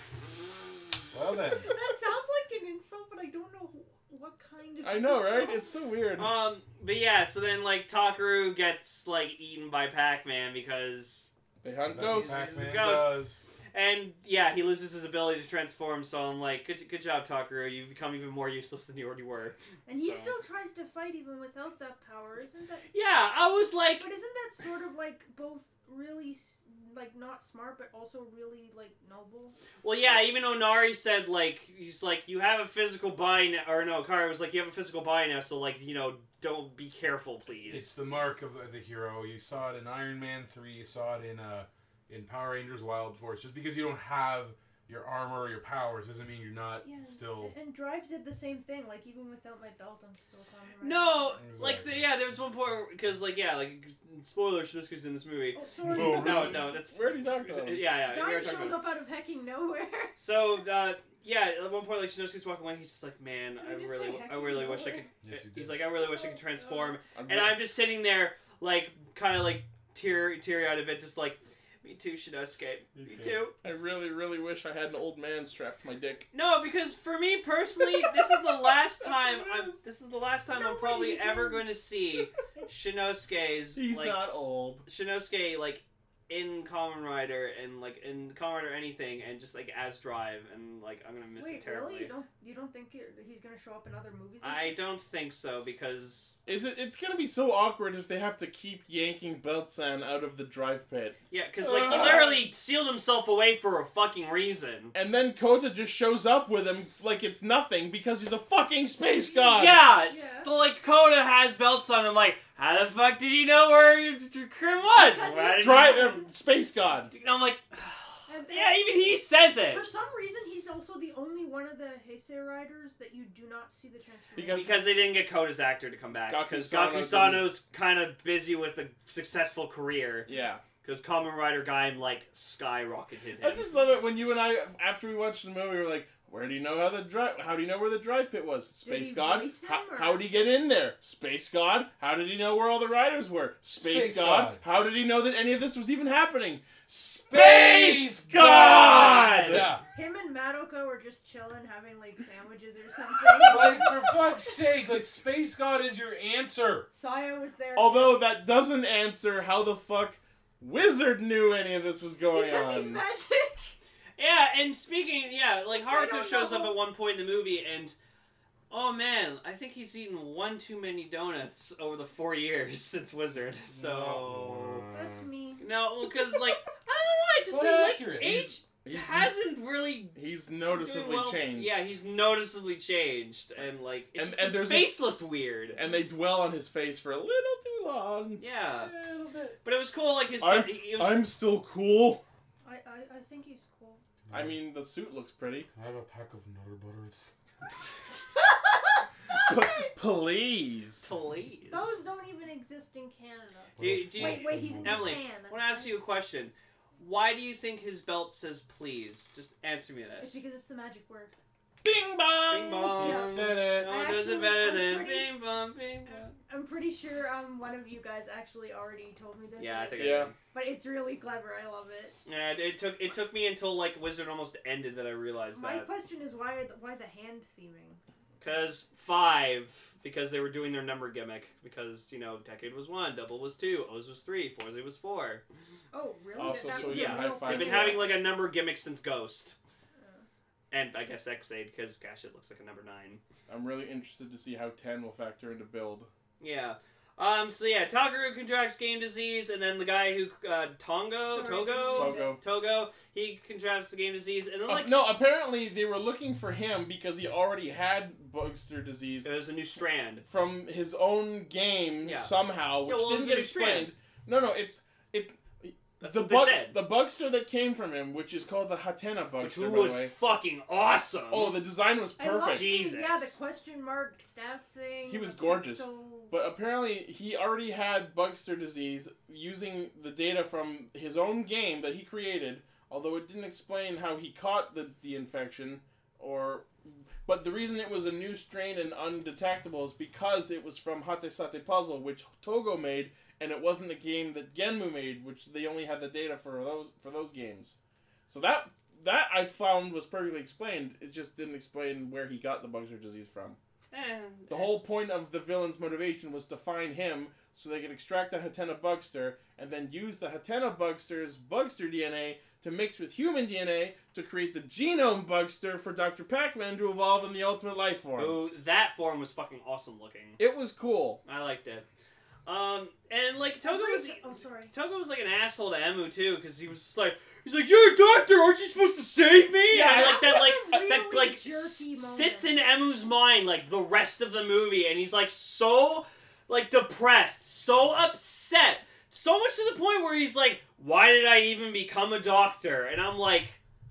Speaker 6: Well then.
Speaker 4: That sounds like an insult, but I don't know wh- what kind of.
Speaker 3: I know, right?
Speaker 4: insult.
Speaker 3: It's so weird.
Speaker 2: Um, but yeah, so then like Takeru gets like eaten by Pac-Man because,
Speaker 3: They hunt
Speaker 6: That's what
Speaker 3: ghosts.
Speaker 2: Pac-Man
Speaker 6: Pac-Man
Speaker 2: ghost.
Speaker 6: does.
Speaker 2: and yeah, he loses his ability to transform. So I'm like, good, good job, Takeru. You've become even more useless than you already were.
Speaker 4: And he
Speaker 2: So-
Speaker 4: still tries to fight even without that power, isn't that?
Speaker 2: Yeah, I was like,
Speaker 4: But isn't that sort of like both really s- like not smart, but also really like noble?
Speaker 2: well, yeah. Even Onari said like, he's like, you have a physical body now, or no, Kara was like, you have a physical body now, so like, you know, don't be careful, please.
Speaker 6: It's the mark of the hero. You saw it in Iron Man three. You saw it in uh, in Power Rangers Wild Force. Just because you don't have your armor or your powers doesn't mean you're not
Speaker 4: Yeah.
Speaker 6: still.
Speaker 4: And, and Drives did the same thing. Like even without my belt, I'm still calling right.
Speaker 2: No,
Speaker 6: Exactly.
Speaker 2: like the, yeah, there was one point because like yeah, like spoiler, Shinosuke's in this movie.
Speaker 4: Oh, sorry.
Speaker 6: Oh,
Speaker 2: No,
Speaker 6: really?
Speaker 2: no, that's
Speaker 3: Where did he talk about?
Speaker 2: Yeah, yeah. we were
Speaker 4: Guy
Speaker 2: talking
Speaker 4: shows
Speaker 2: about.
Speaker 4: up out of hecking nowhere.
Speaker 2: So uh, yeah, at one point like Shinosuke's walking away, he's just like, man,
Speaker 4: Did
Speaker 2: I
Speaker 4: you just
Speaker 2: really,
Speaker 4: say
Speaker 2: I
Speaker 4: hecking
Speaker 2: really wish I
Speaker 4: nowhere?
Speaker 2: could.
Speaker 6: Yes, you
Speaker 2: He's
Speaker 6: did.
Speaker 2: like, I really wish I could transform,
Speaker 3: I'm
Speaker 2: and I'm just sitting there like kind of like tear teary eyed of it, just like. Me too, Shinosuke.
Speaker 6: Me
Speaker 2: Me
Speaker 6: too.
Speaker 2: too.
Speaker 3: I really, really wish I had an old man strapped to my dick.
Speaker 2: No, because for me personally, this is the last
Speaker 3: That's
Speaker 2: time
Speaker 3: what it
Speaker 2: I'm.
Speaker 3: is.
Speaker 2: This is the last time I'm
Speaker 4: Nobody's
Speaker 2: probably ever
Speaker 4: in.
Speaker 2: going to see Shinosuke's.
Speaker 3: He's
Speaker 2: like,
Speaker 3: not old.
Speaker 2: Shinosuke like in Kamen Rider and like in Kamen Rider anything and just like as Drive and like I'm gonna miss
Speaker 4: Wait,
Speaker 2: it terribly.
Speaker 4: really? You don't you don't think you're- he's gonna show up in other movies?
Speaker 2: I don't think so because
Speaker 3: Is it? It's gonna be so awkward if they have to keep yanking Belt-san out of the drive pit,
Speaker 2: yeah, because like he
Speaker 3: Ugh.
Speaker 2: literally sealed himself away for a fucking reason.
Speaker 3: and then Kota just shows up with him like it's nothing because he's a fucking space god.
Speaker 2: Yeah,
Speaker 4: Yeah.
Speaker 2: so like Coda has belts on. I'm like, how the fuck did he know where your Krim was?
Speaker 4: Because
Speaker 2: Why
Speaker 4: he's
Speaker 2: did
Speaker 3: Drive,
Speaker 2: he-
Speaker 3: uh, space god.
Speaker 2: And I'm like,
Speaker 4: And-
Speaker 2: yeah, even he says it.
Speaker 4: For some reason, he's also the only one of the Heisei riders that you do not see the transformation.
Speaker 3: Because-
Speaker 2: Because they didn't get Koda's actor to come back.
Speaker 3: Gaku
Speaker 2: Because
Speaker 3: Sano
Speaker 2: Gaku Sano's kind of busy with a successful career.
Speaker 3: Yeah.
Speaker 2: Because Kamen Rider Gaim, like, skyrocketed him.
Speaker 3: I just love it when you and I, after we watched the movie, were like, "Where do you know how the drive? How do you know where the drive pit was? Space
Speaker 4: he
Speaker 3: god.
Speaker 4: voice him,
Speaker 3: How,
Speaker 4: or-
Speaker 3: how did he get in there? Space god. How did he know where all the riders were? Space,
Speaker 6: Space
Speaker 3: god.
Speaker 6: God.
Speaker 3: How did he know that any of this was even happening?
Speaker 6: Space
Speaker 3: Space god.
Speaker 6: Yeah.
Speaker 4: Him and Madoka were just chilling, having like sandwiches or something.
Speaker 6: Like, for fuck's sake, like, Space God is your answer.
Speaker 4: Saya was there.
Speaker 3: Although that doesn't answer how the fuck Wizard knew any of this was going
Speaker 4: because
Speaker 3: on.
Speaker 4: he's magic.
Speaker 2: Yeah, and speaking, yeah, like,
Speaker 4: I
Speaker 2: Haruto
Speaker 4: don't
Speaker 2: shows
Speaker 4: know.
Speaker 2: up at one point in the movie, and, oh man, I think he's eaten one too many donuts over the four years since Wizard, so...
Speaker 4: That's me.
Speaker 2: No, because, like, I don't know why, just,
Speaker 6: Well,
Speaker 2: like,
Speaker 6: accurate.
Speaker 2: age
Speaker 6: He's-
Speaker 3: He's,
Speaker 2: hasn't really
Speaker 3: he's noticeably
Speaker 2: well,
Speaker 3: changed.
Speaker 2: Yeah, he's noticeably changed, and like, it's
Speaker 3: And-
Speaker 2: just
Speaker 3: and
Speaker 2: his
Speaker 3: there's
Speaker 2: face looked weird.
Speaker 3: And they dwell on his face for a little too long.
Speaker 2: yeah,
Speaker 6: Yeah, a little bit.
Speaker 2: but it was cool. Like his,
Speaker 3: I'm,
Speaker 2: he, it was,
Speaker 3: I'm still cool.
Speaker 4: I, I, I think he's cool.
Speaker 3: I mean, the suit looks pretty.
Speaker 6: Can I have a pack of Nutter Butters?
Speaker 3: P- please.
Speaker 2: please.
Speaker 4: Those don't even exist in Canada.
Speaker 2: Do you- do you-
Speaker 4: Wait, wait, he's in
Speaker 2: Emily,
Speaker 4: Japan.
Speaker 2: I want to ask you a question. Why do you think his belt says "please"? Just answer me
Speaker 4: It's
Speaker 2: this.
Speaker 4: because it's the magic word.
Speaker 3: Bing bong.
Speaker 2: Bing bong.
Speaker 6: He said it.
Speaker 2: No one
Speaker 4: I
Speaker 2: does it
Speaker 4: actually-
Speaker 2: better
Speaker 4: I'm
Speaker 2: than
Speaker 4: pretty-
Speaker 2: bing bong, bing bong.
Speaker 4: I'm pretty sure um one of you guys actually already told me this.
Speaker 2: Yeah, I
Speaker 4: and
Speaker 2: think.
Speaker 4: it-
Speaker 3: Yeah.
Speaker 2: I did.
Speaker 4: But it's really clever. I love it.
Speaker 2: Yeah, it, it took it took me until like Wizard almost ended that I realized
Speaker 4: My
Speaker 2: that.
Speaker 4: question is why are the, why the hand theming?
Speaker 2: Because five, because they were doing their number gimmick. Because, you know, Decade was one, Double was two, O's was three, Four's was four.
Speaker 4: Oh, really?
Speaker 3: Also,
Speaker 4: That- that
Speaker 3: so
Speaker 4: was
Speaker 3: we
Speaker 4: a
Speaker 2: can
Speaker 4: real
Speaker 3: high-five
Speaker 2: They've
Speaker 4: thing?
Speaker 2: been having like a number gimmick since Ghost.
Speaker 4: Uh,
Speaker 2: And I guess X-Aid, because, gosh, it looks like a number nine.
Speaker 3: I'm really interested to see how ten will factor into build.
Speaker 2: Yeah. Um, so yeah, Takaru contracts game disease, and then the guy who, uh, Tongo?
Speaker 4: Sorry,
Speaker 2: Togo?
Speaker 3: Togo.
Speaker 2: Togo, he contracts the game disease, and then
Speaker 3: Uh,
Speaker 2: like,
Speaker 3: no, apparently they were looking for him because he already had Bugster disease
Speaker 2: there's a new strand.
Speaker 3: from his own game
Speaker 2: Yeah.
Speaker 3: somehow, which
Speaker 2: Yeah, well, it
Speaker 3: didn't
Speaker 2: was a
Speaker 3: get
Speaker 2: new
Speaker 3: explained.
Speaker 2: strand.
Speaker 3: No, no, it's it.
Speaker 2: That's
Speaker 3: the
Speaker 2: what they
Speaker 3: bug,
Speaker 2: said.
Speaker 3: the Bugster that came from him, which is called the Hatena
Speaker 2: Which
Speaker 3: Bugster, by
Speaker 2: was
Speaker 3: the way.
Speaker 2: fucking awesome.
Speaker 3: Oh, the design was
Speaker 4: I love
Speaker 3: perfect.
Speaker 4: seeing,
Speaker 2: Jesus.
Speaker 4: yeah, the question mark staff thing.
Speaker 3: He was
Speaker 4: the
Speaker 3: gorgeous.
Speaker 4: pixel-
Speaker 3: But apparently, he already had Bugster disease using the data from his own game that he created. Although it didn't explain how he caught the, the infection, or but the reason it was a new strain and undetectable is because it was from Hatesate Puzzle, which Togo made, and it wasn't a game that Genmu made, which they only had the data for those for those games. So that that I found was perfectly explained. It just didn't explain where he got the Bugster disease from.
Speaker 2: Eh,
Speaker 3: The whole point of the villain's motivation was to find him so they could extract the Hatena Bugster and then use the Hatena Bugster's Bugster D N A to mix with human D N A to create the Genome Bugster for Doctor Pac-Man to evolve in the Ultimate Life form.
Speaker 2: Oh, that form was fucking awesome looking.
Speaker 3: It was cool.
Speaker 2: I liked it. Um, and like Togo was,
Speaker 4: Oh, sorry.
Speaker 2: Togo was like an asshole to Emu too, because he was just like, he's like, "You're a doctor, aren't you supposed to save me?"
Speaker 3: Yeah,
Speaker 2: and like that,
Speaker 4: that
Speaker 2: like
Speaker 4: was a
Speaker 2: that,
Speaker 4: really
Speaker 2: like
Speaker 4: jerky
Speaker 2: s-
Speaker 4: moment.
Speaker 2: sits in Emu's mind like the rest of the movie, and he's like so like depressed, so upset, so much to the point where he's like, "Why did I even become a doctor?" And I'm like,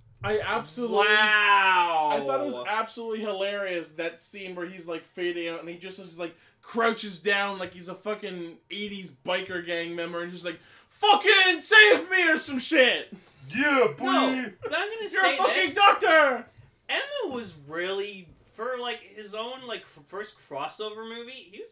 Speaker 3: I absolutely...
Speaker 2: "Wow!"
Speaker 3: I thought it was absolutely hilarious, that scene where he's like fading out and he just, just like crouches down like he's a fucking eighties biker gang member and just like, "Fucking save me" or some shit.
Speaker 6: Yeah, boy.
Speaker 2: No, but I'm gonna
Speaker 3: You're
Speaker 2: say
Speaker 3: a fucking
Speaker 2: this.
Speaker 3: doctor.
Speaker 2: Emma was really, for like his own like f- first crossover movie, he was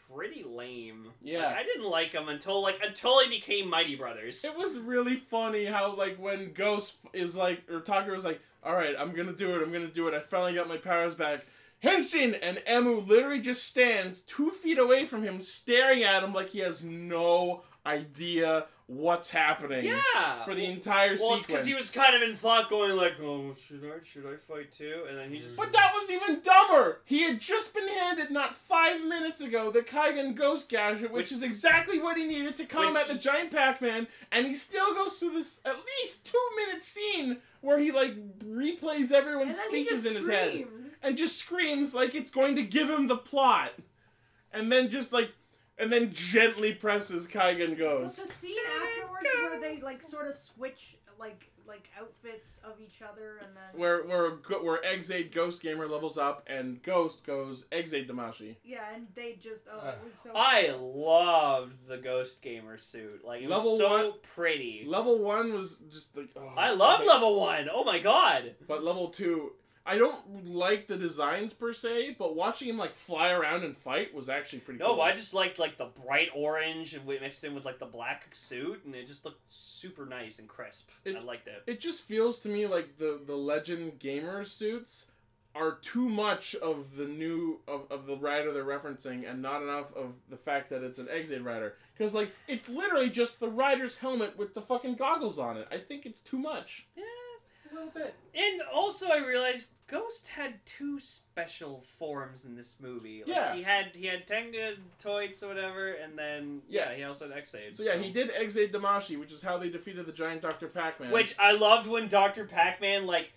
Speaker 2: pretty lame.
Speaker 3: Yeah.
Speaker 2: Like, I didn't like him until like until he became Mighty Brothers.
Speaker 3: It was really funny how, like, when Ghost is like, or Tucker was like, alright, I'm gonna do it, I'm gonna do it, I finally got my powers back. Henshin! And Emu literally just stands two feet away from him, staring at him like he has no idea what's happening.
Speaker 2: Yeah.
Speaker 3: For the entire
Speaker 2: well,
Speaker 3: sequence.
Speaker 2: it's because he was kind of in thought, going like, "Oh, should I? Should I fight too?" And then he just.
Speaker 3: But that was even dumber! He had just been handed, not five minutes ago, the Kaigan Ghost Gadget, which,
Speaker 2: Which-
Speaker 3: is exactly what he needed to combat
Speaker 2: which-
Speaker 3: the giant Pac-Man, and he still goes through this at least two-minute scene where he, like, replays everyone's
Speaker 4: And then he
Speaker 3: speeches
Speaker 4: just
Speaker 3: in his head.
Speaker 4: screams.
Speaker 3: And just screams like it's going to give him the plot. And then just, like, and then gently presses Kaigan
Speaker 4: But
Speaker 3: Ghost.
Speaker 4: the scene afterwards where they like sort of switch like like outfits of each other and then
Speaker 3: Where where where Exade Ghost Gamer levels up and Ghost goes Exade Damashi.
Speaker 4: yeah, and they just oh it was so
Speaker 2: I loved the Ghost Gamer suit. Like it was
Speaker 3: Level
Speaker 2: so
Speaker 3: one-
Speaker 2: pretty.
Speaker 3: Level one was just like oh,
Speaker 2: I love
Speaker 3: but-
Speaker 2: level one. Oh my god.
Speaker 3: But level two, I don't like the designs per se, but watching him like fly around and fight was actually pretty
Speaker 2: No,
Speaker 3: cool.
Speaker 2: I just liked like the bright orange and we mixed in with like the black suit, and it just looked super nice and crisp.
Speaker 3: It-
Speaker 2: I liked it.
Speaker 3: It just feels to me like the the Legend Gamer suits are too much of the new of, of the rider they're referencing and not enough of the fact that it's an Exade rider. Because like it's literally just the rider's helmet with the fucking goggles on it. I think it's too much.
Speaker 2: Yeah.
Speaker 1: A little bit.
Speaker 2: And also, I realized Ghost had two special forms in this movie. Like,
Speaker 3: Yeah.
Speaker 2: he had he had Tenga Toits or whatever, and then yeah,
Speaker 3: Yeah.
Speaker 2: he also had Exade.
Speaker 3: So yeah, he did Exade Damashi, which is how they defeated the giant Doctor Pac-Man.
Speaker 2: Which I loved when Doctor Pac-Man like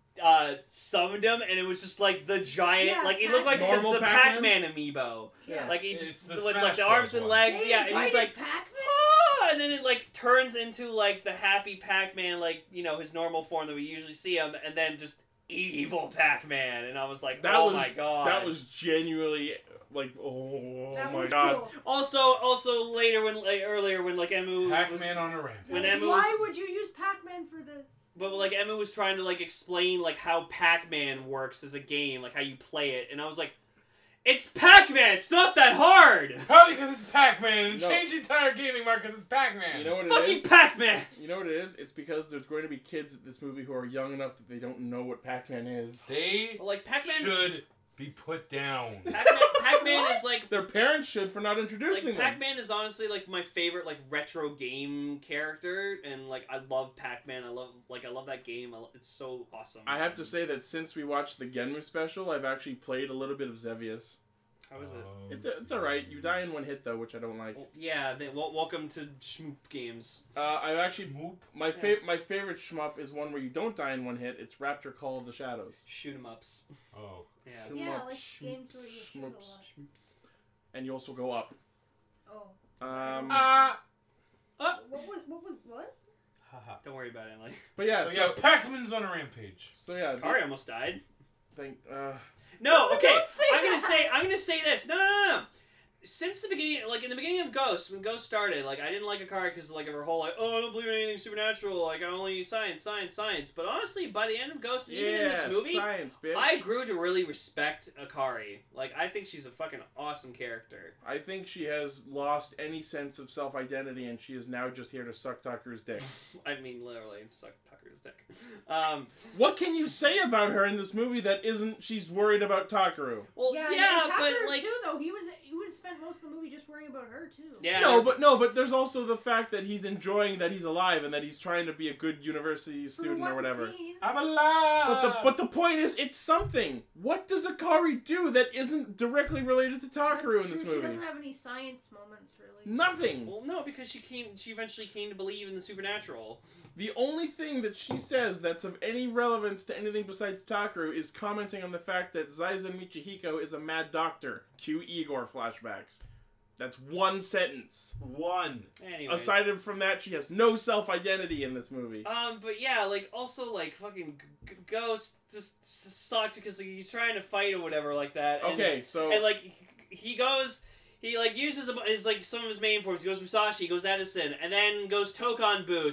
Speaker 2: uh summoned him, and it was just like the giant,
Speaker 4: Yeah,
Speaker 2: like he looked like the,
Speaker 3: Normal
Speaker 2: the
Speaker 3: Pac-Man?
Speaker 2: Pac-Man amiibo.
Speaker 4: yeah.
Speaker 2: Like he
Speaker 1: It's
Speaker 2: just
Speaker 1: the
Speaker 2: with like
Speaker 1: Smash
Speaker 2: the arms
Speaker 1: Bros.
Speaker 2: and
Speaker 1: one.
Speaker 2: legs,
Speaker 4: They
Speaker 2: yeah, and he's
Speaker 4: invited
Speaker 2: like.
Speaker 4: Pac-Man?
Speaker 2: "Ah," and then it like turns into like the happy Pac-Man, like you know his normal form that we usually see him, and then just evil Pac-Man, and I was like,
Speaker 3: That
Speaker 2: oh
Speaker 3: was-
Speaker 2: my god,
Speaker 3: that was genuinely like oh
Speaker 4: That
Speaker 3: my
Speaker 4: was
Speaker 3: god.
Speaker 4: cool.
Speaker 2: Also, also later when like earlier when like Emu was,
Speaker 1: Pac-Man on a ramp.
Speaker 2: when
Speaker 4: Yeah,
Speaker 2: Emma
Speaker 4: why
Speaker 2: was-
Speaker 4: would you use Pac-Man for this?
Speaker 2: but like Emma was trying to like explain like how Pac-Man works as a game, like how you play it, and I was like, it's Pac-Man, it's not that hard.
Speaker 1: Probably because it's Pac-Man and
Speaker 3: No.
Speaker 1: change the entire gaming market because it's Pac-Man.
Speaker 3: You know what it
Speaker 2: Fucking
Speaker 3: is?
Speaker 2: Pac-Man.
Speaker 3: You know what it is? It's because there's going to be kids at this movie who are young enough that they don't know what Pac-Man is.
Speaker 1: They
Speaker 2: But, like Pac-Man,
Speaker 1: should be put down.
Speaker 2: Pac-Man, Pac-Man is like.
Speaker 3: Their parents should for not
Speaker 2: Like
Speaker 3: introducing them.
Speaker 2: Pac-Man is honestly like my favorite like retro game character, and like I love Pac-Man. I love like I love that game. I lo- it's so awesome.
Speaker 3: I have to say that since we watched the Genmu special, I've actually played a little bit of Xevious.
Speaker 2: How is it?
Speaker 1: Um,
Speaker 3: It's it's alright. You die in one hit though, which I don't like.
Speaker 2: Well, yeah, they, well, welcome to Shmoop games.
Speaker 3: Uh, I've actually
Speaker 1: Moop.
Speaker 3: my fa- my favorite shmup is one where you don't die in one hit. It's Raptor Call of the Shadows,
Speaker 2: Shoot 'em ups.
Speaker 1: Oh.
Speaker 2: Yeah.
Speaker 3: Shmup,
Speaker 4: Yeah, like
Speaker 3: shmoops,
Speaker 4: games where you shoot a
Speaker 3: shmoops.
Speaker 4: lot.
Speaker 3: and you also go up.
Speaker 4: Oh.
Speaker 3: Um,
Speaker 1: Ah.
Speaker 4: What was what was what?
Speaker 1: Haha.
Speaker 2: Don't worry about it, Emily.
Speaker 3: but yeah,
Speaker 1: So
Speaker 3: so,
Speaker 1: yeah, Pac-Man's on a rampage.
Speaker 3: so yeah,
Speaker 2: Kari almost died.
Speaker 3: Think, uh,
Speaker 2: No, okay.
Speaker 4: don't say
Speaker 2: I'm gonna
Speaker 4: that.
Speaker 2: say I'm gonna say this. No, no, no, no. Since the beginning, like in the beginning of Ghost, when Ghost started, like I didn't like Akari because like of her whole like, oh, I don't believe in anything supernatural. Like I only use science, science, science. But honestly, by the end of Ghost, even in
Speaker 3: yeah,
Speaker 2: this movie,
Speaker 3: science, bitch.
Speaker 2: I grew to really respect Akari. Like I think she's a fucking awesome character.
Speaker 3: I think she has lost any sense of self-identity, and she is now just here to suck Tucker's dick.
Speaker 2: I mean, literally, suck Tucker's dick. Um,
Speaker 3: What can you say about her in this movie that isn't she's worried about Takaru?
Speaker 2: well,
Speaker 4: yeah,
Speaker 2: yeah,
Speaker 4: and
Speaker 2: but
Speaker 4: Tucker,
Speaker 2: like,
Speaker 4: too though he was he was spent most of the movie just worrying about her too.
Speaker 2: yeah,
Speaker 3: No, but no, but there's also the fact that he's enjoying that he's alive and that he's trying to be a good university
Speaker 4: For
Speaker 3: student
Speaker 4: one
Speaker 3: or whatever.
Speaker 4: Scene,
Speaker 1: I'm alive.
Speaker 3: But the but the point is, it's something. What does Akari do that isn't directly related to
Speaker 4: that's
Speaker 3: Takaru in this
Speaker 4: true. She
Speaker 3: movie?
Speaker 4: doesn't have any science moments really.
Speaker 3: Nothing.
Speaker 2: well, no, because she came. She eventually came to believe in the supernatural.
Speaker 3: The only thing that she says that's of any relevance to anything besides Takaru is commenting on the fact that Zaizan Michihiko is a mad doctor. Cue Igor flashbacks. That's one sentence.
Speaker 1: One.
Speaker 2: Anyways.
Speaker 3: Aside from that, she has no self-identity in this movie.
Speaker 2: Um, but yeah, like, also, like, fucking G- Ghost just s- sucked because like, he's trying to fight or whatever like that. And,
Speaker 3: Okay, so...
Speaker 2: And, like, he goes... He, like, uses his, like, some of his main forms. He goes Musashi, he goes Edison, and then goes Tokon Boost.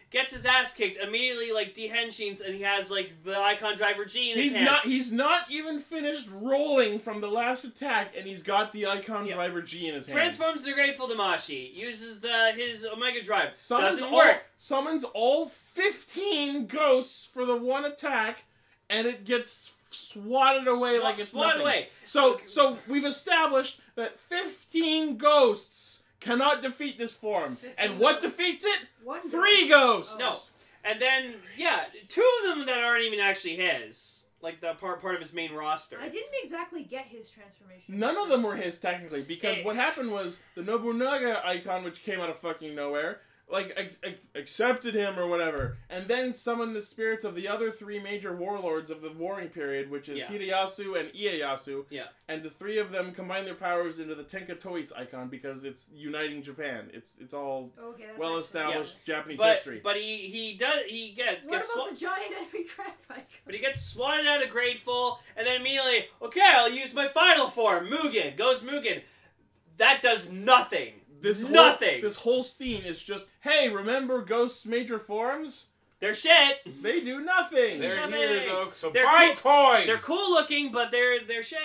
Speaker 2: gets his ass kicked, immediately, like, dehenshins, and he has, like, the Icon Driver G in his
Speaker 3: He's
Speaker 2: hand.
Speaker 3: not. He's not even finished rolling from the last attack, and he's got the Icon
Speaker 2: Yeah.
Speaker 3: Driver G in his hand.
Speaker 2: Transforms the Grateful Damashi, uses the his Omega Drive,
Speaker 3: Summons
Speaker 2: doesn't
Speaker 3: all,
Speaker 2: work.
Speaker 3: Summons all fifteen ghosts for the one attack, and it gets swatted away
Speaker 2: Swa-
Speaker 3: like it's
Speaker 2: swatted
Speaker 3: nothing.
Speaker 2: away.
Speaker 3: So, so we've established that fifteen ghosts cannot defeat this form, and what defeats it?
Speaker 4: One
Speaker 3: Three
Speaker 4: ghost.
Speaker 3: ghosts.
Speaker 2: No. And then, yeah, two of them that aren't even actually his. Like, the part part of his main roster.
Speaker 4: I didn't exactly get his transformation.
Speaker 3: None of them were his technically, because
Speaker 2: Hey.
Speaker 3: what happened was the Nobunaga icon, which came out of fucking nowhere, like ex- ex- accepted him or whatever, and then summoned the spirits of the other three major warlords of the warring period, which is
Speaker 2: Yeah.
Speaker 3: Hideyasu and Ieyasu.
Speaker 2: Yeah.
Speaker 3: And the three of them combine their powers into the Tenka Toits icon because it's uniting Japan. It's it's all
Speaker 4: Okay, that's
Speaker 3: well
Speaker 4: actually-
Speaker 3: established Japanese
Speaker 2: But
Speaker 3: history.
Speaker 2: but he he does he gets
Speaker 4: What
Speaker 2: gets
Speaker 4: about
Speaker 2: swa-
Speaker 4: the giant enemy crab icon?
Speaker 2: but he gets swatted out of Grateful, and then immediately, okay, I'll use my final form, Mugen. Goes Mugen. That does nothing.
Speaker 3: This whole,
Speaker 2: nothing.
Speaker 3: this whole scene is just, hey, remember Ghost's major forms?
Speaker 2: They're shit.
Speaker 3: They do nothing.
Speaker 6: They're
Speaker 2: Nothing.
Speaker 6: here though, so
Speaker 2: They're
Speaker 6: buy toys.
Speaker 2: They're cool looking, but they're they're shit.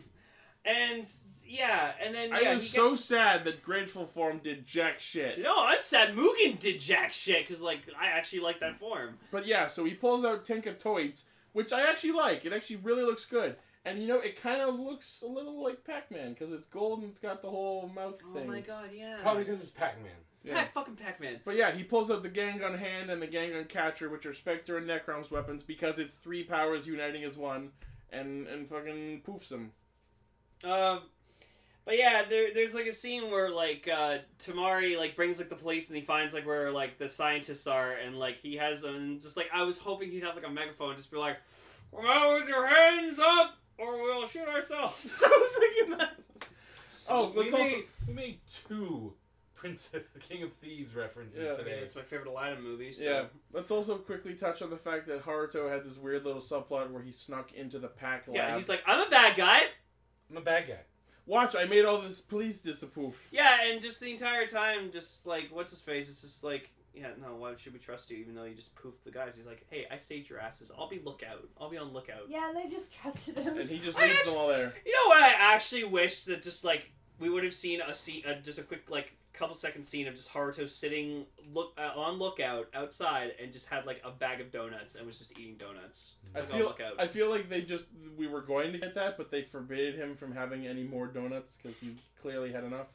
Speaker 2: And yeah, and then yeah,
Speaker 3: I was
Speaker 2: he
Speaker 3: so
Speaker 2: gets,
Speaker 3: sad that Grateful Form did jack shit.
Speaker 2: No, I'm sad Mugen did jack shit because like I actually like that form.
Speaker 3: But yeah, so he pulls out Tenka Toits, which I actually like. It actually really looks good. And you know, it kind of looks a little like Pac-Man because it's gold and it's got the whole mouth
Speaker 2: Oh
Speaker 3: thing.
Speaker 2: my god, yeah.
Speaker 6: Probably because it's Pac-Man.
Speaker 2: it's
Speaker 3: yeah.
Speaker 2: Pac fucking Pac-Man.
Speaker 3: But yeah, he pulls out the Gangun Hand and the Gangun Catcher, which are Spectre and Necrom's weapons, because it's three powers uniting as one, and and fucking poofs them.
Speaker 2: Um, but yeah, there, there's like a scene where like uh, Tamari like brings like the police and he finds like where like the scientists are and like he has them and just like I was hoping he'd have like a megaphone and just be like, "Come out with your hands up or we'll shoot ourselves."
Speaker 3: I was thinking that. Oh,
Speaker 6: we
Speaker 3: let's
Speaker 6: made,
Speaker 3: also.
Speaker 6: we made two Prince of the King of Thieves references
Speaker 3: Yeah.
Speaker 2: I mean,
Speaker 6: today.
Speaker 2: it's my favorite Aladdin movie. So.
Speaker 3: Yeah, let's also quickly touch on the fact that Haruto had this weird little subplot where he snuck into the pack lab.
Speaker 2: Yeah, he's like, I'm a bad guy.
Speaker 6: I'm a bad guy.
Speaker 3: Watch, I made all this police disapprove.
Speaker 2: Yeah, and just the entire time, just like, what's his face? It's just like, yeah, no, why should we trust you? Even though you just poofed the guys. He's like, hey, I saved your asses. I'll be lookout. I'll be on lookout.
Speaker 4: Yeah, and they just trusted him.
Speaker 3: And he just
Speaker 2: I
Speaker 3: leaves
Speaker 2: actually-
Speaker 3: them all there.
Speaker 2: You know what? I actually wish that just like we would have seen a scene, uh, just a quick like couple second scene of just Haruto sitting look uh, on lookout outside and just had like a bag of donuts and was just eating donuts.
Speaker 3: I
Speaker 2: Like, on
Speaker 3: feel,
Speaker 2: lookout.
Speaker 3: I feel like they just, we were going to get that, but they forbade him from having any more donuts because he clearly had enough.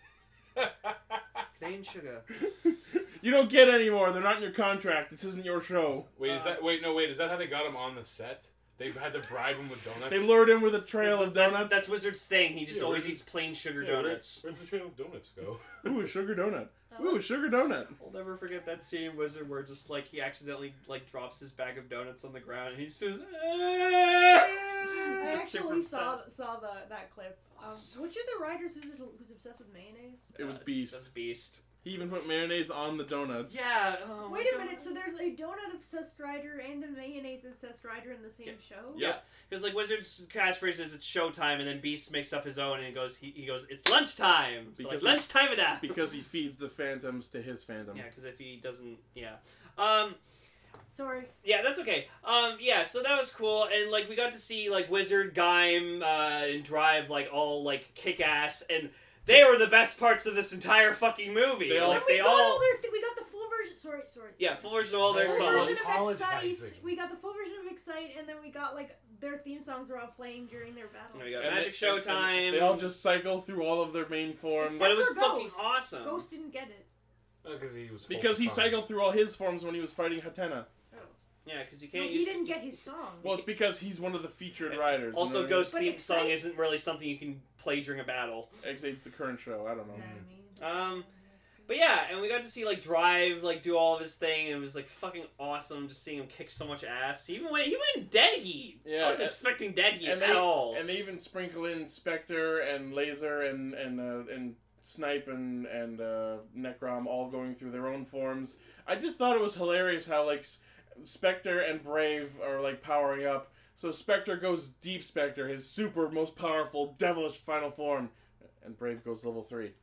Speaker 2: Plain sugar.
Speaker 3: You don't get any more. They're not in your contract. This isn't your show.
Speaker 6: Wait, is
Speaker 2: Uh,
Speaker 6: that wait? No, wait. Is that how they got him on the set? They had to bribe him with donuts.
Speaker 3: They lured him with a trail of
Speaker 2: That's,
Speaker 3: donuts.
Speaker 2: that's Wizard's thing. He just
Speaker 6: Yeah,
Speaker 2: always
Speaker 6: where's
Speaker 2: eats plain sugar
Speaker 6: Yeah, where-
Speaker 2: donuts.
Speaker 6: Where'd the trail of donuts go?
Speaker 3: Ooh, a sugar donut.
Speaker 4: Oh.
Speaker 3: Ooh, a sugar donut.
Speaker 2: I'll never forget that scene in Wizard where just like he accidentally like drops his bag of donuts on the ground and he says,
Speaker 4: I
Speaker 2: It's super
Speaker 4: actually
Speaker 2: sad.
Speaker 4: saw saw the that clip. Um,
Speaker 2: So
Speaker 4: which of the writers who's, who's obsessed with mayonnaise?
Speaker 3: It was
Speaker 2: Uh,
Speaker 3: Beast.
Speaker 2: That's Beast.
Speaker 3: He even put mayonnaise on the donuts.
Speaker 2: Yeah. Oh my
Speaker 4: Wait a
Speaker 2: God.
Speaker 4: minute, so there's a donut obsessed writer and a mayonnaise obsessed writer in the same
Speaker 2: Yeah.
Speaker 4: show?
Speaker 3: Yeah.
Speaker 2: Yeah, because like Wizard's catchphrase is it's showtime, and then Beast makes up his own and he goes, he, he goes, it's lunchtime. So
Speaker 3: Because
Speaker 2: like
Speaker 3: he-
Speaker 2: lunchtime it up.
Speaker 3: Because he feeds the phantoms to his phantom.
Speaker 2: Yeah, because if he doesn't, yeah, um,
Speaker 4: Sorry.
Speaker 2: yeah, that's okay. Um, yeah, so that was cool, and like we got to see like Wizard, Gaim, uh, and Drive like all like kick ass, and they were the best parts of this entire fucking movie.
Speaker 3: They all-
Speaker 2: like
Speaker 4: we
Speaker 2: they
Speaker 4: got
Speaker 2: all,
Speaker 4: all their th- we got the full version. Sorry, sorry.
Speaker 2: yeah, full version of all their
Speaker 4: full
Speaker 6: songs.
Speaker 4: version of Excite.
Speaker 6: Apologizing.
Speaker 4: We got the full version of Excite, and then we got like their theme songs were all playing during their battle.
Speaker 2: And we got
Speaker 3: And
Speaker 2: Magic
Speaker 3: they- and-
Speaker 2: Showtime.
Speaker 3: and They all just cycle through all of their main forms.
Speaker 2: but it was
Speaker 4: Except for
Speaker 2: fucking
Speaker 4: Ghost.
Speaker 2: awesome.
Speaker 4: Ghost didn't get it.
Speaker 6: Because he was. full
Speaker 3: Because he
Speaker 6: of fun.
Speaker 3: cycled through all his forms when he was fighting Hatena.
Speaker 2: Yeah, because you
Speaker 4: No,
Speaker 2: can't
Speaker 4: he
Speaker 2: use.
Speaker 4: didn't get his song.
Speaker 3: Well, it's because he's one of the featured riders. you
Speaker 2: Also,
Speaker 3: know?
Speaker 2: Ghost
Speaker 4: But
Speaker 2: theme
Speaker 4: Excite-
Speaker 2: song isn't really something you can play during a battle.
Speaker 3: Exate's the current show. I don't know.
Speaker 2: Um, But yeah, and we got to see like Drive like do all of his thing, and it was like fucking awesome just seeing him kick so much ass. He even went, he went Dead Heat.
Speaker 3: Yeah,
Speaker 2: I wasn't
Speaker 3: and-
Speaker 2: expecting Dead Heat
Speaker 3: and
Speaker 2: at
Speaker 3: they,
Speaker 2: all.
Speaker 3: And they even sprinkle in Spectre and Laser and and uh, and Snipe and and uh, Necrom all going through their own forms. I just thought it was hilarious how like S- Spectre and Brave are like powering up. So Spectre goes Deep Spectre, his super most powerful devilish final form, and Brave goes level three.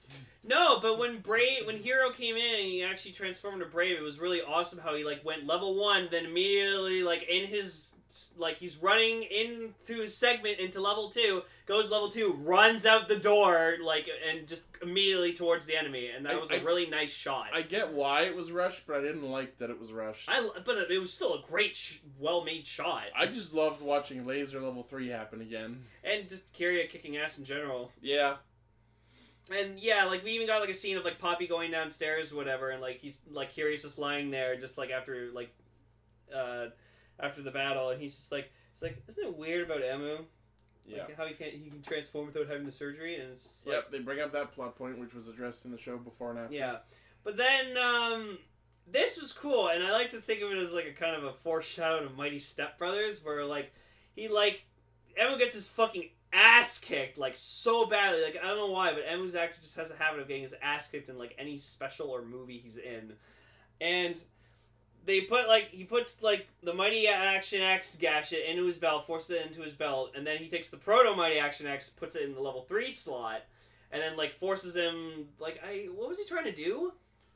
Speaker 2: No, but when Brave, when Hero came in and he actually transformed into Brave, it was really awesome how he like went level one, then immediately like in his like he's running into his segment into level two, goes level two, runs out the door like and just immediately towards the enemy, and that
Speaker 3: I-
Speaker 2: was a
Speaker 3: I-
Speaker 2: really nice shot.
Speaker 3: I get why it was rushed, but I didn't like that it was rushed.
Speaker 2: I but it was still a great, sh- well-made shot,
Speaker 3: I just loved watching Laser Level three happen again.
Speaker 2: and just Kiria kicking ass in general.
Speaker 3: Yeah.
Speaker 2: And yeah, like we even got like a scene of like Poppy going downstairs, or whatever, and like he's like Kiri's just lying there, just like after like, uh, after the battle, and he's just like, it's like, isn't it weird about Emu?
Speaker 3: Yeah.
Speaker 2: Like how he can't he can transform without having the surgery, and it's like,
Speaker 3: Yep, they bring up that plot point, which was addressed in the show before and after.
Speaker 2: yeah. But then um, this was cool, and I like to think of it as like a kind of a foreshadow to Mighty Step Brothers, where like he like Emu gets his fucking ass kicked like so badly. Like I don't know why, but Emu's actor just has a habit of getting his ass kicked in like any special or movie he's in, and they put like he puts like the Mighty Action X gadget into his belt, forces it into his belt, and then he takes the Proto Mighty Action X, puts it in the level three slot, and then like forces him like I what was he trying to do?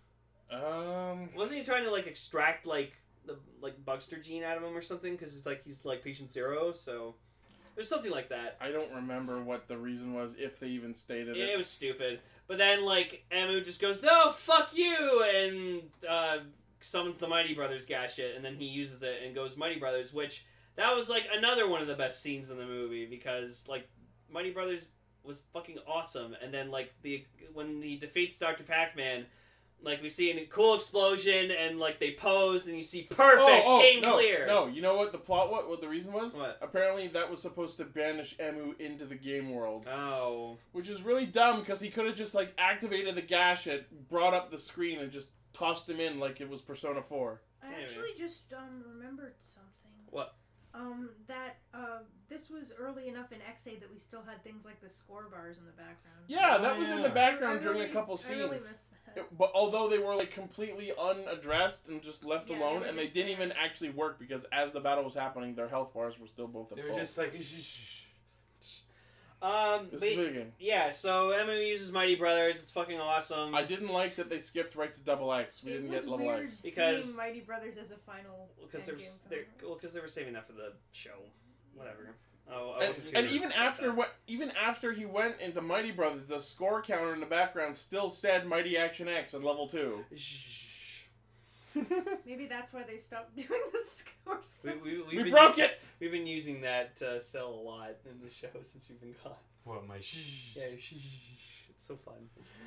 Speaker 3: Um.
Speaker 2: Wasn't he trying to like extract like the like Bugster gene out of him or something? Because it's like he's like patient zero, so there's something like that.
Speaker 3: I don't remember what the reason was, if they even stated
Speaker 2: Yeah,
Speaker 3: it.
Speaker 2: it was stupid. But then like Emu just goes, "No, fuck you," and uh, summons the Mighty Brothers gadget, and then he uses it and goes Mighty Brothers, which that was like another one of the best scenes in the movie because like Mighty Brothers was fucking awesome, and then like the when he defeats Doctor Pac-Man. Like, we see a cool explosion, and, like, they pose, and you see perfect,
Speaker 3: oh, oh,
Speaker 2: game
Speaker 3: no,
Speaker 2: clear.
Speaker 3: No, you know what the plot, what, what the reason was?
Speaker 2: What?
Speaker 3: Apparently that was supposed to banish Emu into the game world.
Speaker 2: Oh.
Speaker 3: Which is really dumb, because he could have just, like, activated the gadget, brought up the screen, and just tossed him in like it was Persona four.
Speaker 4: I
Speaker 2: Anyway.
Speaker 4: actually just um remembered something.
Speaker 2: What?
Speaker 4: Um, that uh, this was early enough in X A that we still had things like the score bars in the background.
Speaker 3: Yeah,
Speaker 2: Oh,
Speaker 3: that was in
Speaker 2: yeah.
Speaker 3: the background
Speaker 4: I
Speaker 3: during
Speaker 4: really-
Speaker 3: a couple
Speaker 4: I really
Speaker 3: scenes.
Speaker 4: missed that.
Speaker 3: It- but although they were like completely unaddressed and just left
Speaker 4: Yeah,
Speaker 3: alone,
Speaker 4: they were
Speaker 3: and they
Speaker 4: just
Speaker 3: didn't
Speaker 4: there.
Speaker 3: even actually work because as the battle was happening, their health bars were still both at
Speaker 6: They
Speaker 3: full.
Speaker 6: were just like, shh, shh, shh.
Speaker 2: Um,
Speaker 3: This
Speaker 2: but-
Speaker 3: is a video game.
Speaker 2: yeah, so Emu uses Mighty Brothers. It's fucking awesome.
Speaker 3: I didn't like that they skipped right to double X. We
Speaker 4: It
Speaker 3: didn't
Speaker 4: was
Speaker 3: get level
Speaker 4: weird
Speaker 3: X.
Speaker 2: Because-
Speaker 4: seeing Mighty Brothers as a final
Speaker 2: Because they,
Speaker 4: end
Speaker 2: were,
Speaker 4: game for
Speaker 2: they're-
Speaker 4: them.
Speaker 2: well, 'cause they were saving that for the show. Whatever. Oh, I
Speaker 3: And,
Speaker 2: wasn't too
Speaker 3: and
Speaker 2: worried
Speaker 3: even
Speaker 2: about
Speaker 3: after
Speaker 2: that.
Speaker 3: what, even after he went into Mighty Brothers, the score counter in the background still said Mighty Action X on level two.
Speaker 2: Shh.
Speaker 4: Maybe that's why they stopped doing the score
Speaker 2: We,
Speaker 4: stuff.
Speaker 2: we, we've
Speaker 3: We
Speaker 2: been,
Speaker 3: broke it.
Speaker 2: We've been using that uh, cell a lot in the show since you've been gone.
Speaker 6: What, my shh.
Speaker 2: Yeah, shh. It's so fun.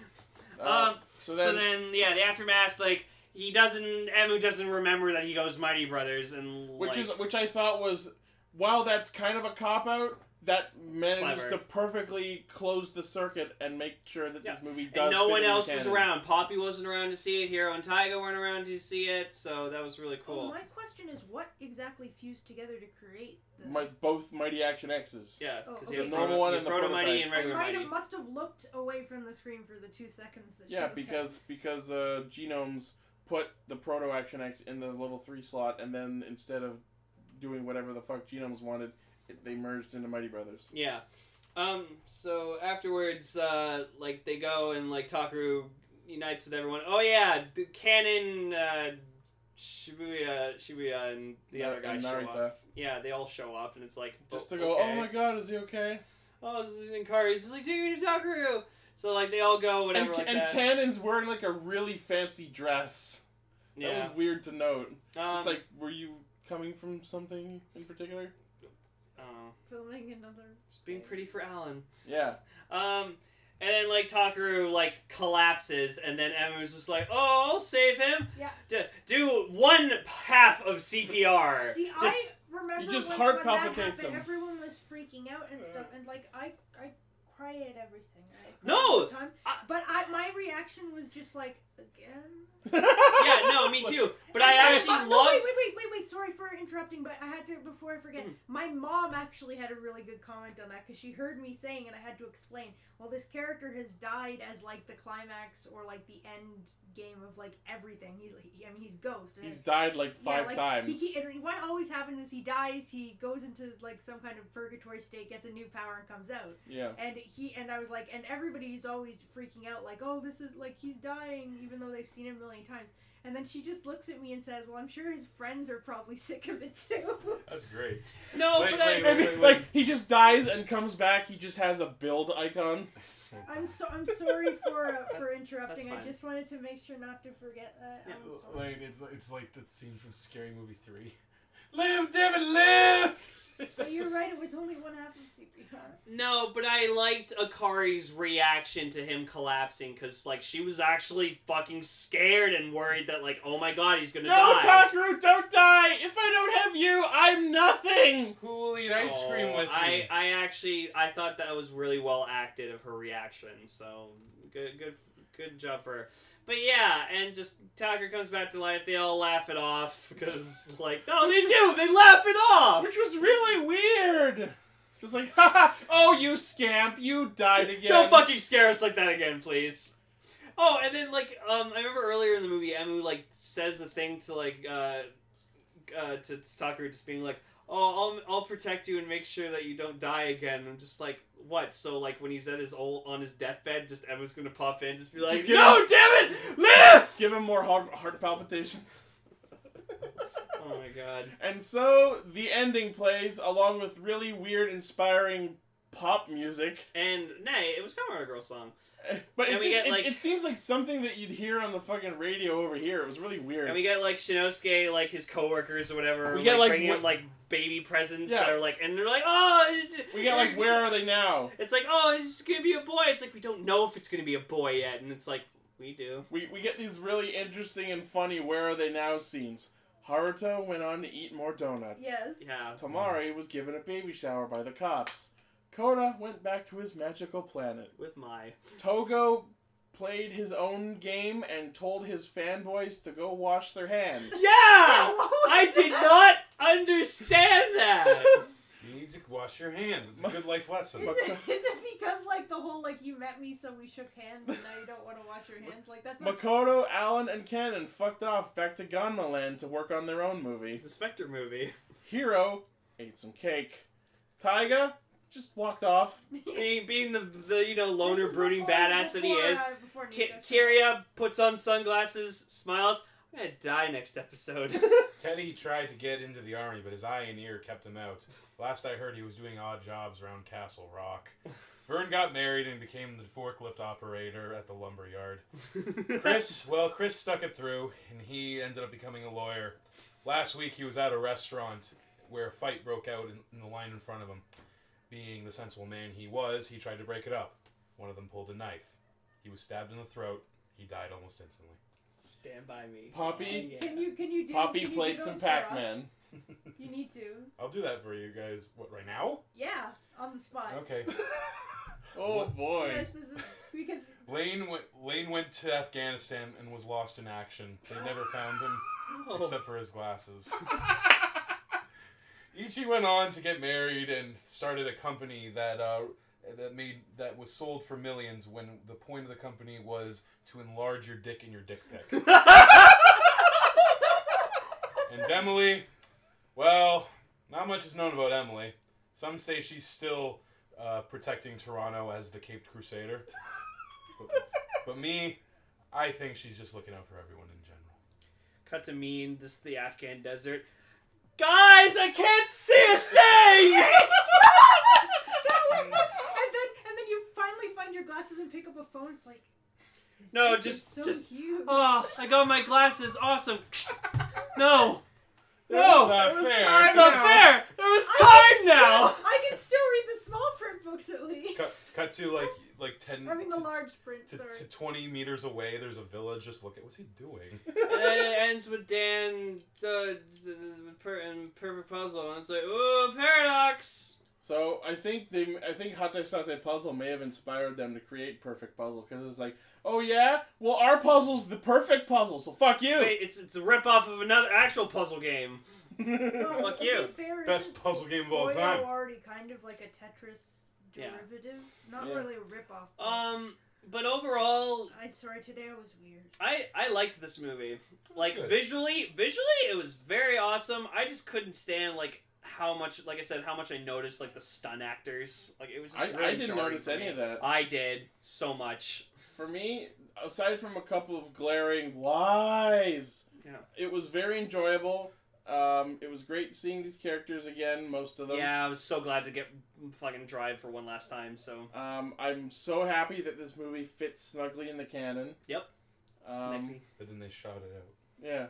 Speaker 3: Uh,
Speaker 2: um,
Speaker 3: so
Speaker 2: So
Speaker 3: then,
Speaker 2: then, yeah, the aftermath, like, he doesn't, Emu doesn't remember that he goes Mighty Brothers, and,
Speaker 3: which
Speaker 2: like,
Speaker 3: is which I thought was, while that's kind of a cop out, that manages
Speaker 2: Clever.
Speaker 3: to perfectly close the circuit and make sure that
Speaker 2: Yeah.
Speaker 3: this movie does.
Speaker 2: and no
Speaker 3: fit
Speaker 2: one
Speaker 3: in the
Speaker 2: else was
Speaker 3: canon.
Speaker 2: around. Poppy wasn't around to see it, Hero and Taiga weren't around to see it, so that was really
Speaker 4: Oh,
Speaker 2: cool.
Speaker 4: my question is, what exactly fused together to create the...
Speaker 3: My, both Mighty Action X's.
Speaker 2: Yeah,
Speaker 4: Oh,
Speaker 2: because
Speaker 4: okay.
Speaker 2: you have
Speaker 3: The normal one and the
Speaker 2: Proto Mighty
Speaker 3: prototype.
Speaker 2: and
Speaker 4: I
Speaker 2: regular
Speaker 4: might
Speaker 2: Mighty.
Speaker 4: have, must have looked away from the screen for the two seconds that
Speaker 3: Yeah,
Speaker 4: should have
Speaker 3: because because uh, Genomes put the Proto Action X in the level three slot, and then instead of doing whatever the fuck Genomes wanted, it, they merged into Mighty Brothers.
Speaker 2: Yeah. Um, so afterwards, uh, like, they go and, like, Takaru unites with everyone. Oh, yeah, the Canon, uh, Shibuya, Shibuya and the
Speaker 3: Na-
Speaker 2: other guys
Speaker 3: and
Speaker 2: show
Speaker 3: Narita.
Speaker 2: up. Yeah, they all show up, and it's like,
Speaker 3: Just
Speaker 2: oh,
Speaker 3: to go,
Speaker 2: okay.
Speaker 3: oh my god, is he okay?
Speaker 2: Oh, this is Inkari. He's like, take me to Takaru. So, like, they all go, whatever,
Speaker 3: and
Speaker 2: like
Speaker 3: and
Speaker 2: that.
Speaker 3: Cannon's wearing like a really fancy dress. That
Speaker 2: yeah.
Speaker 3: was weird to note.
Speaker 2: Um,
Speaker 3: Just like, were you coming from something in particular?
Speaker 2: uh,
Speaker 4: filming another...
Speaker 2: just being pretty for Alan.
Speaker 3: Yeah.
Speaker 2: Um, and then, like, Takaru, like, collapses, and then Emu's just like, oh, I'll save him.
Speaker 4: Yeah.
Speaker 2: D- do one half of C P R.
Speaker 4: See,
Speaker 2: just,
Speaker 4: I remember
Speaker 3: You just
Speaker 4: when,
Speaker 3: heart
Speaker 4: when that
Speaker 3: palpitates
Speaker 4: happened,
Speaker 3: him.
Speaker 4: everyone was freaking out and stuff, and, like, I, I cry at everything. I cry
Speaker 2: No!
Speaker 4: all the time.
Speaker 2: I-
Speaker 4: But I, my reaction was just like, again?
Speaker 2: Yeah, no, me too. But I
Speaker 4: And,
Speaker 2: actually
Speaker 4: uh, no,
Speaker 2: loved...
Speaker 4: wait, wait, wait, wait, wait. wait, sorry for interrupting, but I had to, before I forget,
Speaker 2: Mm.
Speaker 4: my mom actually had a really good comment on that, because she heard me saying, and I had to explain, well, this character has died as, like, the climax, or, like, the end game of, like, everything. He's, like, I mean, he's Ghost. And
Speaker 3: He's died like
Speaker 4: yeah,
Speaker 3: five
Speaker 4: like,
Speaker 3: times.
Speaker 4: He, he, and what always happens is he dies, he goes into, like, some kind of purgatory state, gets a new power, and comes out.
Speaker 3: Yeah.
Speaker 4: And he, and I was like, and everybody's always freaking out, like, oh, this is, like, he's dying, even though they've seen him a million times. And then she just looks at me and says, well, I'm sure his friends are probably sick of it too.
Speaker 6: That's great.
Speaker 2: No,
Speaker 6: Wait,
Speaker 2: but
Speaker 6: wait,
Speaker 2: I.
Speaker 6: wait.
Speaker 3: Maybe, like, he just dies and comes back, he just has a build icon.
Speaker 4: I'm so I'm sorry for uh, for interrupting.
Speaker 2: That's
Speaker 4: I
Speaker 2: fine.
Speaker 4: just wanted to make sure not to forget that.
Speaker 2: Yeah,
Speaker 4: I'm sorry.
Speaker 6: Like it's it's like that scene from Scary Movie three. Live, David, live.
Speaker 4: But you're right. It was only one half of C P R.
Speaker 2: No, but I liked Akari's reaction to him collapsing, because, like, she was actually fucking scared and worried that, like, oh my god, he's gonna
Speaker 3: No,
Speaker 2: die.
Speaker 3: Takaru, don't die! If I don't have you, I'm nothing!
Speaker 6: Who will eat ice cream
Speaker 2: Oh,
Speaker 6: with
Speaker 2: I,
Speaker 6: me?
Speaker 2: I actually, I thought that was really well acted of her reaction, so good, good, good job for her. But yeah, and just Tucker comes back to life. They all laugh it off because, like, no, they do. They laugh it off.
Speaker 3: Which was really weird! Just like, haha, oh, you scamp, you died again.
Speaker 2: Don't fucking scare us like that again, please. Oh, and then, like, um, I remember earlier in the movie, Emu, like, says the thing to, like, uh, uh, to Tucker, just being like, oh, I'll, I'll protect you and make sure that you don't die again. I'm just like, what? So, like, when he's at his old, on his deathbed, just Emma's gonna pop in, just be like,
Speaker 3: Just give
Speaker 2: no,
Speaker 3: him-
Speaker 2: damn it, live!
Speaker 3: Give him more heart, heart palpitations.
Speaker 2: Oh my god.
Speaker 3: And so, the ending plays, along with really weird, inspiring pop music.
Speaker 2: And, nay, it was Camera Girl song.
Speaker 3: But it,
Speaker 2: And we
Speaker 3: just,
Speaker 2: get,
Speaker 3: it,
Speaker 2: like-
Speaker 3: it seems like something that you'd hear on the fucking radio over here. It was really weird.
Speaker 2: And we get, like, Shinosuke, like, his coworkers or whatever,
Speaker 3: We get,
Speaker 2: like,
Speaker 3: like,
Speaker 2: bringing
Speaker 3: what-
Speaker 2: him, like, baby presents
Speaker 3: Yeah.
Speaker 2: that are, like, and they're like, oh! It's,
Speaker 3: we get like, where are they now?
Speaker 2: It's like, oh, it's gonna be a boy. It's like, we don't know if it's gonna be a boy yet. And it's like, we do.
Speaker 3: We, we get these really interesting and funny where are they now scenes. Haruto went on to eat more donuts.
Speaker 4: Yes.
Speaker 2: Yeah.
Speaker 3: Tamari was given a baby shower by the cops. Koda went back to his magical planet.
Speaker 2: With my.
Speaker 3: Togo played his own game and told his fanboys to go wash their hands.
Speaker 2: Yeah!
Speaker 4: What was
Speaker 2: I did
Speaker 4: that?
Speaker 2: not understand that!
Speaker 6: You need to wash your hands. It's a good life lesson.
Speaker 4: Is it, is it because, like, the whole, like, you met me so we shook hands and now you don't want to wash your hands? Like, that's not...
Speaker 3: Makoto, Alan, and Kennen fucked off back to Ganma Land to work on their own movie.
Speaker 2: The Spectre movie.
Speaker 3: Hiro ate some cake. Taiga just walked off.
Speaker 2: Being, being the, the, you know, loner,
Speaker 4: This is
Speaker 2: brooding
Speaker 4: before-
Speaker 2: badass that he
Speaker 4: before,
Speaker 2: is.
Speaker 4: uh, before
Speaker 2: Ki-
Speaker 4: Nico showed
Speaker 2: Kiria puts on sunglasses, smiles. I'm gonna die next episode.
Speaker 6: Teddy tried to get into the army, but his eye and ear kept him out. Last I heard, he was doing odd jobs around Castle Rock. Vern got married and became the forklift operator at the lumber yard. Chris, well, Chris stuck it through, and he ended up becoming a lawyer. Last week, he was at a restaurant where a fight broke out in, in the line in front of him. Being the sensible man he was, he tried to break it up. One of them pulled a knife. He was stabbed in the throat. He died almost instantly.
Speaker 2: Stand by me.
Speaker 3: Poppy?
Speaker 2: Yeah.
Speaker 4: Can you, can you do...
Speaker 3: Poppy
Speaker 4: can you
Speaker 3: played
Speaker 4: do
Speaker 3: some
Speaker 4: those for us?
Speaker 3: Pac-Man.
Speaker 4: You need to.
Speaker 6: I'll do that for you guys. What, right now?
Speaker 4: Yeah, on the spot.
Speaker 6: Okay.
Speaker 3: Oh boy.
Speaker 4: Yes, this is... Because...
Speaker 6: Lane went, Lane went to Afghanistan and was lost in action. They never found him,
Speaker 2: Oh.
Speaker 6: except for his glasses. Ichi went on to get married and started a company that uh, that made that was sold for millions. When the point of the company was to enlarge your dick in your dick pic. And Emily, well, not much is known about Emily. Some say she's still uh, protecting Toronto as the Caped Crusader. But, but me, I think she's just looking out for everyone in general.
Speaker 2: Cut to me in just the Afghan desert. Guys, I can't see a thing!
Speaker 4: That was the... And then, and then you finally find your glasses and pick up a phone. It's like... his
Speaker 2: No,
Speaker 4: dick is
Speaker 2: just-
Speaker 4: so
Speaker 2: just-
Speaker 4: huge.
Speaker 2: Oh, I got my glasses. Awesome. No.
Speaker 6: That's
Speaker 2: No.
Speaker 6: not
Speaker 3: it was
Speaker 6: fair.
Speaker 3: time.
Speaker 2: It's not fair. There was time now.
Speaker 4: I can still read the small print books at least.
Speaker 6: Cut, cut to like like ten.
Speaker 4: I mean the
Speaker 6: to,
Speaker 4: large print,
Speaker 6: to,
Speaker 4: sorry.
Speaker 6: to twenty meters away. There's a village. Just look at what's he doing.
Speaker 2: And it ends with Dan uh, with per- and perfect puzzle, and it's like, ooh, paradox.
Speaker 3: So I think they, I think Hatesate Puzzle may have inspired them to create Perfect Puzzle because it's like, oh yeah, well our puzzle's the perfect puzzle, so fuck you.
Speaker 2: Wait, it's it's a rip off of another actual puzzle game.
Speaker 4: Well,
Speaker 2: Fuck
Speaker 4: to
Speaker 2: you.
Speaker 4: be fair,
Speaker 6: Best
Speaker 4: isn't
Speaker 6: puzzle game of all
Speaker 4: Boyo
Speaker 6: time.
Speaker 4: already kind of like a Tetris
Speaker 2: Yeah.
Speaker 4: derivative? Not
Speaker 3: Yeah.
Speaker 4: really a ripoff. but
Speaker 2: Um, but overall,
Speaker 4: I swear today I was weird.
Speaker 2: I I liked this movie. Like
Speaker 6: good.
Speaker 2: visually, visually it was very awesome. I just couldn't stand like how much, like I said, how much I noticed like the stunt actors. Like it was. Just
Speaker 3: I,
Speaker 2: really
Speaker 3: I didn't
Speaker 2: jarring
Speaker 3: notice
Speaker 2: for
Speaker 3: any
Speaker 2: me.
Speaker 3: of that.
Speaker 2: I did so much.
Speaker 3: For me, aside from a couple of glaring lies,
Speaker 2: Yeah.
Speaker 3: it was very enjoyable. Um, it was great seeing these characters again, most of them.
Speaker 2: Yeah, I was so glad to get fucking Drive for one last time. So
Speaker 3: Um, I'm so happy that this movie fits snugly in the canon.
Speaker 2: Yep.
Speaker 3: Um,
Speaker 2: Snippy.
Speaker 6: But then they shot it out.
Speaker 3: yeah.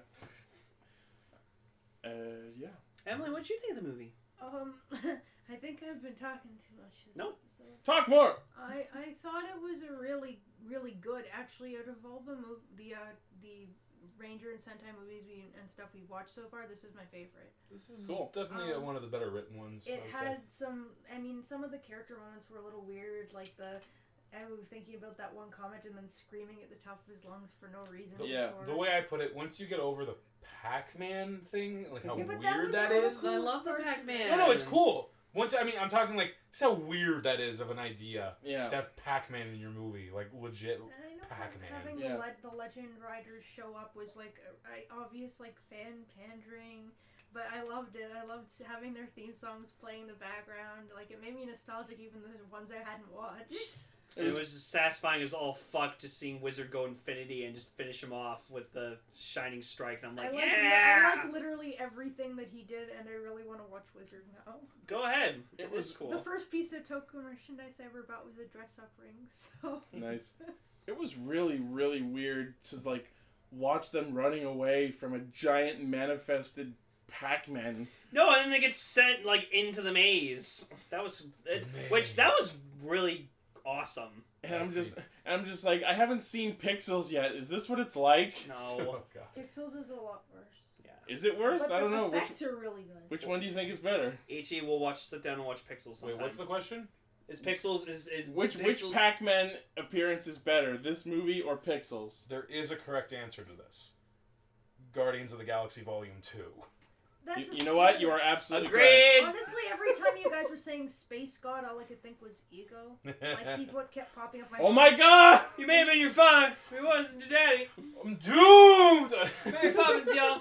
Speaker 3: Uh, yeah.
Speaker 2: Emily, what did you think of the movie?
Speaker 4: Um, I think I've been talking too much this
Speaker 2: Nope.
Speaker 4: episode.
Speaker 3: Talk more.
Speaker 4: I I thought it was a really really good actually out of all the mov- the uh the Ranger and Sentai movies we and stuff we've watched so far. This is my favorite.
Speaker 6: This is
Speaker 3: Cool.
Speaker 6: definitely
Speaker 4: Um,
Speaker 6: one of the better written ones.
Speaker 4: It
Speaker 6: I would
Speaker 4: had some. I mean, some of the character moments were a little weird, like the. I was thinking about that one comment and then screaming at the top of his lungs for no reason.
Speaker 3: Yeah.
Speaker 4: before.
Speaker 6: say. The way I put it, once you get over the Pac-Man thing, like how
Speaker 4: Yeah, but that
Speaker 6: weird
Speaker 4: was
Speaker 6: that
Speaker 4: one of the
Speaker 6: is.
Speaker 4: cool-
Speaker 2: I love the
Speaker 4: First-
Speaker 2: Pac-Man.
Speaker 6: No, no, it's cool. Once I mean, I'm talking like just how weird that is of an idea
Speaker 3: Yeah.
Speaker 6: to have Pac-Man in your movie, like legit.
Speaker 4: And I know
Speaker 6: Pac-Man.
Speaker 4: having
Speaker 3: Yeah.
Speaker 4: the, le- the Legend Riders show up was like a, a obvious like fan pandering, but I loved it. I loved having their theme songs playing in the background. Like it made me nostalgic, even the ones I hadn't watched.
Speaker 2: It was just satisfying as all fuck just seeing Wizard go infinity and just finish him off with the shining strike, and I'm
Speaker 4: I
Speaker 2: like,
Speaker 4: like,
Speaker 2: yeah.
Speaker 4: I like literally everything that he did, and I really want to watch Wizard now.
Speaker 2: Go ahead.
Speaker 3: It
Speaker 2: It
Speaker 3: was-
Speaker 2: was cool.
Speaker 4: The first piece of Toku merchandise I ever bought was a dress-up ring. So
Speaker 3: Nice. It was really, really weird to like watch them running away from a giant manifested Pac-Man.
Speaker 2: No, and then they get sent like into the maze. That was, it, which that was really awesome.
Speaker 3: And I'm
Speaker 6: That's
Speaker 3: just,
Speaker 6: it.
Speaker 3: I'm just like, I haven't seen Pixels yet. Is this what it's like?
Speaker 2: No.
Speaker 6: Oh god.
Speaker 4: Pixels is a lot worse.
Speaker 2: Yeah.
Speaker 3: Is it worse?
Speaker 4: But
Speaker 3: I don't
Speaker 4: the
Speaker 3: know. Which,
Speaker 4: effects are really good.
Speaker 3: which one do you think is better?
Speaker 2: H E will watch. Sit down and watch Pixels. Sometime.
Speaker 6: Wait, what's the question?
Speaker 2: Is Pixels is is
Speaker 3: Which
Speaker 2: Pixels,
Speaker 3: which Pac-Man appearance is better, this movie or Pixels?
Speaker 6: There is a correct answer to this. Guardians of the Galaxy Volume Two.
Speaker 4: That's
Speaker 3: You,
Speaker 4: a
Speaker 3: you know what?
Speaker 4: spoiler.
Speaker 3: You are absolutely
Speaker 2: Agreed.
Speaker 4: Honestly, every time you guys were saying Space God, all I could think was Ego. Like, he's what kept popping up my
Speaker 3: correct. Oh my god!
Speaker 2: He may have been your father. He wasn't your daddy.
Speaker 6: I'm doomed.
Speaker 2: Mary Poppins, y'all.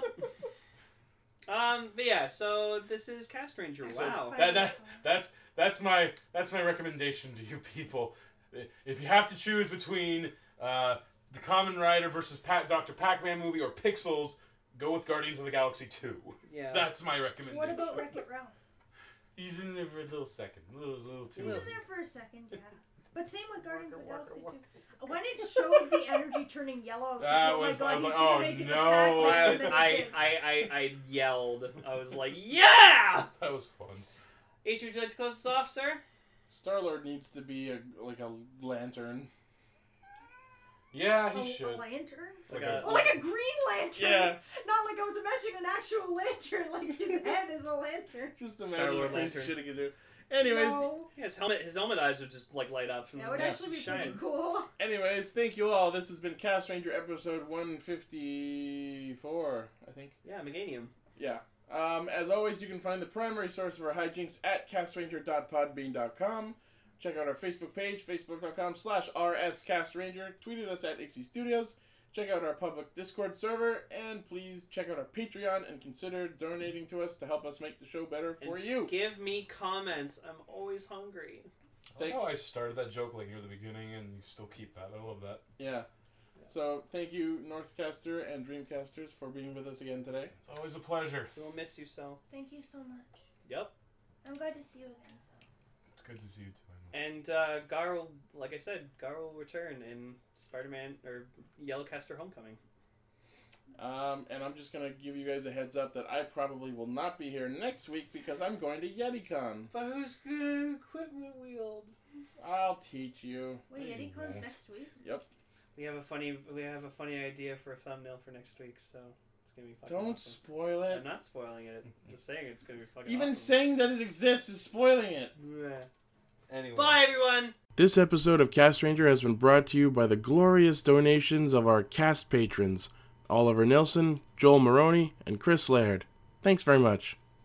Speaker 2: Um, but yeah, so this is Cast Ranger.
Speaker 6: So
Speaker 2: Wow.
Speaker 6: that, that that's that's my that's my recommendation to you people. If you have to choose between uh, the Kamen Rider versus Pat, Doctor Pac-Man movie or Pixels, go with Guardians of the Galaxy two.
Speaker 2: Yeah.
Speaker 6: That's my recommendation.
Speaker 4: What about Wreck-It Ralph?
Speaker 6: He's in there for a little second, a little little too.
Speaker 4: He was
Speaker 6: long.
Speaker 4: there for a second, yeah. But same with Guardians of the Galaxy too. When it showed the energy turning yellow, I was
Speaker 6: That
Speaker 4: like,
Speaker 6: was-
Speaker 4: oh
Speaker 6: I
Speaker 4: my
Speaker 6: was
Speaker 4: god,
Speaker 6: like,
Speaker 4: he's gonna
Speaker 6: oh,
Speaker 4: make it
Speaker 6: no.
Speaker 4: the Pac-Man,
Speaker 2: I,
Speaker 4: and then he
Speaker 2: I,
Speaker 4: did.
Speaker 2: I, I, I yelled. I was like, yeah!
Speaker 6: That was fun.
Speaker 2: H, would you like to close us off, sir?
Speaker 3: Star-Lord needs to be a like a lantern.
Speaker 6: Yeah, he
Speaker 4: Oh,
Speaker 6: should.
Speaker 4: A lantern?
Speaker 2: Like
Speaker 6: Like
Speaker 2: a,
Speaker 4: Oh, like a green lantern!
Speaker 3: Yeah.
Speaker 4: Not like I was imagining an actual lantern, like his head is a lantern.
Speaker 3: Just imagine
Speaker 2: Star-Lord
Speaker 3: what Prince
Speaker 2: lantern.
Speaker 3: should have do. Anyways,
Speaker 4: No.
Speaker 2: yeah, his helmet, his helmet eyes would just like light up from
Speaker 4: That would
Speaker 2: the
Speaker 4: actually be
Speaker 2: shine.
Speaker 4: pretty cool.
Speaker 3: anyways, thank you all. This has been Cast Ranger episode one fifty-four, I think.
Speaker 2: Yeah, Meganium.
Speaker 3: Yeah. Um, as always, you can find the primary source of our hijinks at castranger dot podbean dot com. Check out our Facebook page, facebook.com slash rscastranger. Tweet at us at Ixie Studios. Check out our public Discord server. And please check out our Patreon and consider donating to us to help us make the show better for
Speaker 2: And
Speaker 3: you.
Speaker 2: Give me comments. I'm always hungry.
Speaker 6: I like how I started that joke like near the beginning, and you still keep that. I love that.
Speaker 3: Yeah. So, thank you, Northcaster and Dreamcasters, for being with us again today.
Speaker 6: It's always a pleasure.
Speaker 2: We'll miss you so.
Speaker 4: Thank you so much.
Speaker 2: Yep.
Speaker 4: I'm glad to see you again, so.
Speaker 6: It's good to see you too.
Speaker 2: And uh, Gar will, like I said, Gar will return in Spider-Man or Yellowcaster Homecoming.
Speaker 3: Um, and I'm just going to give you guys a heads up that I probably will not be here next week because I'm going to YetiCon.
Speaker 2: But who's good equipment wield?
Speaker 3: I'll teach you.
Speaker 4: Wait,
Speaker 6: No, you
Speaker 4: YetiCon's
Speaker 6: won't.
Speaker 4: next week?
Speaker 2: We have a funny, we have a funny idea for a thumbnail for next week, so it's gonna be fucking
Speaker 3: Don't
Speaker 2: awesome.
Speaker 3: spoil it.
Speaker 2: I'm not spoiling it. Just saying it's gonna be fucking
Speaker 3: Even
Speaker 2: awesome.
Speaker 3: saying that it exists is spoiling it.
Speaker 2: Bleh.
Speaker 6: Anyway.
Speaker 2: Bye, everyone.
Speaker 3: This episode of Cast Ranger has been brought to you by the glorious donations of our cast patrons, Oliver Nilsson, Joel Maroney, and Chris Laird.
Speaker 8: Thanks very much.